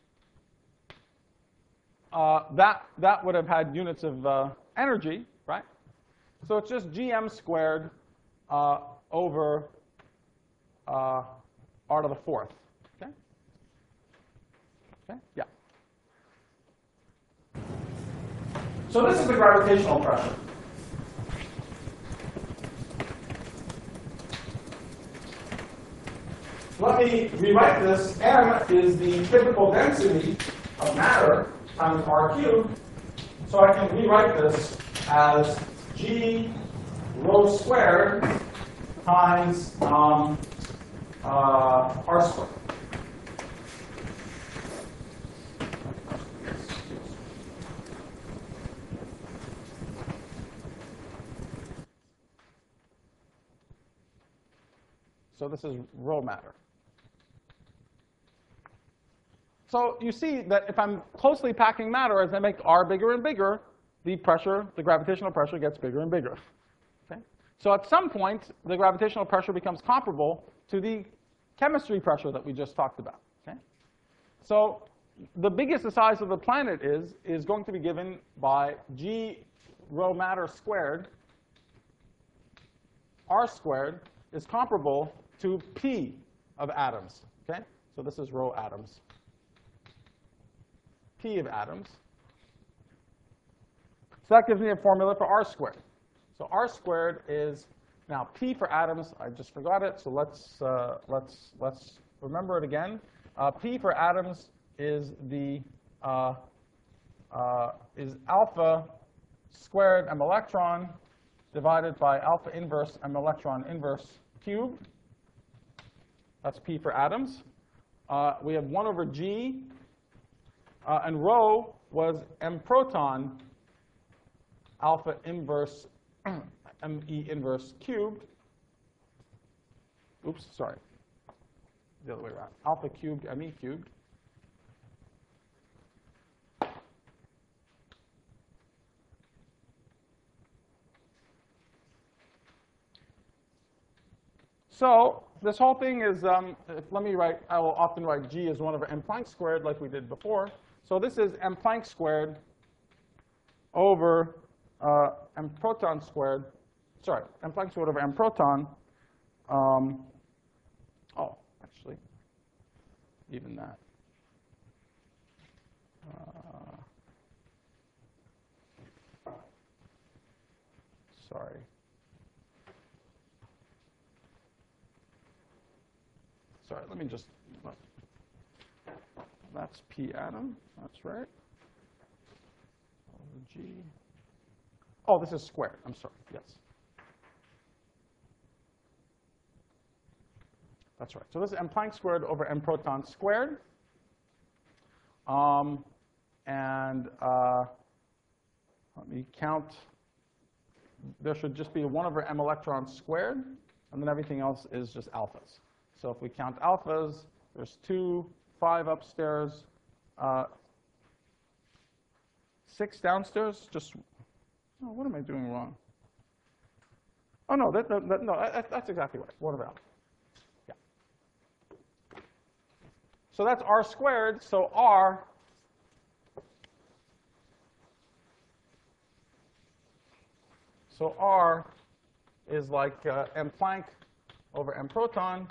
uh, that, that would have had units of uh, energy, right? So it's just G M squared uh, over uh, R to the fourth. Okay? Okay? Yeah. So this is the gravitational pressure. Let me rewrite this. M is the typical density of matter times R cubed. So I can rewrite this as G rho squared times um, uh, R squared. So this is rho matter. So you see that if I'm closely packing matter, as I make R bigger and bigger, the pressure, the gravitational pressure gets bigger and bigger. Okay? So at some point, the gravitational pressure becomes comparable to the chemistry pressure that we just talked about. Okay? So the biggest the size of the planet is, is going to be given by G rho matter squared. R squared is comparable to P of atoms. Okay? So this is rho atoms. P of atoms. So that gives me a formula for R squared. So R squared is now P for atoms. I just forgot it, so let's uh, let's let's remember it again. Uh, P for atoms is the uh, uh, is alpha squared m electron divided by alpha inverse m electron inverse cubed. That's P for atoms. Uh, we have one over G. Uh, and rho was m proton alpha inverse me inverse cubed. Oops, sorry. The other way around. Alpha cubed me cubed. So this whole thing is, um, let me write, I will often write G as one over m Planck squared like we did before. So this is m Planck squared over uh, m proton squared. Sorry, m Planck squared over m proton. Um, oh, actually, even that. Uh, sorry. Sorry, let me just. That's P atom. That's right. Over G. Oh, this is squared. I'm sorry. Yes. That's right. So this is m Planck squared over m proton squared. Um, and uh, let me count. There should just be one over m electron squared, and then everything else is just alphas. So if we count alphas, there's two, five upstairs, uh, six downstairs. Just, oh, what am I doing wrong? Oh no, that, that, that, no, that, that's exactly right. One over alpha. Yeah. So that's R squared. So R So R is like uh, m Planck over m proton.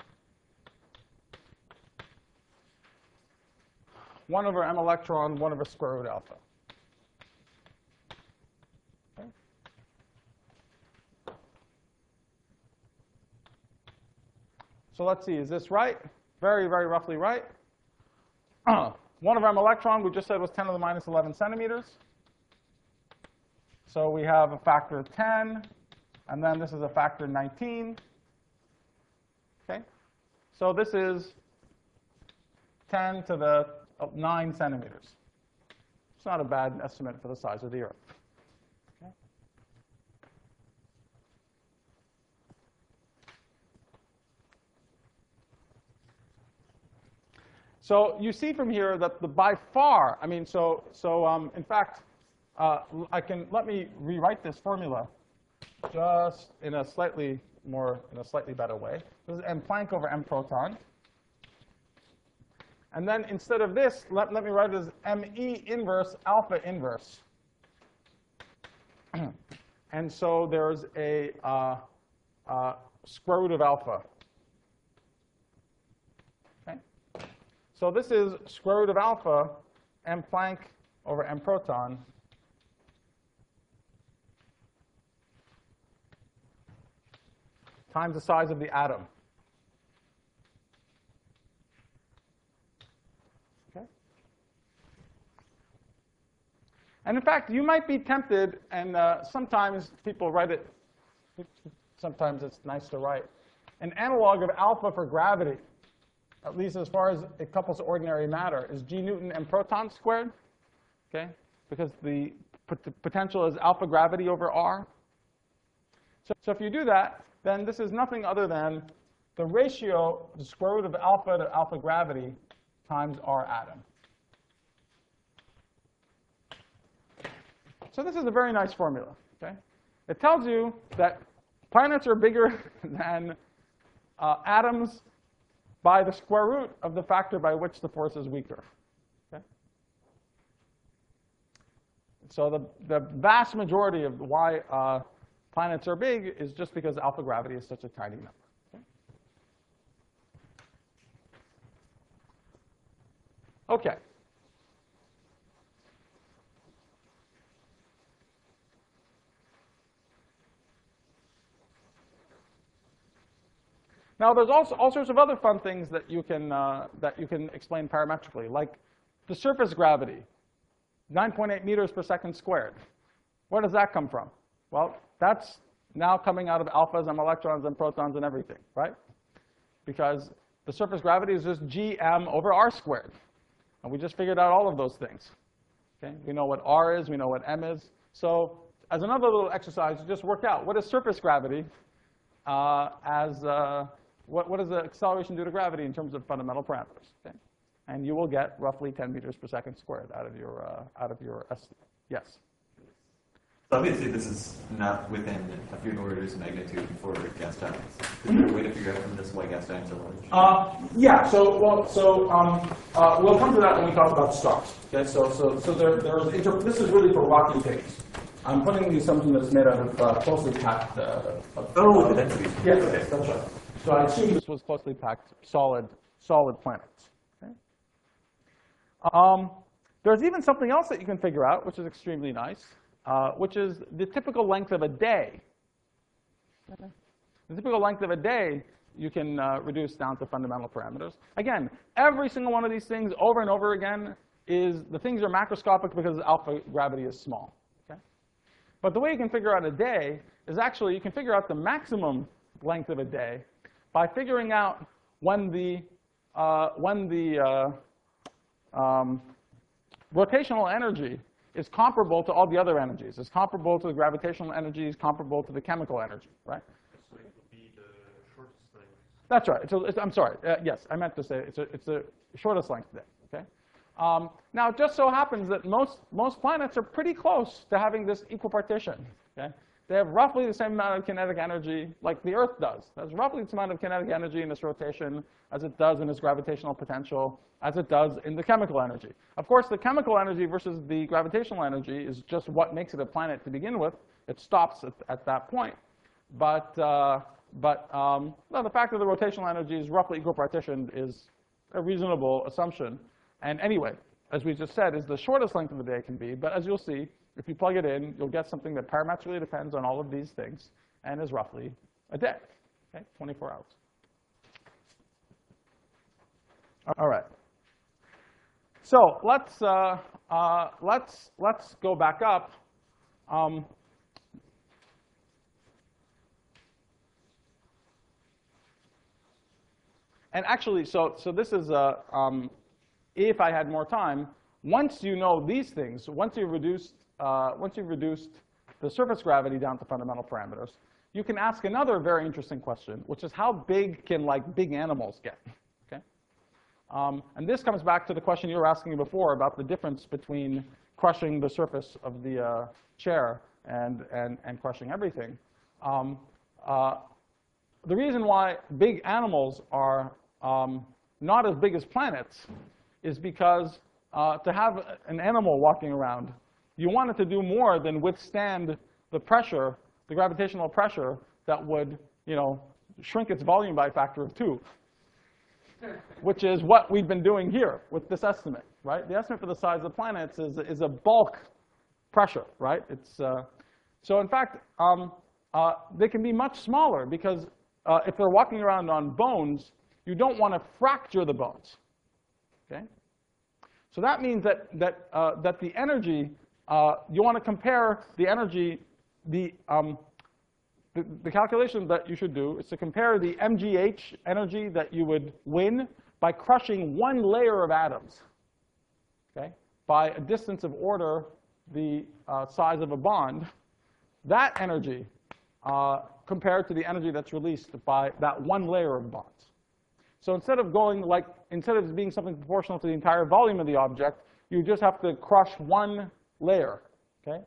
one over m electron, one over square root alpha. Okay. So let's see, is this right? Very, very roughly right. one over m electron, we just said was ten to the minus eleven centimeters. So we have a factor of ten, and then this is a factor of nineteen. Okay. So this is ten to the nine centimeters. It's not a bad estimate for the size of the Earth. Okay. So you see from here that the by far, I mean, so, so um, in fact, uh, I can, let me rewrite this formula just in a slightly more, in a slightly better way. This is m Planck over m proton. And then instead of this, let, let me write it as me inverse alpha inverse. And so there's a uh, uh, square root of alpha. Okay? So this is square root of alpha, m Planck over m proton. Times the size of the atom. Okay? And in fact, you might be tempted, and uh, sometimes people write it, sometimes it's nice to write, an analog of alpha for gravity, at least as far as it couples to ordinary matter, is g Newton m proton squared, okay? Because the pot potential is alpha gravity over r. So, so if you do that, then this is nothing other than the ratio, the square root of alpha to alpha gravity times r atom. So this is a very nice formula. Okay? It tells you that planets are bigger than uh, atoms by the square root of the factor by which the force is weaker. Okay? So the, the vast majority of why uh, planets are big is just because alpha gravity is such a tiny number. Okay. Okay. Now, there's also all sorts of other fun things that you can uh, that you can explain parametrically, like the surface gravity, nine point eight meters per second squared. Where does that come from? Well, that's now coming out of alphas and electrons and protons and everything, right? Because the surface gravity is just gm over r squared. And we just figured out all of those things. Okay? We know what r is. We know what m is. So as another little exercise, you just work out what is surface gravity uh, as uh, what, what does the acceleration do to gravity in terms of fundamental parameters. Okay? And you will get roughly ten meters per second squared out of your, uh, out of your estimate. Yes? Obviously, this is not within a few orders of magnitude for gas giants. Is there a way to figure out from this why gas giants are large? Uh, yeah. So, well, so um, uh, we'll come to that when we talk about stars. Okay. So, so, so there, there's inter this is really for rocky things. I'm putting the assumption that it's made out of uh, closely packed. Uh, oh, that's easy. Yes, okay, that's right. So I assume this was closely packed, solid, solid planets. Okay. Um, there's even something else that you can figure out, which is extremely nice. Uh, which is the typical length of a day. Okay. The typical length of a day you can uh, reduce down to fundamental parameters. Again, every single one of these things over and over again is the things are macroscopic because alpha gravity is small. Okay? But the way you can figure out a day is actually you can figure out the maximum length of a day by figuring out when the, uh, when the uh, um, rotational energy is comparable to all the other energies. It's comparable to the gravitational energies, comparable to the chemical energy, right? So it would be the shortest length. That's right. It's a, it's, I'm sorry. Uh, yes, I meant to say it's a, it's the shortest length day. Okay. Um, now, it just so happens that most most planets are pretty close to having this equipartition. Okay. They have roughly the same amount of kinetic energy like the Earth does. There's roughly the same amount of kinetic energy in its rotation as it does in its gravitational potential, as it does in the chemical energy. Of course, the chemical energy versus the gravitational energy is just what makes it a planet to begin with. It stops at, at that point. But, uh, but um, well, the fact that the rotational energy is roughly equipartitioned is a reasonable assumption. And anyway, as we just said, is the shortest length of the day can be. But as you'll see, if you plug it in, you'll get something that parametrically depends on all of these things and is roughly a day, okay, twenty-four hours. All right. So let's uh, uh, let's let's go back up. Um, and actually, so so this is a. Um, if I had more time, once you know these things, once you've reduced uh, once you've reduced the surface gravity down to fundamental parameters, you can ask another very interesting question, which is how big can like big animals get? Okay. Um, and this comes back to the question you were asking before about the difference between crushing the surface of the uh, chair and, and, and crushing everything. Um, uh, the reason why big animals are um, not as big as planets is because uh, to have an animal walking around, you want it to do more than withstand the pressure, the gravitational pressure that would, you know, shrink its volume by a factor of two, which is what we've been doing here with this estimate, right? The estimate for the size of planets is, is a bulk pressure, right? It's, uh, so in fact, um, uh, they can be much smaller because uh, if they're walking around on bones, you don't want to fracture the bones, okay? So that means that, that, uh, that the energy, uh, you want to compare the energy, the, um, the, the calculation that you should do is to compare the M G H energy that you would win by crushing one layer of atoms, okay, by a distance of order the uh, size of a bond. That energy uh, compared to the energy that's released by that one layer of bonds. So instead of going like, instead of being something proportional to the entire volume of the object, you just have to crush one layer, okay?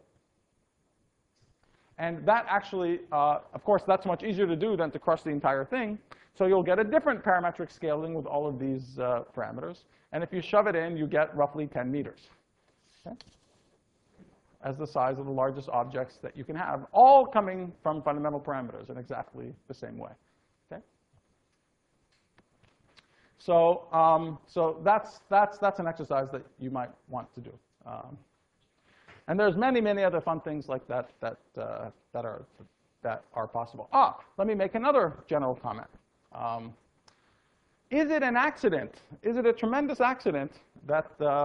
And that actually, uh, of course, that's much easier to do than to crush the entire thing. So you'll get a different parametric scaling with all of these uh, parameters. And if you shove it in, you get roughly ten meters, okay, as the size of the largest objects that you can have, all coming from fundamental parameters in exactly the same way. Okay? So, um, so that's, that's, that's an exercise that you might want to do. Um, and there's many, many other fun things like that that, uh, that, are, that are possible. Ah, let me make another general comment. Um, is it an accident? Is it a tremendous accident that, uh,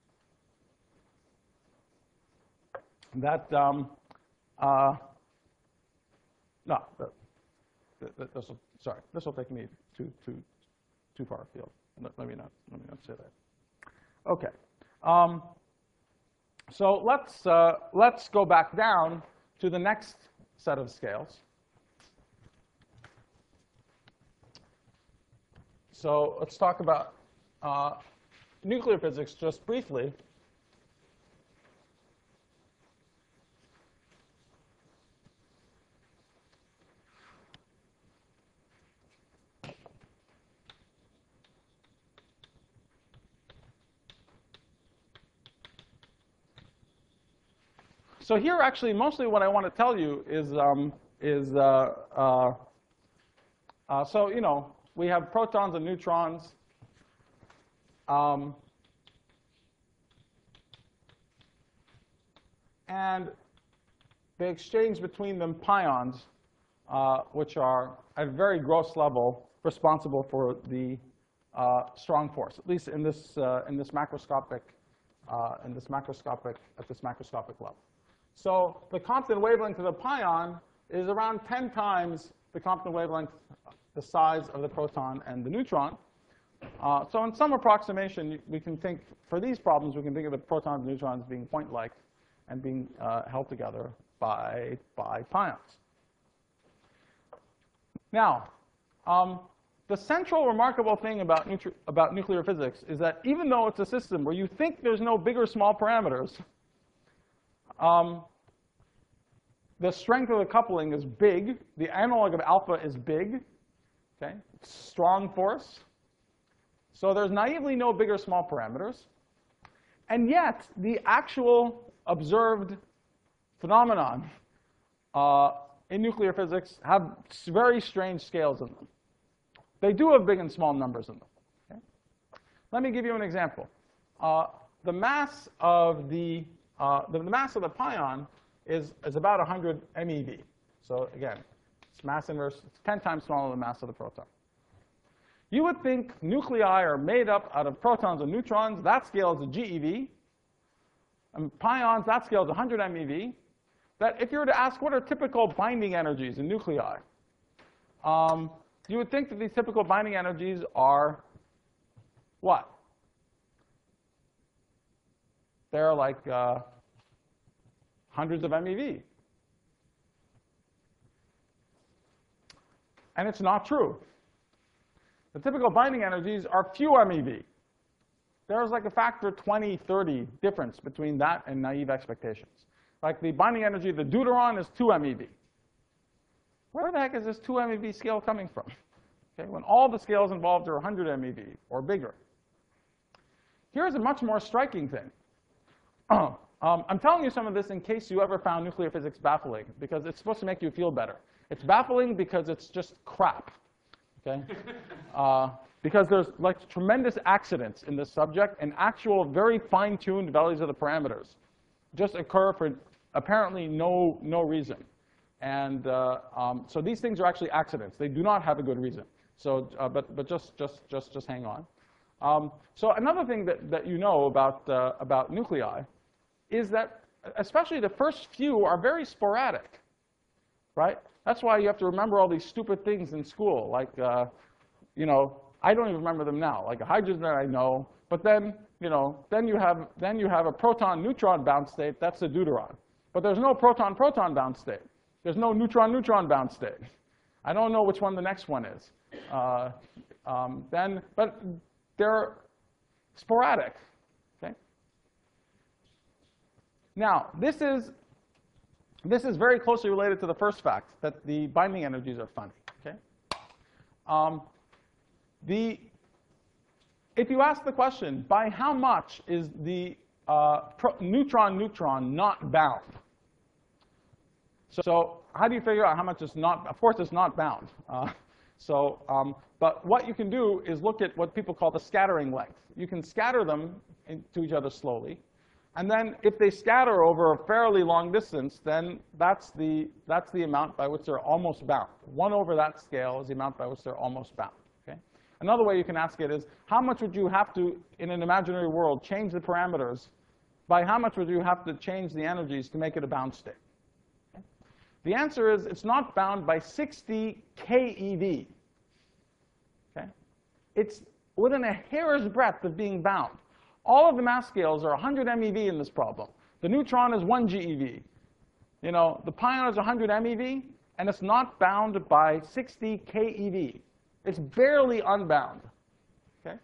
that um, uh, no, this will, sorry, this will take me too, too, too far afield. Let, let me not, let me not say that. Okay. Um, so let's, uh, let's go back down to the next set of scales. So let's talk about uh, nuclear physics just briefly. So here, actually, mostly what I want to tell you is, um, is uh, uh, uh, so, you know, we have protons and neutrons. Um, and they exchange between them pions, uh, which are, at a very gross level, responsible for the uh, strong force, at least in this, uh, in this macroscopic, uh, in this macroscopic, at this macroscopic level. So the Compton wavelength of the pion is around ten times the Compton wavelength, the size of the proton and the neutron. Uh, so in some approximation, we can think, for these problems, we can think of the protons and neutrons being point-like and being uh, held together by, by pions. Now, um, the central remarkable thing about, about nuclear physics is that even though it's a system where you think there's no big or small parameters, Um, the strength of the coupling is big. The analog of alpha is big. Okay, strong force. So there's naively no big or small parameters. And yet, the actual observed phenomenon uh, in nuclear physics have very strange scales in them. They do have big and small numbers in them. Okay? Let me give you an example. Uh, the mass of the Uh, the, the mass of the pion is, is about one hundred MeV. So again, it's mass inverse. It's ten times smaller than the mass of the proton. You would think nuclei are made up out of protons and neutrons. That scale is a GeV. And pions, that scale is one hundred MeV. That if you were to ask what are typical binding energies in nuclei, um, you would think that these typical binding energies are what? They're like uh, hundreds of MeV. And it's not true. The typical binding energies are few MeV. There's like a factor twenty, thirty difference between that and naive expectations. Like the binding energy of the deuteron is two MeV. Where the heck is this two MeV scale coming from? Okay, when all the scales involved are one hundred MeV or bigger. Here's a much more striking thing. um, I'm telling you some of this in case you ever found nuclear physics baffling, because it's supposed to make you feel better. It's baffling because it's just crap. Okay? Uh, because there's like tremendous accidents in this subject, and actual very fine-tuned values of the parameters just occur for apparently no, no reason. And uh, um, so these things are actually accidents. They do not have a good reason. So, uh, but, but just, just, just, just hang on. Um, so another thing that, that you know about, uh, about nuclei is that especially the first few are very sporadic, right? That's why you have to remember all these stupid things in school, like, uh, you know, I don't even remember them now. Like a hydrogen I know, but then, you know, then you have, then you have a proton-neutron bound state. That's a deuteron. But there's no proton-proton bound state. There's no neutron-neutron bound state. I don't know which one the next one is. Uh, um, then, but they're sporadic. Okay. Now, this is this is very closely related to the first fact that the binding energies are funny. Okay. Um, the if you ask the question, by how much is the uh, neutron-neutron not bound? So, so how do you figure out how much is not? Of course, it's not bound. Uh, so, um, but what you can do is look at what people call the scattering length. You can scatter them in, to each other slowly, and then if they scatter over a fairly long distance, then that's the that's the amount by which they're almost bound. One over that scale is the amount by which they're almost bound. Okay. Another way you can ask it is, how much would you have to, in an imaginary world, change the parameters? By how much would you have to change the energies to make it a bound state? The answer is it's not bound by sixty keV. Okay? It's within a hair's breadth of being bound. All of the mass scales are one hundred MeV in this problem. The neutron is one GeV. You know, the pion is one hundred MeV, and it's not bound by sixty keV. It's barely unbound. Okay?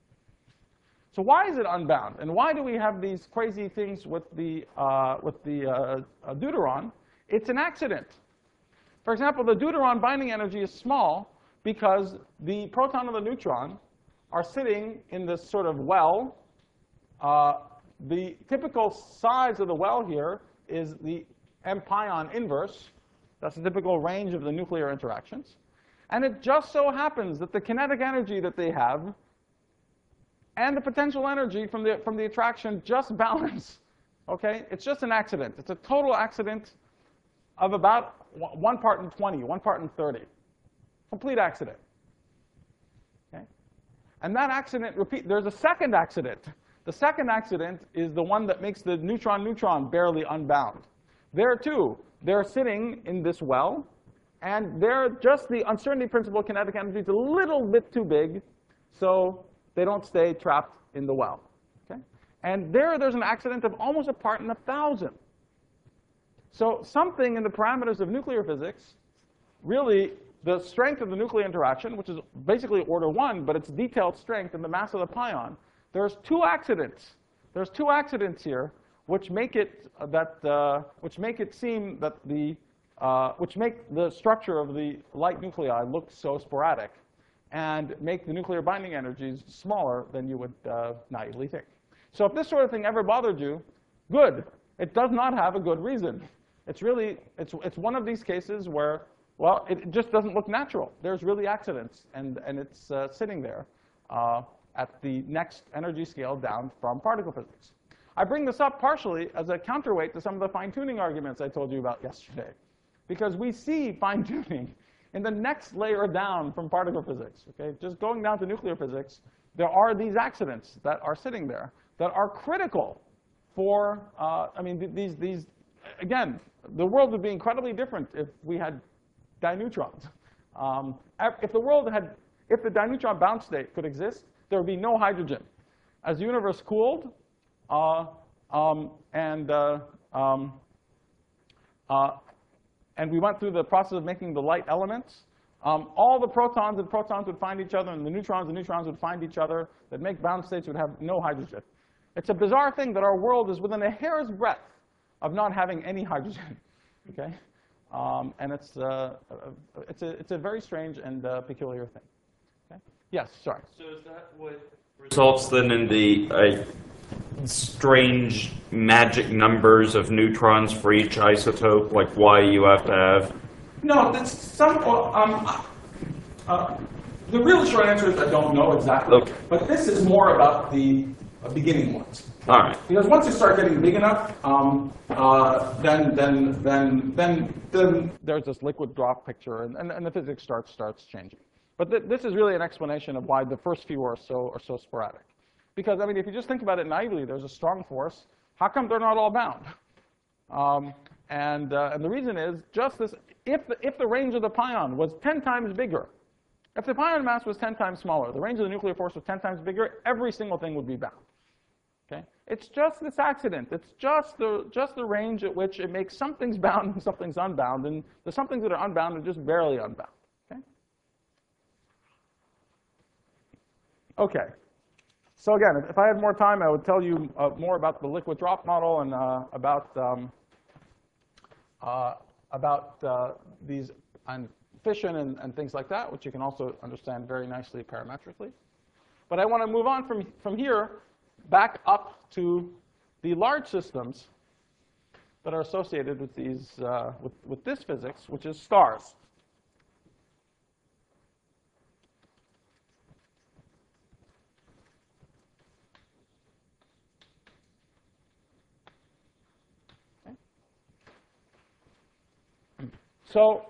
So why is it unbound? And why do we have these crazy things with the, uh, with the uh, uh, deuteron? It's an accident. For example, the deuteron binding energy is small because the proton and the neutron are sitting in this sort of well. Uh, the typical size of the well here is the M-pion inverse. That's the typical range of the nuclear interactions. And it just so happens that the kinetic energy that they have and the potential energy from the, from the attraction just balance. Okay? It's just an accident. It's a total accident of about one part in twenty, one part in thirty. Complete accident. Okay? And that accident, repeat, there's a second accident. The second accident is the one that makes the neutron-neutron barely unbound. There, too, they're sitting in this well, and they're just the uncertainty principle kinetic energy is a little bit too big, so they don't stay trapped in the well. Okay? And there, there's an accident of almost a part in a thousand. So something in the parameters of nuclear physics, really the strength of the nuclear interaction, which is basically order one, but its detailed strength and the mass of the pion, there's two accidents. There's two accidents here which make it that uh, which make it seem that the uh, which make the structure of the light nuclei look so sporadic, and make the nuclear binding energies smaller than you would uh, naively think. So if this sort of thing ever bothered you, good. It does not have a good reason. It's really, it's, it's one of these cases where, well, it just doesn't look natural. There's really accidents, and, and it's uh, sitting there uh, at the next energy scale down from particle physics. I bring this up partially as a counterweight to some of the fine-tuning arguments I told you about yesterday, because we see fine-tuning in the next layer down from particle physics. Okay? Just going down to nuclear physics, there are these accidents that are sitting there that are critical for, uh, I mean, th these, these, again, the world would be incredibly different if we had dineutrons. Um, if the world had, if the dineutron bound state could exist, there would be no hydrogen. As the universe cooled, uh, um, and uh, um, uh, and we went through the process of making the light elements, Um, all the protons and protons would find each other, and the neutrons and neutrons would find each other. That make bound states would have no hydrogen. It's a bizarre thing that our world is within a hair's breadth of not having any hydrogen. Okay, um, and it's uh, it's a it's a very strange and uh, peculiar thing. Okay? Yes, sorry. So is that what results then in the uh, strange magic numbers of neutrons for each isotope, like why you have to have? No, that's some. Um, uh, the real short answer is I don't know exactly. Okay. But this is more about the uh, beginning ones. All right. Because once you start getting big enough, um, uh, then then then then then there's this liquid drop picture, and, and, and the physics starts starts changing. But th this is really an explanation of why the first few are so are so sporadic. Because I mean, if you just think about it naively, there's a strong force. How come they're not all bound? Um, and uh, and the reason is just this: if the, if the range of the pion was ten times bigger, if the pion mass was ten times smaller, the range of the nuclear force was ten times bigger, every single thing would be bound. Okay? It's just this accident. It's just the just the range at which it makes some things bound and some things unbound, and the some things that are unbound are just barely unbound. Okay. Okay. So again, if, if I had more time, I would tell you uh, more about the liquid drop model and uh, about um, uh, about uh, these and fission and, and things like that, which you can also understand very nicely parametrically. But I want to move on from from here back up to the large systems that are associated with these uh, with, with this physics, which is stars. Okay. So,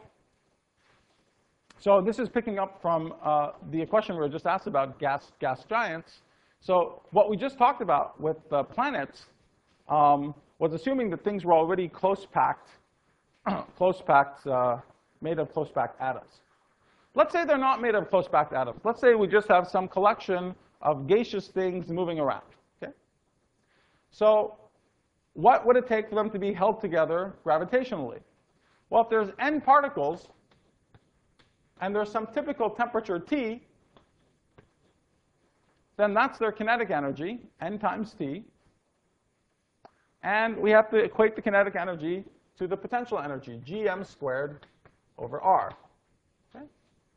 so this is picking up from uh, the question we were just asked about gas gas giants. So what we just talked about with the planets um, was assuming that things were already close packed, close packed, uh, made of close packed atoms. Let's say they're not made of close packed atoms. Let's say we just have some collection of gaseous things moving around. Okay. So what would it take for them to be held together gravitationally? Well, if there's n particles and there's some typical temperature T, then that's their kinetic energy, n times t. And we have to equate the kinetic energy to the potential energy, gm squared over r. Okay?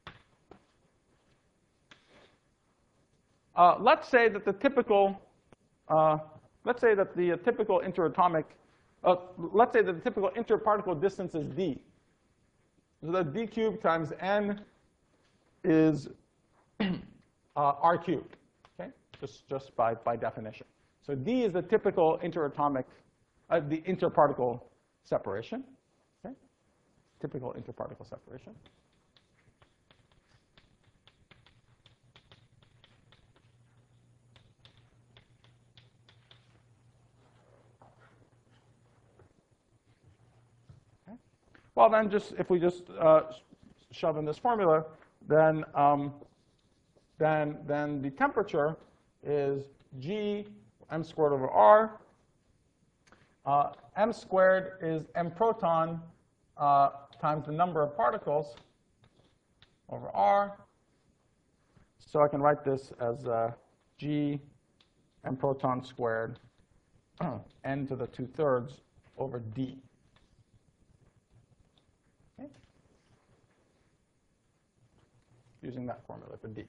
Uh, let's say that the typical, uh, let's say that the uh, typical interatomic, uh, let's say that the typical interparticle distance is d. So that d cubed times n is uh, r cubed. Just, just by, by definition. So D is the typical interatomic, uh, the interparticle separation. Okay? Typical interparticle separation. Okay? Well, then just if we just uh, shove in this formula, then um, then then the temperature is G m squared over r. Uh, m squared is m proton uh, times the number of particles over r. So I can write this as uh, G m proton squared n to the two thirds over d. Okay. Using that formula for d.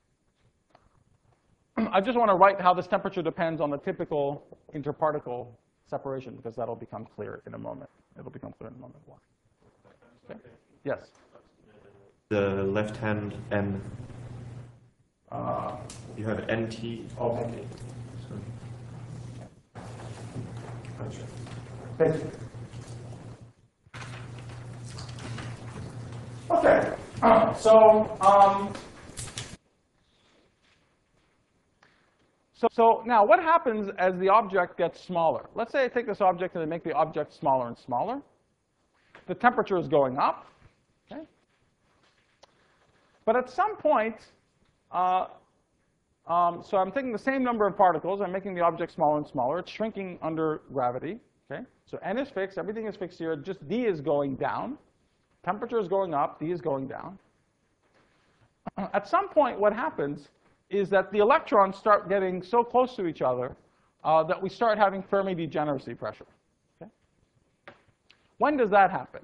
I just want to write how this temperature depends on the typical interparticle separation, because that'll become clear in a moment. It'll become clear in a moment why. Okay? Yes? The left hand n. Uh, You have nt. okay. So, Thank you. Okay. Uh, so, um, So, so now what happens as the object gets smaller? Let's say I take this object and I make the object smaller and smaller. The temperature is going up. Okay? But at some point, uh, um, so I'm taking the same number of particles. I'm making the object smaller and smaller. It's shrinking under gravity. Okay? So n is fixed. Everything is fixed here. Just d is going down. Temperature is going up. D is going down. at some point, what happens is that the electrons start getting so close to each other uh, that we start having Fermi degeneracy pressure. Okay? When does that happen?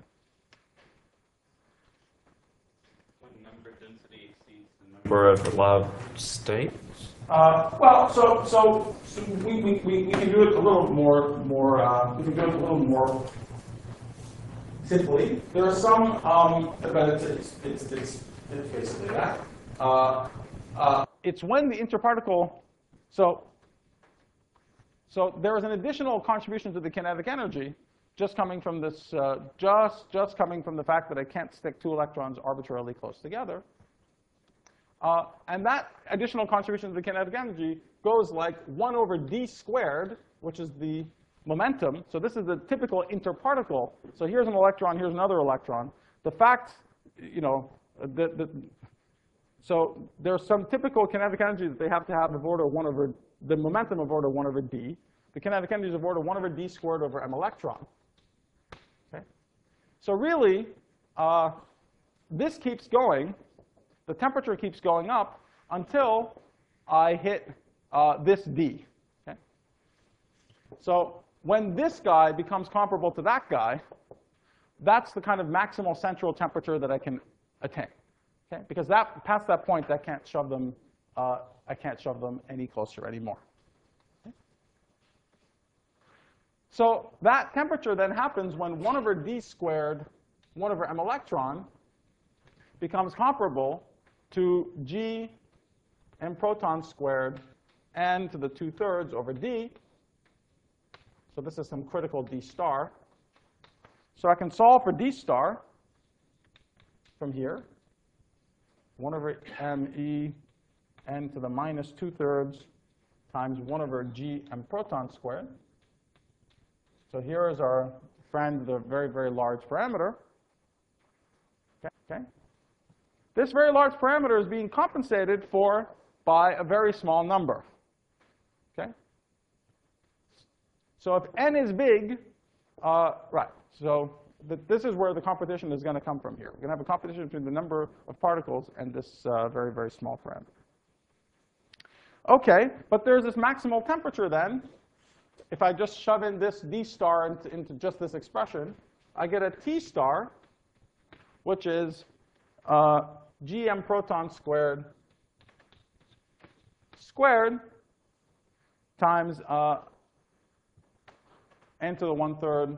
When number density exceeds the number of allowed states? Uh, well, so so, so we, we, we, we can do it a little more more uh, we can do it a little more simply. There are some, um, but it's it's, it's, it's, it's basically that. Uh, uh, it's when the interparticle. So so there is an additional contribution to the kinetic energy just coming from this uh, just just coming from the fact that I can't stick two electrons arbitrarily close together. Uh, and that additional contribution to the kinetic energy goes like one over d squared, which is the momentum. So this is the typical interparticle. So here's an electron, here's another electron. The fact, you know, the, the, so there's some typical kinetic energy that they have to have of order one over, the momentum of order one over d. The kinetic energy is of order one over d squared over m electron. Okay? So really, uh, this keeps going. The temperature keeps going up until I hit uh, this D. Okay? So when this guy becomes comparable to that guy, that's the kind of maximal central temperature that I can attain. Okay? Because that past that point, I can't shove them. Uh, I can't shove them any closer anymore. Okay? So that temperature then happens when one over d squared, one over m electron, becomes comparable to g m proton squared n to the two thirds over d. So this is some critical d star. So I can solve for d star from here. one over m e n to the minus two thirds times one over g m proton squared. So here is our friend, the very, very large parameter. Okay. okay. This very large parameter is being compensated for by a very small number. Okay? So if n is big, uh, right, so the, this is where the competition is going to come from here. We're going to have a competition between the number of particles and this uh, very, very small parameter. OK, but there's this maximal temperature then. If I just shove in this d star into, into just this expression, I get a t star, which is uh, gm proton squared squared times uh, n to the one third,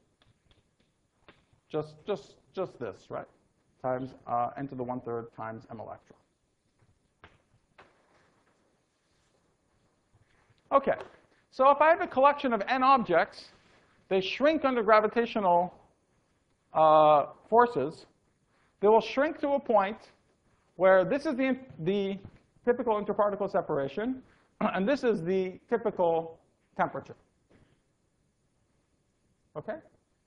just just just this, right? Times uh, n to the one third times m electron. Okay, so if I have a collection of n objects, they shrink under gravitational uh, forces. They will shrink to a point where this is the, the typical interparticle separation, and this is the typical temperature. Okay?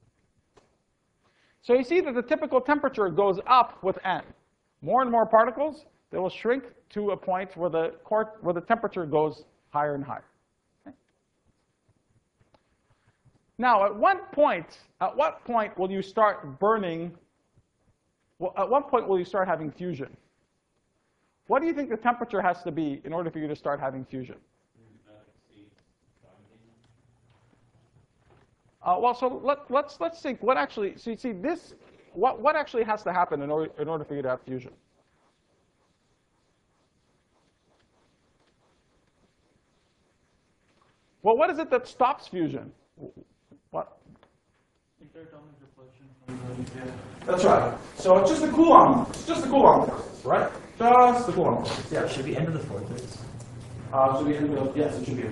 So you see that the typical temperature goes up with n. More and more particles, they will shrink to a point where the, where the temperature goes higher and higher. Okay? Now, at what point, at what point will you start burning? Well, at what point will you start having fusion? What do you think the temperature has to be in order for you to start having fusion? Uh, well, so let, let's let's think. What actually? So you see this. What what actually has to happen in order in order for you to have fusion? Well, what is it that stops fusion? What? That's right. So it's just the Coulomb, it's just the Coulomb process, right? Just the Coulomb process. Yeah. It should be end of the fourth. Uh, should be end of the, yes, it should be.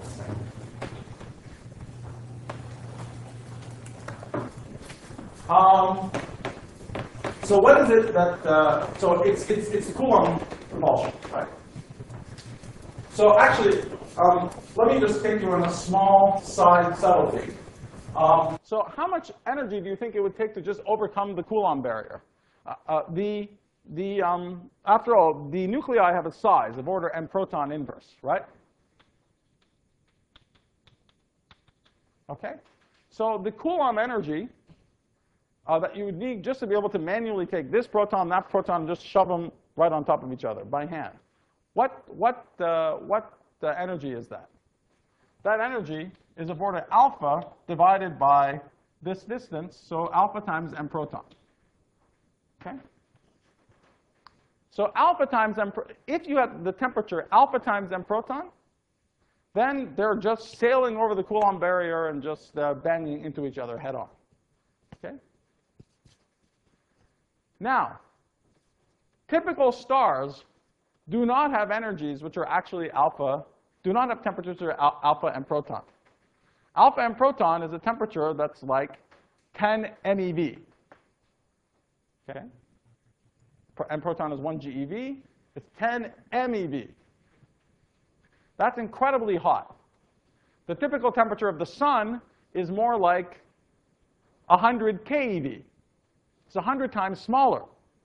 Um. So what is it that? Uh, so it's it's it's the Coulomb propulsion, right? So actually, um, let me just take you on a small side subtlety. Um, so how much energy do you think it would take to just overcome the Coulomb barrier? Uh, uh, the, the, um, after all, the nuclei have a size of order m proton inverse, right? OK? So the Coulomb energy uh, that you would need just to be able to manually take this proton, that proton, and just shove them right on top of each other by hand. What, what, uh, what uh, energy is that? That energy is of order alpha divided by this distance, so alpha times m proton. Okay? So alpha times m, if you have the temperature alpha times m proton, then they're just sailing over the Coulomb barrier and just uh, banging into each other head on. Okay? Now, typical stars do not have energies which are actually alpha, do not have temperatures that are al alpha and proton. Alpha and proton is a temperature that's like ten MeV. Okay? And proton is one GeV. It's ten MeV. That's incredibly hot. The typical temperature of the sun is more like one hundred keV. It's one hundred times smaller.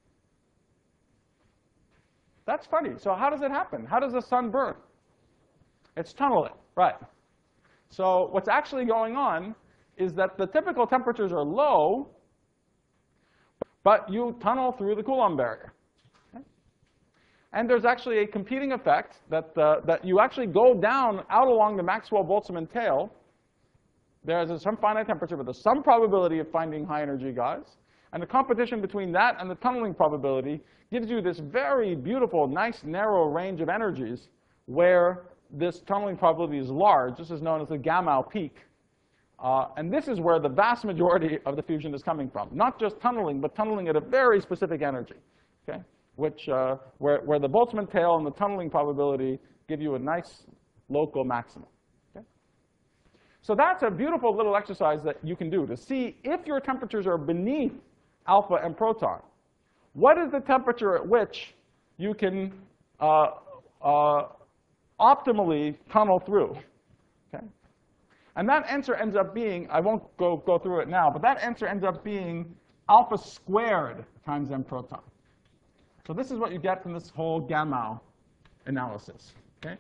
That's funny. So how does it happen? How does the sun burn? It's tunneling, right. So what's actually going on is that the typical temperatures are low, but you tunnel through the Coulomb barrier. Okay? And there's actually a competing effect that, uh, that you actually go down out along the Maxwell-Boltzmann tail. There's some finite temperature, but there's some probability of finding high-energy guys. And the competition between that and the tunneling probability gives you this very beautiful, nice, narrow range of energies where this tunneling probability is large. This is known as the Gamow peak. Uh, and this is where the vast majority of the fusion is coming from. Not just tunneling, but tunneling at a very specific energy, okay? Which, uh, where, where the Boltzmann tail and the tunneling probability give you a nice local maximum. Okay? So that's a beautiful little exercise that you can do to see if your temperatures are beneath alpha and proton. What is the temperature at which you can uh, uh, optimally tunnel through? Okay? And that answer ends up being, I won't go, go through it now, but that answer ends up being alpha squared times m proton. So this is what you get from this whole Gamow analysis. Okay?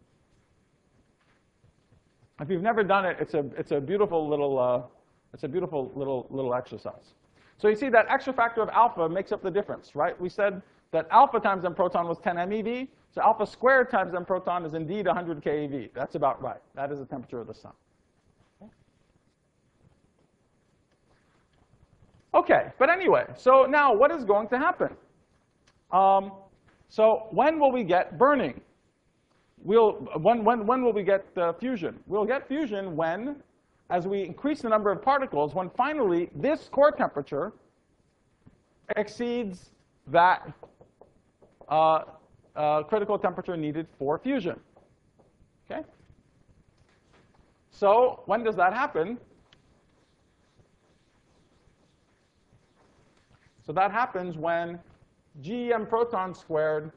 If you've never done it, it's a, it's a beautiful little, uh, it's a beautiful little, little exercise. So you see that extra factor of alpha makes up the difference, right? We said that alpha times m proton was ten MeV. So alpha squared times m proton is indeed one hundred keV. That's about right. That is the temperature of the sun. Okay, but anyway, so now what is going to happen? Um, so when will we get burning? We'll, when, when, when will we get uh, fusion? We'll get fusion when, as we increase the number of particles, when finally this core temperature exceeds that uh, uh, critical temperature needed for fusion. Okay? So when does that happen? So that happens when G m proton squared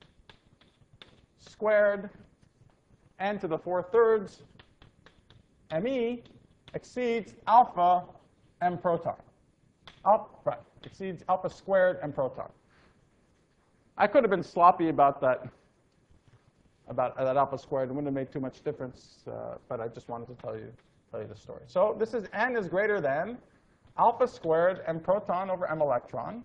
squared n to the four thirds me exceeds alpha m proton. Alpha, right, exceeds alpha squared m proton. I could have been sloppy about that, about that alpha squared. It wouldn't have made too much difference, uh, but I just wanted to tell you, tell you the story. So this is n is greater than alpha squared m proton over m electron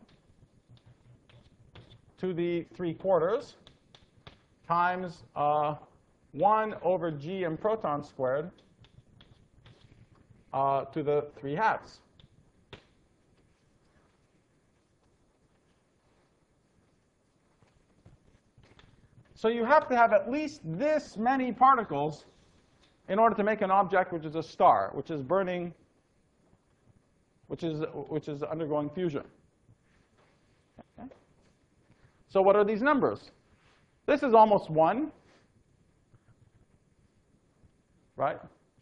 to the three quarters times uh, one over g m proton squared uh, to the three halves. So you have to have at least this many particles in order to make an object which is a star, which is burning, which is, which is undergoing fusion. Okay. So what are these numbers? This is almost one, right?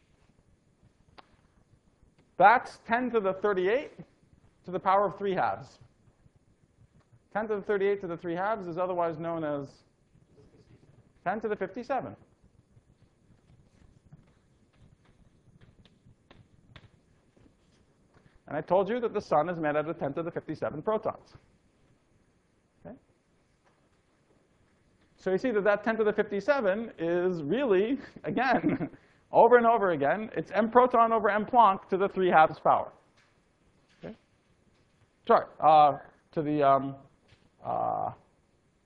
That's ten to the thirty-eight to the power of three halves. ten to the thirty-eight to the three halves is otherwise known as ten to the fifty-seven. And I told you that the sun is made out of ten to the fifty-seven protons. Okay? So you see that that ten to the fifty-seven is really, again, over and over again, it's m proton over m Planck to the three halves power. Okay? Sorry, uh, to the um, uh,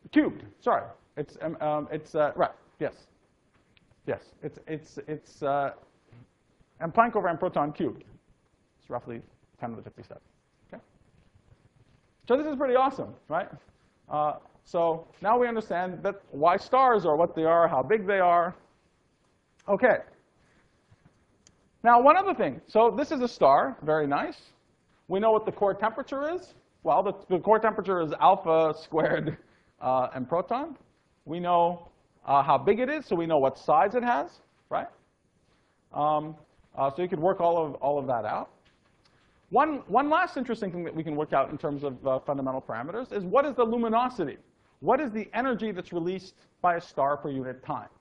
cubed. Sorry, it's um, um, it's uh, right. Yes, yes. It's it's it's uh, m Planck over m proton cubed. It's roughly ten to the fifty-seven. Okay. So this is pretty awesome, right? Uh, so now we understand that why stars are what they are, how big they are. Okay. Now one other thing. So this is a star. Very nice. We know what the core temperature is. Well, the, the core temperature is alpha squared uh, m proton. We know uh, how big it is, so we know what size it has, right? Um, uh, so you could work all of all of that out. One one last interesting thing that we can work out in terms of uh, fundamental parameters is what is the luminosity? What is the energy that's released by a star per unit time?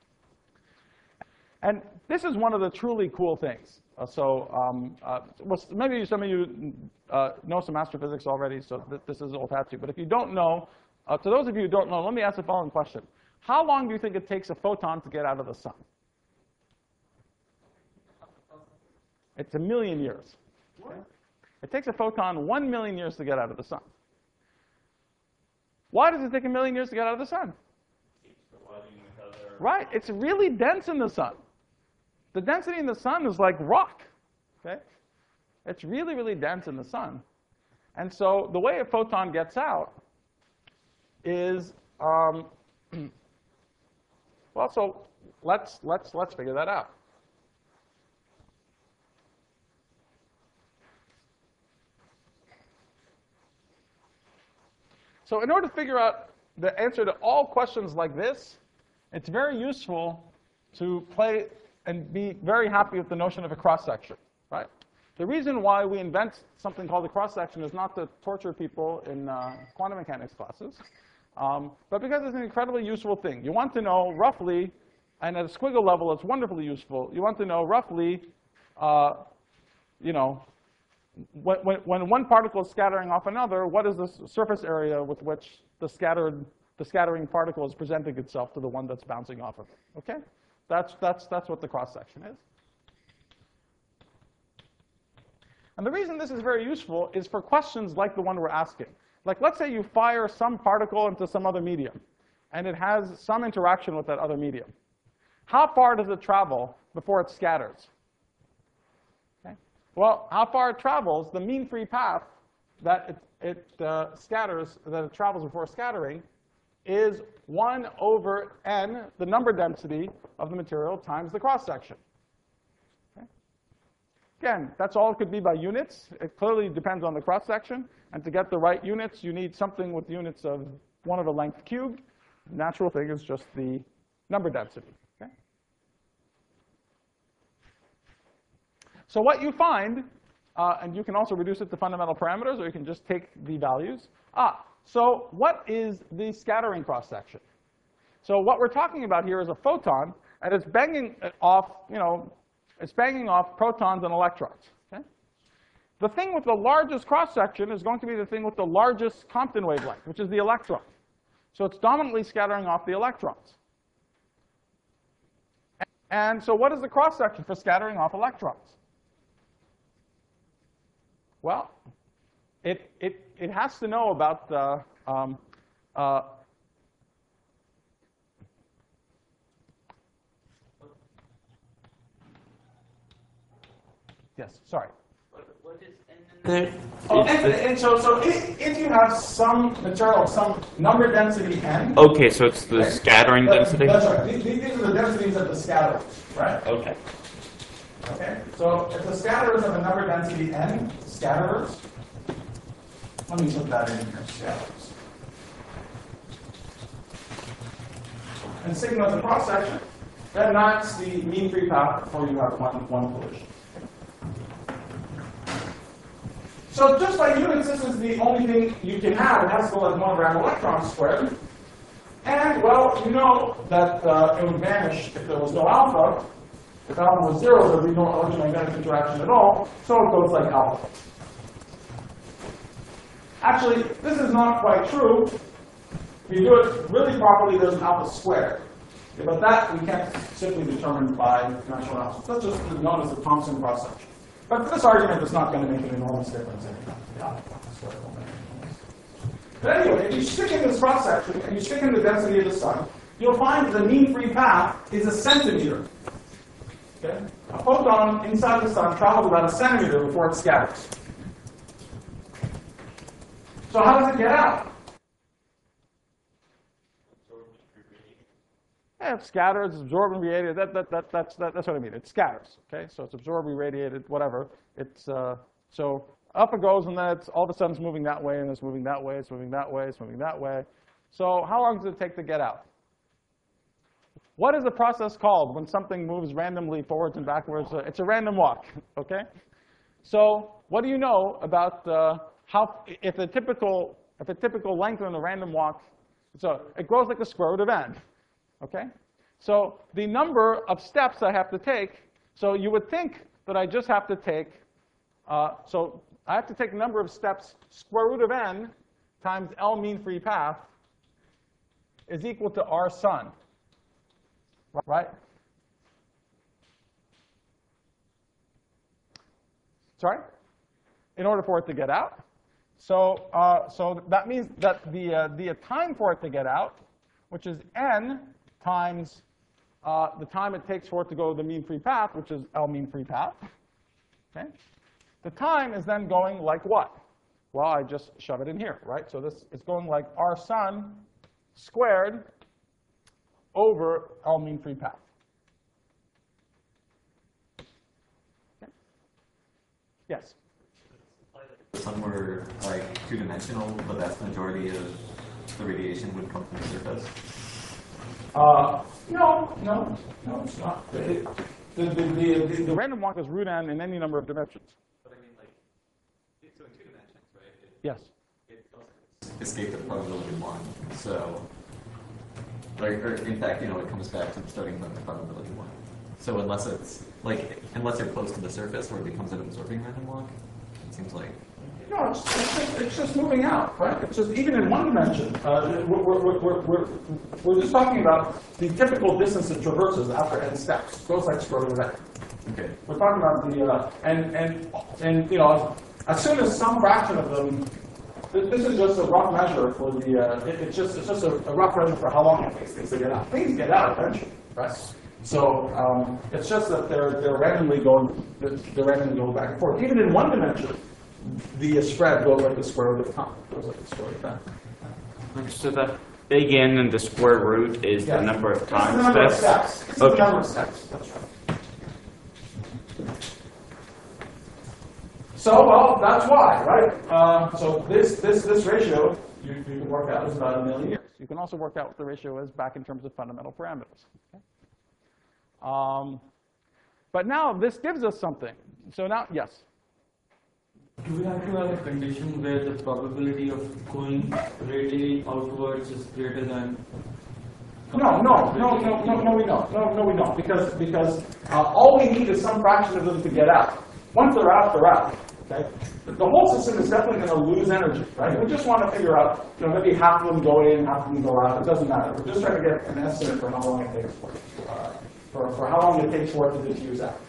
And this is one of the truly cool things. Uh, so um, uh, well, maybe some of you uh, know some astrophysics already, so th this is old hat to you. But if you don't know, uh, to those of you who don't know, let me ask the following question. How long do you think it takes a photon to get out of the sun? It's a million years. Okay? It takes a photon one million years to get out of the sun. Why does it take a million years to get out of the sun? Right, it's really dense in the sun. The density in the sun is like rock, okay? It's really, really dense in the sun. And so the way a photon gets out is, um, well, so let's, let's, let's figure that out. So in order to figure out the answer to all questions like this, it's very useful to play and be very happy with the notion of a cross-section, right? The reason why we invent something called a cross-section is not to torture people in uh, quantum mechanics classes, um, but because it's an incredibly useful thing. You want to know roughly, and at a squiggle level, it's wonderfully useful. You want to know roughly, uh, you know, when, when, when one particle is scattering off another, what is the surface area with which the scattered, the scattering particle is presenting itself to the one that's bouncing off of it? Okay, that's that's that's what the cross section is. And the reason this is very useful is for questions like the one we're asking. Like, let's say you fire some particle into some other medium, and it has some interaction with that other medium. How far does it travel before it scatters? Well, how far it travels, the mean free path that it, it uh, scatters, that it travels before scattering, is one over n, the number density of the material, times the cross-section. Okay? Again, that's all it could be by units. It clearly depends on the cross-section. And to get the right units, you need something with units of one over length cubed. The natural thing is just the number density. Okay? So what you find, uh, and you can also reduce it to fundamental parameters, or you can just take the values. Ah, so what is the scattering cross-section? So what we're talking about here is a photon, and it's banging off, you know, it's banging off protons and electrons. Okay? The thing with the largest cross-section is going to be the thing with the largest Compton wavelength, which is the electron. So it's dominantly scattering off the electrons. And so what is the cross-section for scattering off electrons? Well, it, it, it has to know about the, um, uh, yes, sorry. What is N? Oh, and, and so, so if, if you have some material, some number density n. Okay, so it's the scattering that, density? That's right. These, these are the densities of the scatterers, right? Okay. Okay, so if the scatterers have a number density n, scatterers, let me put that in here, scatterers. And sigma is the cross section, then that's the mean free path before you have one, one collision. So just by units, this is the only thing you can have. It has to go as one over m electrons squared. And, well, you know that uh, it would vanish if there was no alpha. If alpha was zero, there would be no electromagnetic interaction at all. So it goes like alpha. Actually, this is not quite true. If you do it really properly, there's an alpha squared. Okay, but that we can't simply determine by natural analysis. That's just known as the Thomson cross-section. But for this argument, it's not going to make an enormous difference anyhow. The alpha squared will make an enormous difference. But anyway, if you stick in this cross section and you stick in the density of the sun, you'll find the mean free path is a centimeter. Okay? A photon inside the sun travels about a centimeter before it scatters. So how does it get out? Yeah, it scatters, it's absorbed and radiated. That, that, that, that's, that, that's what I mean. It scatters. Okay, so it's absorbed, irradiated, whatever. It's uh, so up it goes, and then it's, all of a sudden it's moving that way, and it's moving that way, it's moving that way, it's moving that way. So how long does it take to get out? What is the process called when something moves randomly forwards and backwards? Uh, It's a random walk. Okay. So what do you know about uh, how if the typical if the typical length in a random walk? So it grows like the square root of n. Okay? So the number of steps I have to take, so you would think that I just have to take, uh, so I have to take the number of steps square root of n times L mean free path is equal to R sun, right? Sorry? In order for it to get out. So, uh, so that means that the, uh, the time for it to get out, which is n times uh, the time it takes for it to go the mean free path, which is L mean free path. Okay? The time is then going like what? Well, I just shove it in here, right? So this is going like R sun squared over L mean free path. Okay? Yes? If some were like two-dimensional, the vast majority of the radiation would come from the surface. Uh, no, no, no, it's not. It, the, the, the, the, the random walk is root n in any number of dimensions. But I mean, like, it's in two dimensions, right? It, Yes. it doesn't escape the probability one. So, like, or in fact, you know, it comes back to the starting point of probability one. So unless it's like, unless you're close to the surface where it becomes an absorbing random walk, it seems like. No, it's, it's, just, it's just moving out, right? It's just even in one dimension. Uh, we're, we're, we're, we're, we're just talking about the typical distance it traverses after n steps. It goes like square root of n. Okay. We're talking about the uh, and and and you know, as soon as some fraction of them. This is just a rough measure for the. Uh, it, it's just it's just a, a rough measure for how long it takes things to get out. Things get out eventually, right? So um, it's just that they're they're randomly going they're randomly going back and forth. Even in one dimension, the spread goes like the square root of time. Goes like the square root of time. So that big N in the square root is Yeah. the number of This is time the number of steps? steps. This is the Okay. number of steps. That's right. So, well, that's why, right? Uh, so this this this ratio you, you can work out is about a million years. You can also work out what the ratio is back in terms of fundamental parameters. Okay? Um, but now this gives us something. So now, yes. Do we have to have a condition where the probability of going radially outwards is greater than? No, no, no, no, no, no, we don't. No, no, we don't. Because because uh, all we need is some fraction of them to get out. Once they're out, they're out. Okay? The whole system is definitely going to lose energy, right? We just want to figure out, you know, maybe half of them go in, half of them go out. It doesn't matter. We're just trying to get an estimate for how long it takes for uh, for, for how long it takes for it to diffuse out.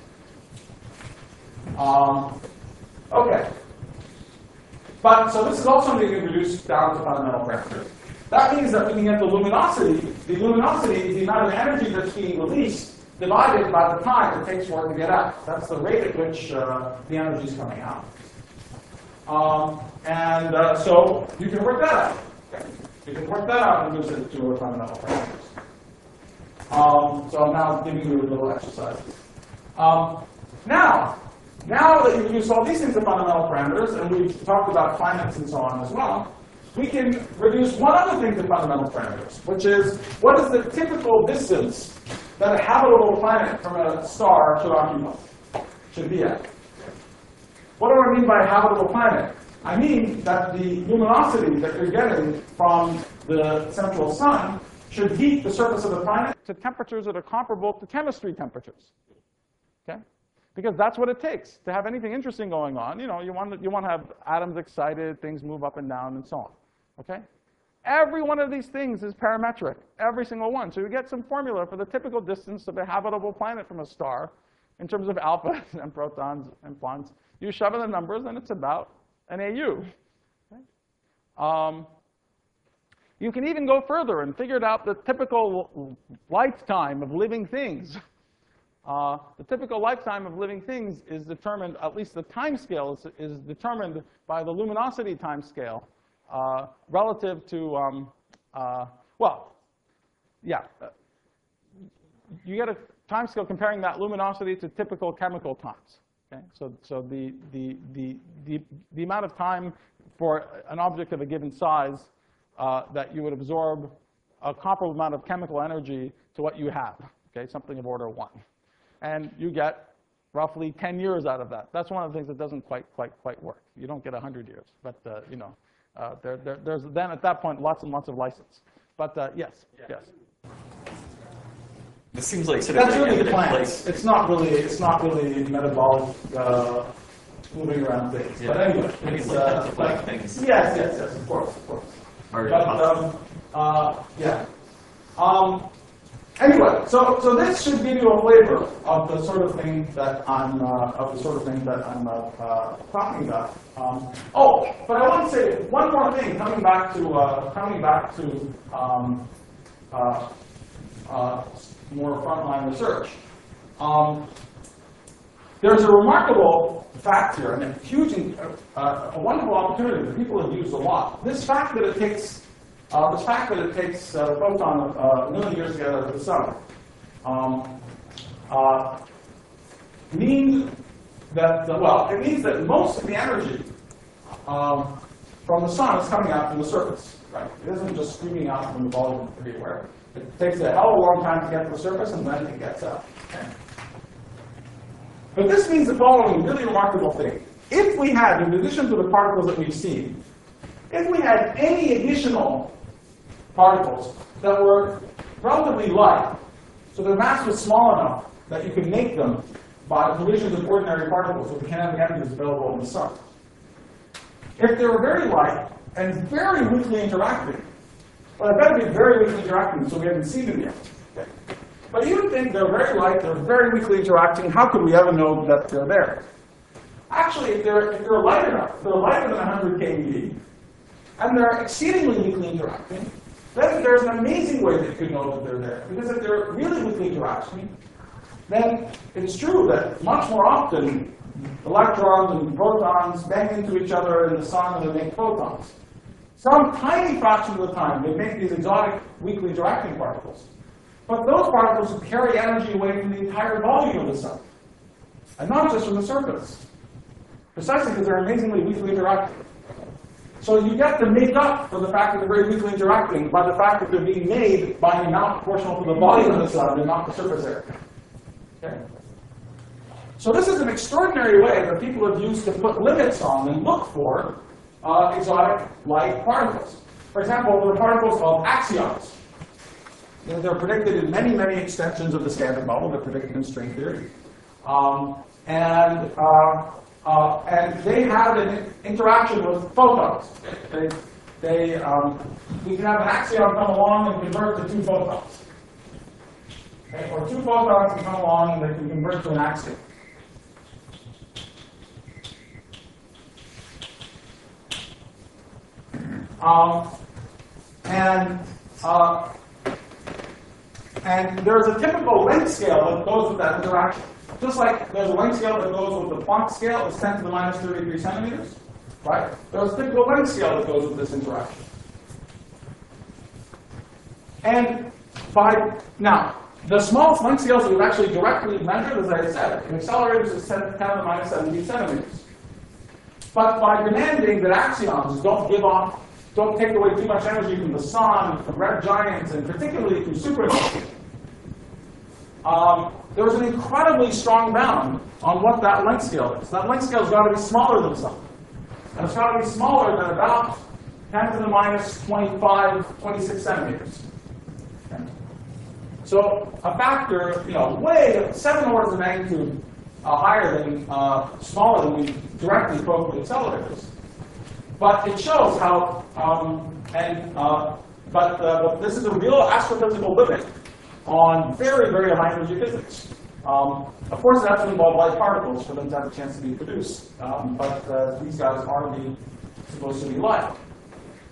Um, okay. But so this is also something you can reduce down to fundamental parameters. That means that we can get the luminosity. The luminosity is the amount of energy that's being released divided by the time it takes for it to get out. That's the rate at which uh, the energy is coming out. Um, and uh, so you can work that out. Okay? You can work that out and reduce it to a fundamental parameters. Um, so I'm now giving you a little exercise. Um, now, now that you've reduced all these things to fundamental parameters, and we've talked about finites and so on as well, we can reduce one other thing to fundamental parameters, which is what is the typical distance that a habitable planet from a star should occupy, should be at. What do I mean by a habitable planet? I mean that the luminosity that you're getting from the central sun should heat the surface of the planet to temperatures that are comparable to chemistry temperatures. Okay? Because that's what it takes to have anything interesting going on. You know, you want to, you want to have atoms excited, things move up and down, and so on. Okay? Every one of these things is parametric, every single one. So you get some formula for the typical distance of a habitable planet from a star in terms of alphas and protons and plugs. You shove in the numbers, and it's about an A U. Okay? Um, You can even go further and figure out the typical lifetime of living things. Uh, the typical lifetime of living things is determined, at least the time scale is, is determined by the luminosity time scale uh, relative to, um, uh, well, yeah. You get a time scale comparing that luminosity to typical chemical times. Okay? So, so the, the, the, the, the amount of time for an object of a given size uh, that you would absorb a comparable amount of chemical energy to what you have, okay? Something of order one. And you get roughly ten years out of that. That's one of the things that doesn't quite, quite, quite work. You don't get one hundred years. But, uh, you know, uh, there, there, there's then at that point lots and lots of license. But uh, yes, yes. This seems like sort of That's like really the evident, plants. like- It's not really, it's not really metabolic uh, moving around things. Yeah. But anyway, I mean, it's like uh, plastic like, things. yes, yes, yes, of course, of course. Or But um, uh, yeah. Um, anyway, so so this should give you a flavor of the sort of thing that I'm uh, of the sort of thing that I'm uh, uh, talking about. Um, oh, but I want to say one more thing. Coming back to uh, coming back to um, uh, uh, more frontline research. Um, there's a remarkable fact here, and a huge, uh, a wonderful opportunity that people have used a lot. This fact that it takes, uh, this fact that it takes uh, a photon uh, a million years to get out of the sun, um, uh, means that, uh, well, it means that most of the energy um, from the sun is coming out from the surface, right? It isn't just streaming out from the volume everywhere. It takes a hell of a long time to get to the surface, and then it gets out. Okay. But this means the following really remarkable thing. If we had, in addition to the particles that we've seen, if we had any additional particles that were relatively light, so their mass was small enough that you could make them by collisions of ordinary particles with the kinetic energies available in the sun. If they were very light and very weakly interacting, well, they better be very weakly interacting, so we haven't seen them yet. Okay. But you think they're very light, they're very weakly interacting, how could we ever know that they're there? Actually, if they're, if they're light enough, if they're lighter than one hundred keV, and they're exceedingly weakly interacting, then there's an amazing way that you could know that they're there. Because if they're really weakly interacting, then it's true that much more often electrons and protons bang into each other in the sun and they make photons. Some tiny fraction of the time, they make these exotic, weakly interacting particles. But those particles carry energy away from the entire volume of the sun, and not just from the surface, precisely because they're amazingly weakly interacting. So you get to make up for the fact that they're very weakly interacting by the fact that they're being made by an amount proportional to the volume of the sun and not the surface area. Okay? So this is an extraordinary way that people have used to put limits on and look for uh, exotic light particles. For example, there are particles called axions. You know, they're predicted in many, many extensions of the standard model. They're predicted in string theory. Um, and, uh, uh, and they have an interaction with photons. They, they, um, we can have an axion come along and convert to two photons. Okay? Or two photons can come along and they can convert to an axion. Um, and uh, and there's a typical length scale that goes with that interaction. Just like there's a length scale that goes with the Planck scale, it's ten to the minus thirty-three centimeters, right? There's a typical length scale that goes with this interaction. And by now, the smallest length scales that we've actually directly measured, as I said, in accelerators is ten to the minus seventeen centimeters. But by demanding that axions don't give off don't take away too much energy from the sun, from red giants, and particularly from supernovas. Um, there's an incredibly strong bound on what that length scale is. That length scale has got to be smaller than sun. And it's got to be smaller than about ten to the minus twenty-five, twenty-six centimeters. Okay. So a factor, you know, way seven orders of magnitude uh, higher than, uh, smaller than we directly spoke with accelerators. But it shows how, um, and uh, but, uh, but this is a real astrophysical limit on very, very high energy physics. Um, of course, it has to involve light particles for them to have a chance to be produced. Um, but uh, these guys are the, supposed to be light.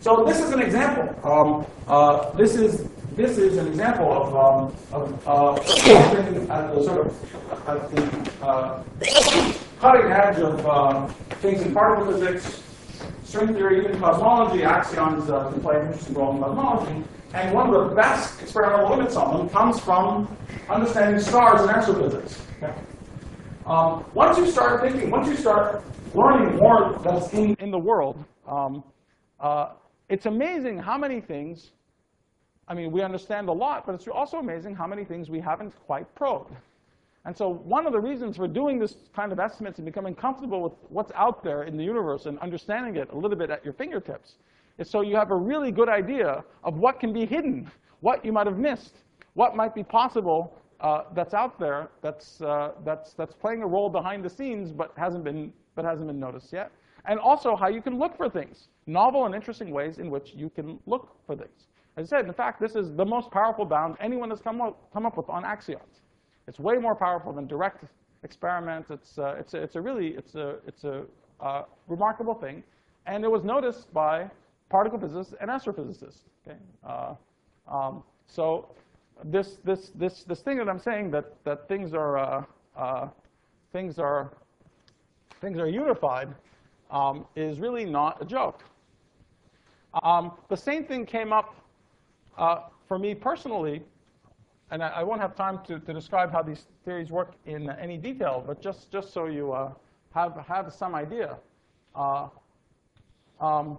So this is an example. Um, uh, this is this is an example of, um, of uh, something at the sort of at the uh, cutting edge of uh, things in particle physics, string theory, even cosmology. Axions uh, can play an interesting role in cosmology. And one of the best experimental limits on them comes from understanding stars in astrophysics. Okay? Um, once you start thinking, once you start learning more that's in, in the world, um, uh, it's amazing how many things, I mean, we understand a lot, but it's also amazing how many things we haven't quite probed. And so one of the reasons for doing this kind of estimates and becoming comfortable with what's out there in the universe and understanding it a little bit at your fingertips is so you have a really good idea of what can be hidden, what you might have missed, what might be possible uh, that's out there that's, uh, that's, that's playing a role behind the scenes but hasn't been, but hasn't been noticed yet. And also how you can look for things, novel and interesting ways in which you can look for things. As I said, in fact, this is the most powerful bound anyone has come up, come up with on axions. It's way more powerful than direct experiments. It's, uh, it's, a, it's a really, it's a, it's a uh, remarkable thing. And it was noticed by particle physicists and astrophysicists. Okay? Uh, um, so this, this, this, this thing that I'm saying that, that things are, uh, uh, things are, things are unified um, is really not a joke. Um, the same thing came up uh, for me personally. And I, I won't have time to, to describe how these theories work in any detail, but just, just so you uh, have, have some idea. Uh, um,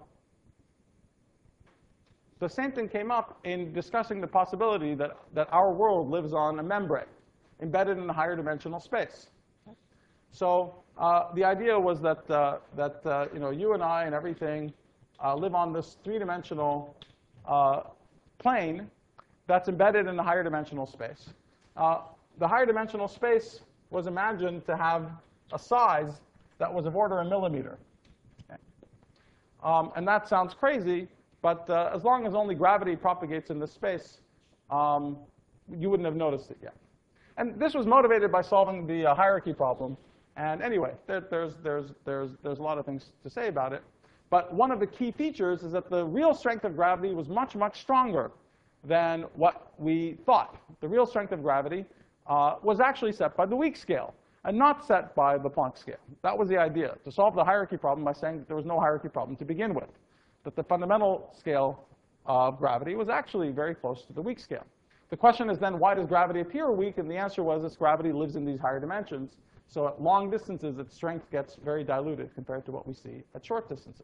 the same thing came up in discussing the possibility that, that our world lives on a membrane embedded in a higher dimensional space. So uh, the idea was that, uh, that uh, you, know, you and I and everything uh, live on this three-dimensional uh, plane that's embedded in the higher dimensional space. Uh, the higher dimensional space was imagined to have a size that was of order a millimeter. Okay. Um, and that sounds crazy, but uh, as long as only gravity propagates in this space, um, you wouldn't have noticed it yet. And this was motivated by solving the uh, hierarchy problem. And anyway, there, there's, there's, there's, there's a lot of things to say about it. But one of the key features is that the real strength of gravity was much, much stronger than what we thought. The real strength of gravity uh, was actually set by the weak scale and not set by the Planck scale. That was the idea, to solve the hierarchy problem by saying that there was no hierarchy problem to begin with, that the fundamental scale of gravity was actually very close to the weak scale. The question is then, why does gravity appear weak? And the answer was its gravity lives in these higher dimensions. So at long distances, its strength gets very diluted compared to what we see at short distances.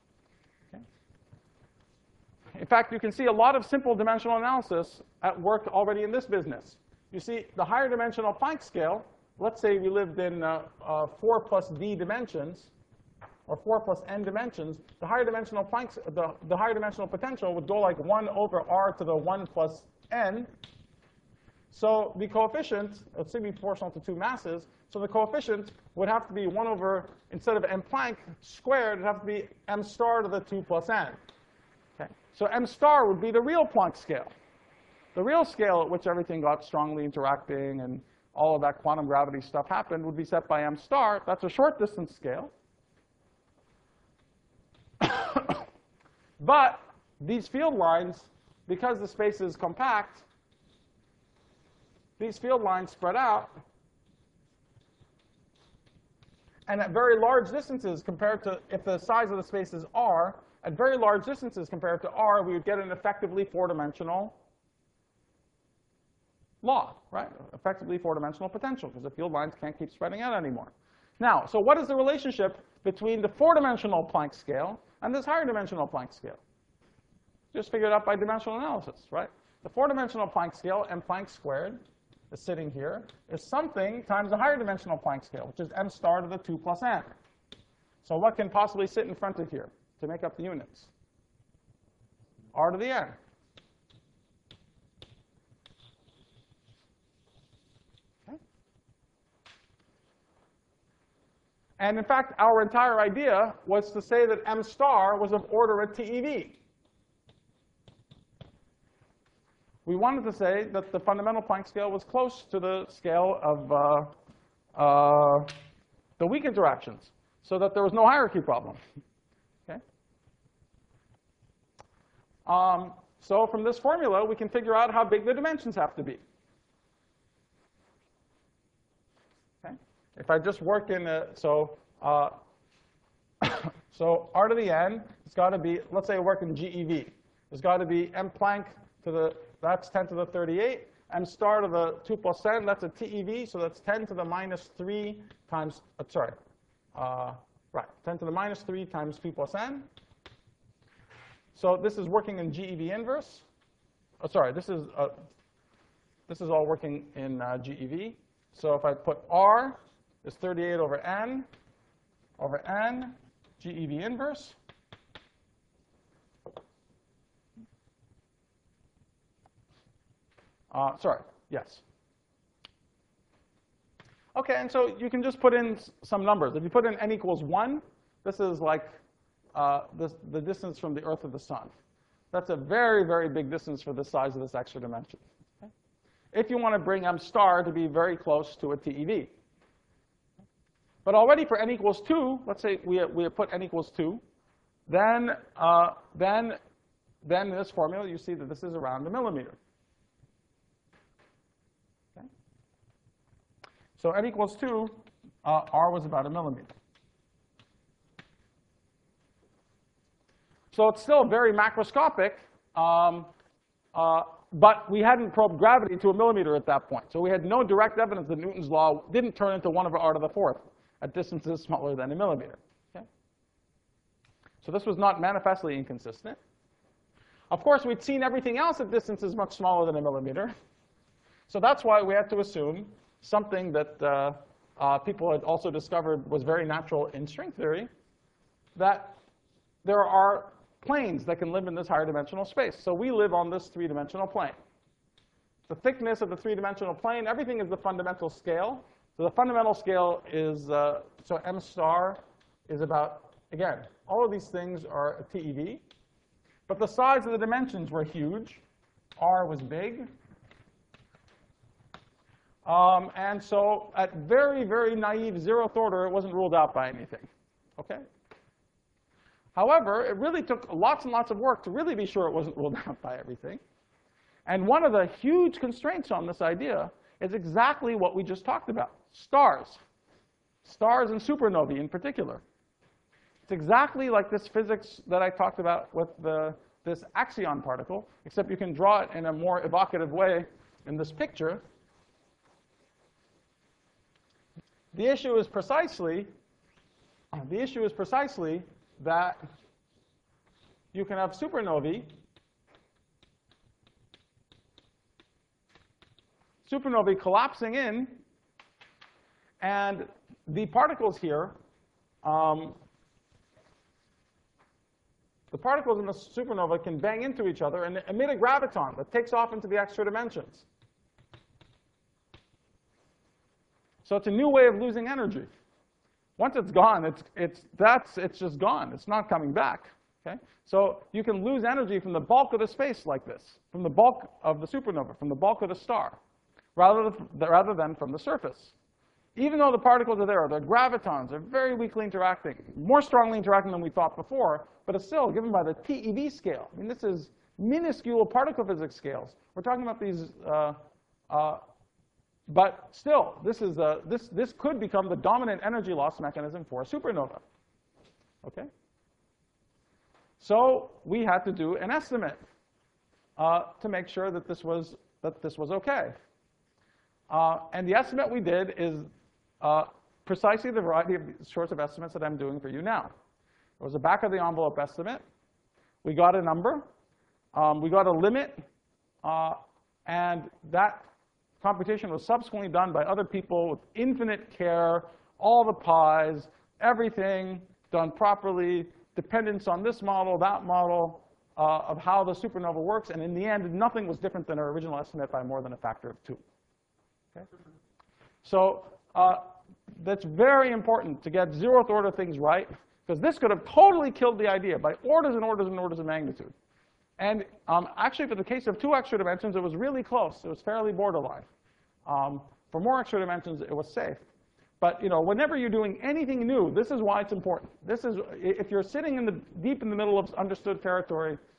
In fact, you can see a lot of simple dimensional analysis at work already in this business. You see, the higher dimensional Planck scale, let's say we lived in uh, uh, four plus d dimensions, or four plus n dimensions, the higher dimensional Planck, the, the higher dimensional potential would go like one over r to the one plus n. So the coefficient, let's say be proportional to two masses, so the coefficient would have to be one over, instead of m Planck squared, it would have to be m star to the two plus n. So m star would be the real Planck scale. The real scale at which everything got strongly interacting and all of that quantum gravity stuff happened would be set by m star. That's a short distance scale. But these field lines, because the space is compact, these field lines spread out. And at very large distances compared to, if the size of the space is r, at very large distances compared to r, we would get an effectively four-dimensional law, right? Effectively four-dimensional potential, because the field lines can't keep spreading out anymore. Now, so what is the relationship between the four-dimensional Planck scale and this higher-dimensional Planck scale? Just figured out by dimensional analysis, right? The four-dimensional Planck scale, m Planck squared, is sitting here, is something times the higher-dimensional Planck scale, which is m star to the two plus n. So what can possibly sit in front of here to make up the units? R to the n. Okay. And in fact, our entire idea was to say that m star was of order at T E V. We wanted to say that the fundamental Planck scale was close to the scale of uh, uh, the weak interactions, so that there was no hierarchy problem. Okay? Um, so from this formula, we can figure out how big the dimensions have to be. Okay? If I just work in a, so, uh, so R to the n, it's got to be, let's say I work in G E V. It's got to be m Planck to the, that's ten to the thirty-eight. M star to the two plus n, that's a T E V, so that's ten to the minus three times, uh, sorry, uh, right, ten to the minus three times p plus n. So this is working in G E V inverse. Oh, sorry, this is, uh, this is all working in uh, G E V. So if I put R is thirty-eight over n, over n, G E V inverse. Uh, sorry, yes. OK, and so you can just put in some numbers. If you put in n equals one, this is like uh, this, the distance from the Earth to the sun. That's a very, very big distance for the size of this extra dimension. Okay? If you want to bring m star to be very close to a T E V. But already for n equals two, let's say we, we put n equals two, then, uh, then, then in this formula, you see that this is around a millimeter. Okay? So n equals two, uh, R was about a millimeter. So it's still very macroscopic, um, uh, but we hadn't probed gravity to a millimeter at that point. So we had no direct evidence that Newton's law didn't turn into one over r to the fourth at distances smaller than a millimeter. Okay? So this was not manifestly inconsistent. Of course, we'd seen everything else at distances much smaller than a millimeter. So that's why we had to assume something that uh, uh, people had also discovered was very natural in string theory, that there are planes that can live in this higher dimensional space. So we live on this three-dimensional plane. The thickness of the three-dimensional plane, everything is the fundamental scale. So the fundamental scale is, uh, so m star is about, again, all of these things are a T E V. But the size of the dimensions were huge. R was big. Um, and so at very, very naive zeroth order, it wasn't ruled out by anything. OK? However, it really took lots and lots of work to really be sure it wasn't ruled out by everything. And one of the huge constraints on this idea is exactly what we just talked about, stars. Stars and supernovae in particular. It's exactly like this physics that I talked about with the, this axion particle, except you can draw it in a more evocative way in this picture. The issue is precisely, the issue is precisely that you can have supernovae, supernovae collapsing in, and the particles here, um, the particles in the supernova can bang into each other and emit a graviton that takes off into the extra dimensions. So it's a new way of losing energy. Once it's gone, it's, it's, that's, it's just gone. It's not coming back. Okay? So you can lose energy from the bulk of the space like this, from the bulk of the supernova, from the bulk of the star, rather than, rather than from the surface. Even though the particles are there, they're gravitons, they're very weakly interacting, more strongly interacting than we thought before, but it's still given by the T E V scale. I mean, this is minuscule particle physics scales. We're talking about these uh, uh, But still, this, is a, this, this could become the dominant energy loss mechanism for a supernova. Okay? So we had to do an estimate uh, to make sure that this was, that this was OK. Uh, and the estimate we did is uh, precisely the variety of sorts of estimates that I'm doing for you now. It was a back-of-the-envelope estimate. We got a number. Um, we got a limit. Uh, and that computation was subsequently done by other people with infinite care, all the pies, everything done properly, dependence on this model, that model, uh, of how the supernova works. And in the end, nothing was different than our original estimate by more than a factor of two. Okay? So uh, that's very important to get zeroth order things right, because this could have totally killed the idea by orders and orders and orders of magnitude. And um, actually, for the case of two extra dimensions, it was really close. It was fairly borderline. Um, for more extra dimensions, it was safe. But you know, whenever you're doing anything new, this is why it's important. This is, if you're sitting in the, deep in the middle of understood territory,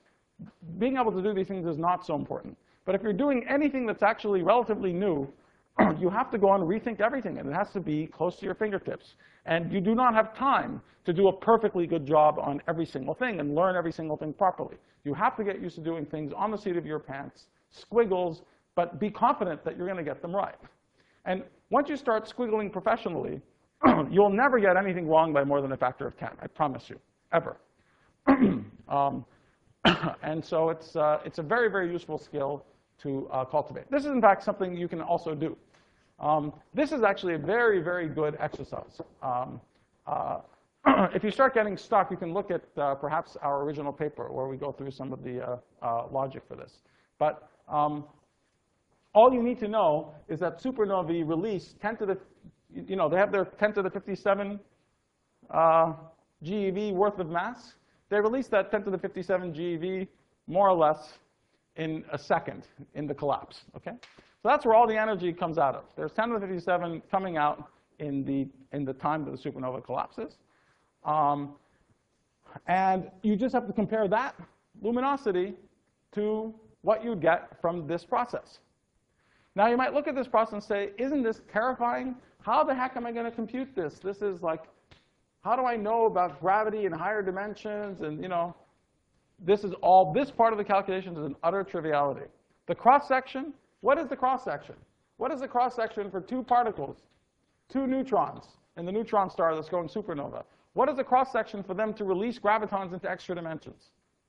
being able to do these things is not so important. But if you're doing anything that's actually relatively new, you have to go and rethink everything, and it has to be close to your fingertips. And you do not have time to do a perfectly good job on every single thing and learn every single thing properly. You have to get used to doing things on the seat of your pants, squiggles, but be confident that you're going to get them right. And once you start squiggling professionally, you'll never get anything wrong by more than a factor of ten, I promise you, ever. um, and so it's, uh, it's a very, very useful skill to uh, cultivate. This is, in fact, something you can also do. Um, this is actually a very, very good exercise. Um, uh, if you start getting stuck, you can look at uh, perhaps our original paper where we go through some of the uh, uh, logic for this. But um, all you need to know is that supernovae release ten to the, you know, they have their ten to the fifty-seven uh, G eV worth of mass. They release that ten to the fifty-seven G eV more or less in a second in the collapse, okay? So that's where all the energy comes out of. There's ten to the fifty-seven coming out in the, in the time that the supernova collapses. Um, and you just have to compare that luminosity to what you'd get from this process. Now, you might look at this process and say, isn't this terrifying? How the heck am I going to compute this? This is like, how do I know about gravity in higher dimensions? And, you know, this is all, this part of the calculation is an utter triviality. The cross-section, what is the cross-section? What is the cross-section for two particles, two neutrons in the neutron star that's going supernova? What is the cross-section for them to release gravitons into extra dimensions?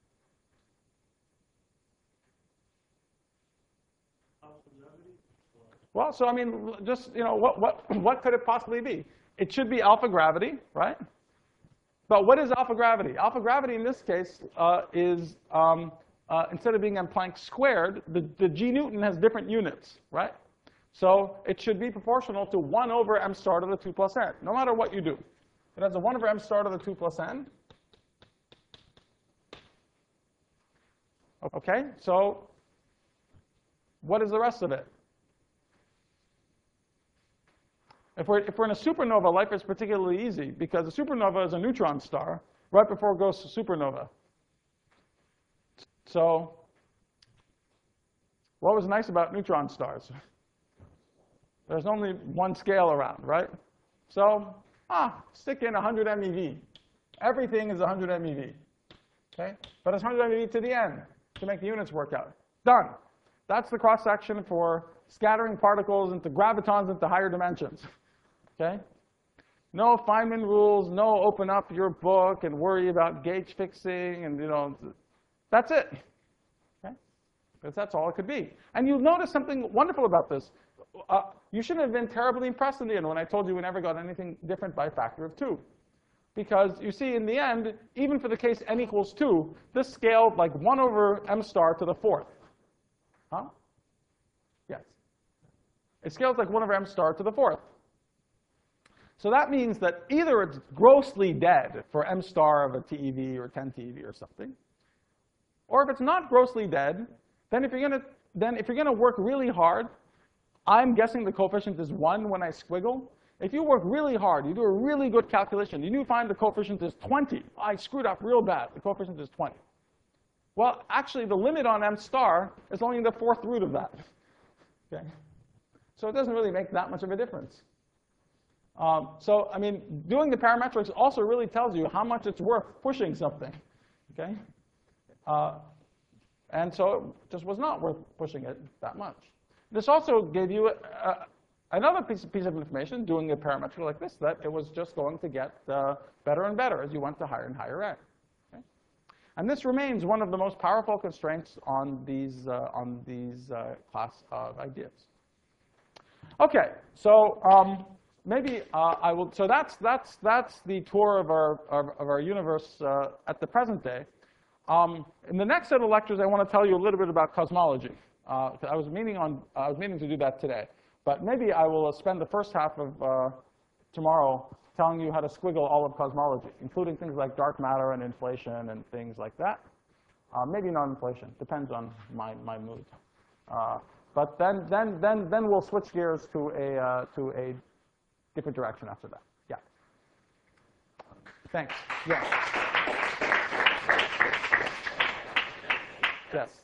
Well, so I mean, just, you know, what, what, what could it possibly be? It should be alpha gravity, right? But what is alpha gravity? Alpha gravity in this case uh, is, um, uh, instead of being m Planck squared, the, the g Newton has different units, right? So it should be proportional to one over m star to the two plus n, no matter what you do. It has a one over m star to the two plus n. OK, so what is the rest of it? If we're, if we're in a supernova, life is particularly easy, because a supernova is a neutron star right before it goes to supernova. So what was nice about neutron stars? There's only one scale around, right? So, ah, stick in one hundred M E V. Everything is one hundred M E V. Okay? But it's one hundred M E V to the n to make the units work out. Done. That's the cross-section for scattering particles into gravitons into higher dimensions. Okay? No Feynman rules, no open up your book and worry about gauge fixing, and, you know, that's it. Okay? Because that's all it could be. And you'll notice something wonderful about this. Uh, you shouldn't have been terribly impressed in the end when I told you we never got anything different by a factor of two. Because you see, in the end, even for the case n equals two, this scaled like one over m star to the fourth. Huh? Yes. It scales like one over m star to the fourth. So that means that either it's grossly dead for m star of a T E V or ten T E V or something, or if it's not grossly dead, then if you're going to then if you're going to work really hard, I'm guessing the coefficient is one when I squiggle. If you work really hard, you do a really good calculation, and you find the coefficient is twenty. I screwed up real bad. The coefficient is twenty. Well, actually, the limit on m star is only the fourth root of that. Okay? So it doesn't really make that much of a difference. Um, so, I mean, doing the parametrics also really tells you how much it's worth pushing something. Okay? Uh, and so it just was not worth pushing it that much. This also gave you a, a, another piece, piece of information, doing a parametric like this, that it was just going to get uh, better and better as you went to higher and higher n. Okay? And this remains one of the most powerful constraints on these, uh, on these uh, class of ideas. OK, so um, maybe uh, I will. So that's that's that's the tour of our of, of our universe uh, at the present day. Um, in the next set of lectures, I want to tell you a little bit about cosmology. Uh, I was meaning on I was meaning to do that today, but maybe I will spend the first half of uh, tomorrow telling you how to squiggle all of cosmology, including things like dark matter and inflation and things like that. Uh, maybe not inflation. Depends on my my mood. Uh, but then then then then we'll switch gears to a uh, to a different direction after that. Yeah. Thanks. Yeah. Yes.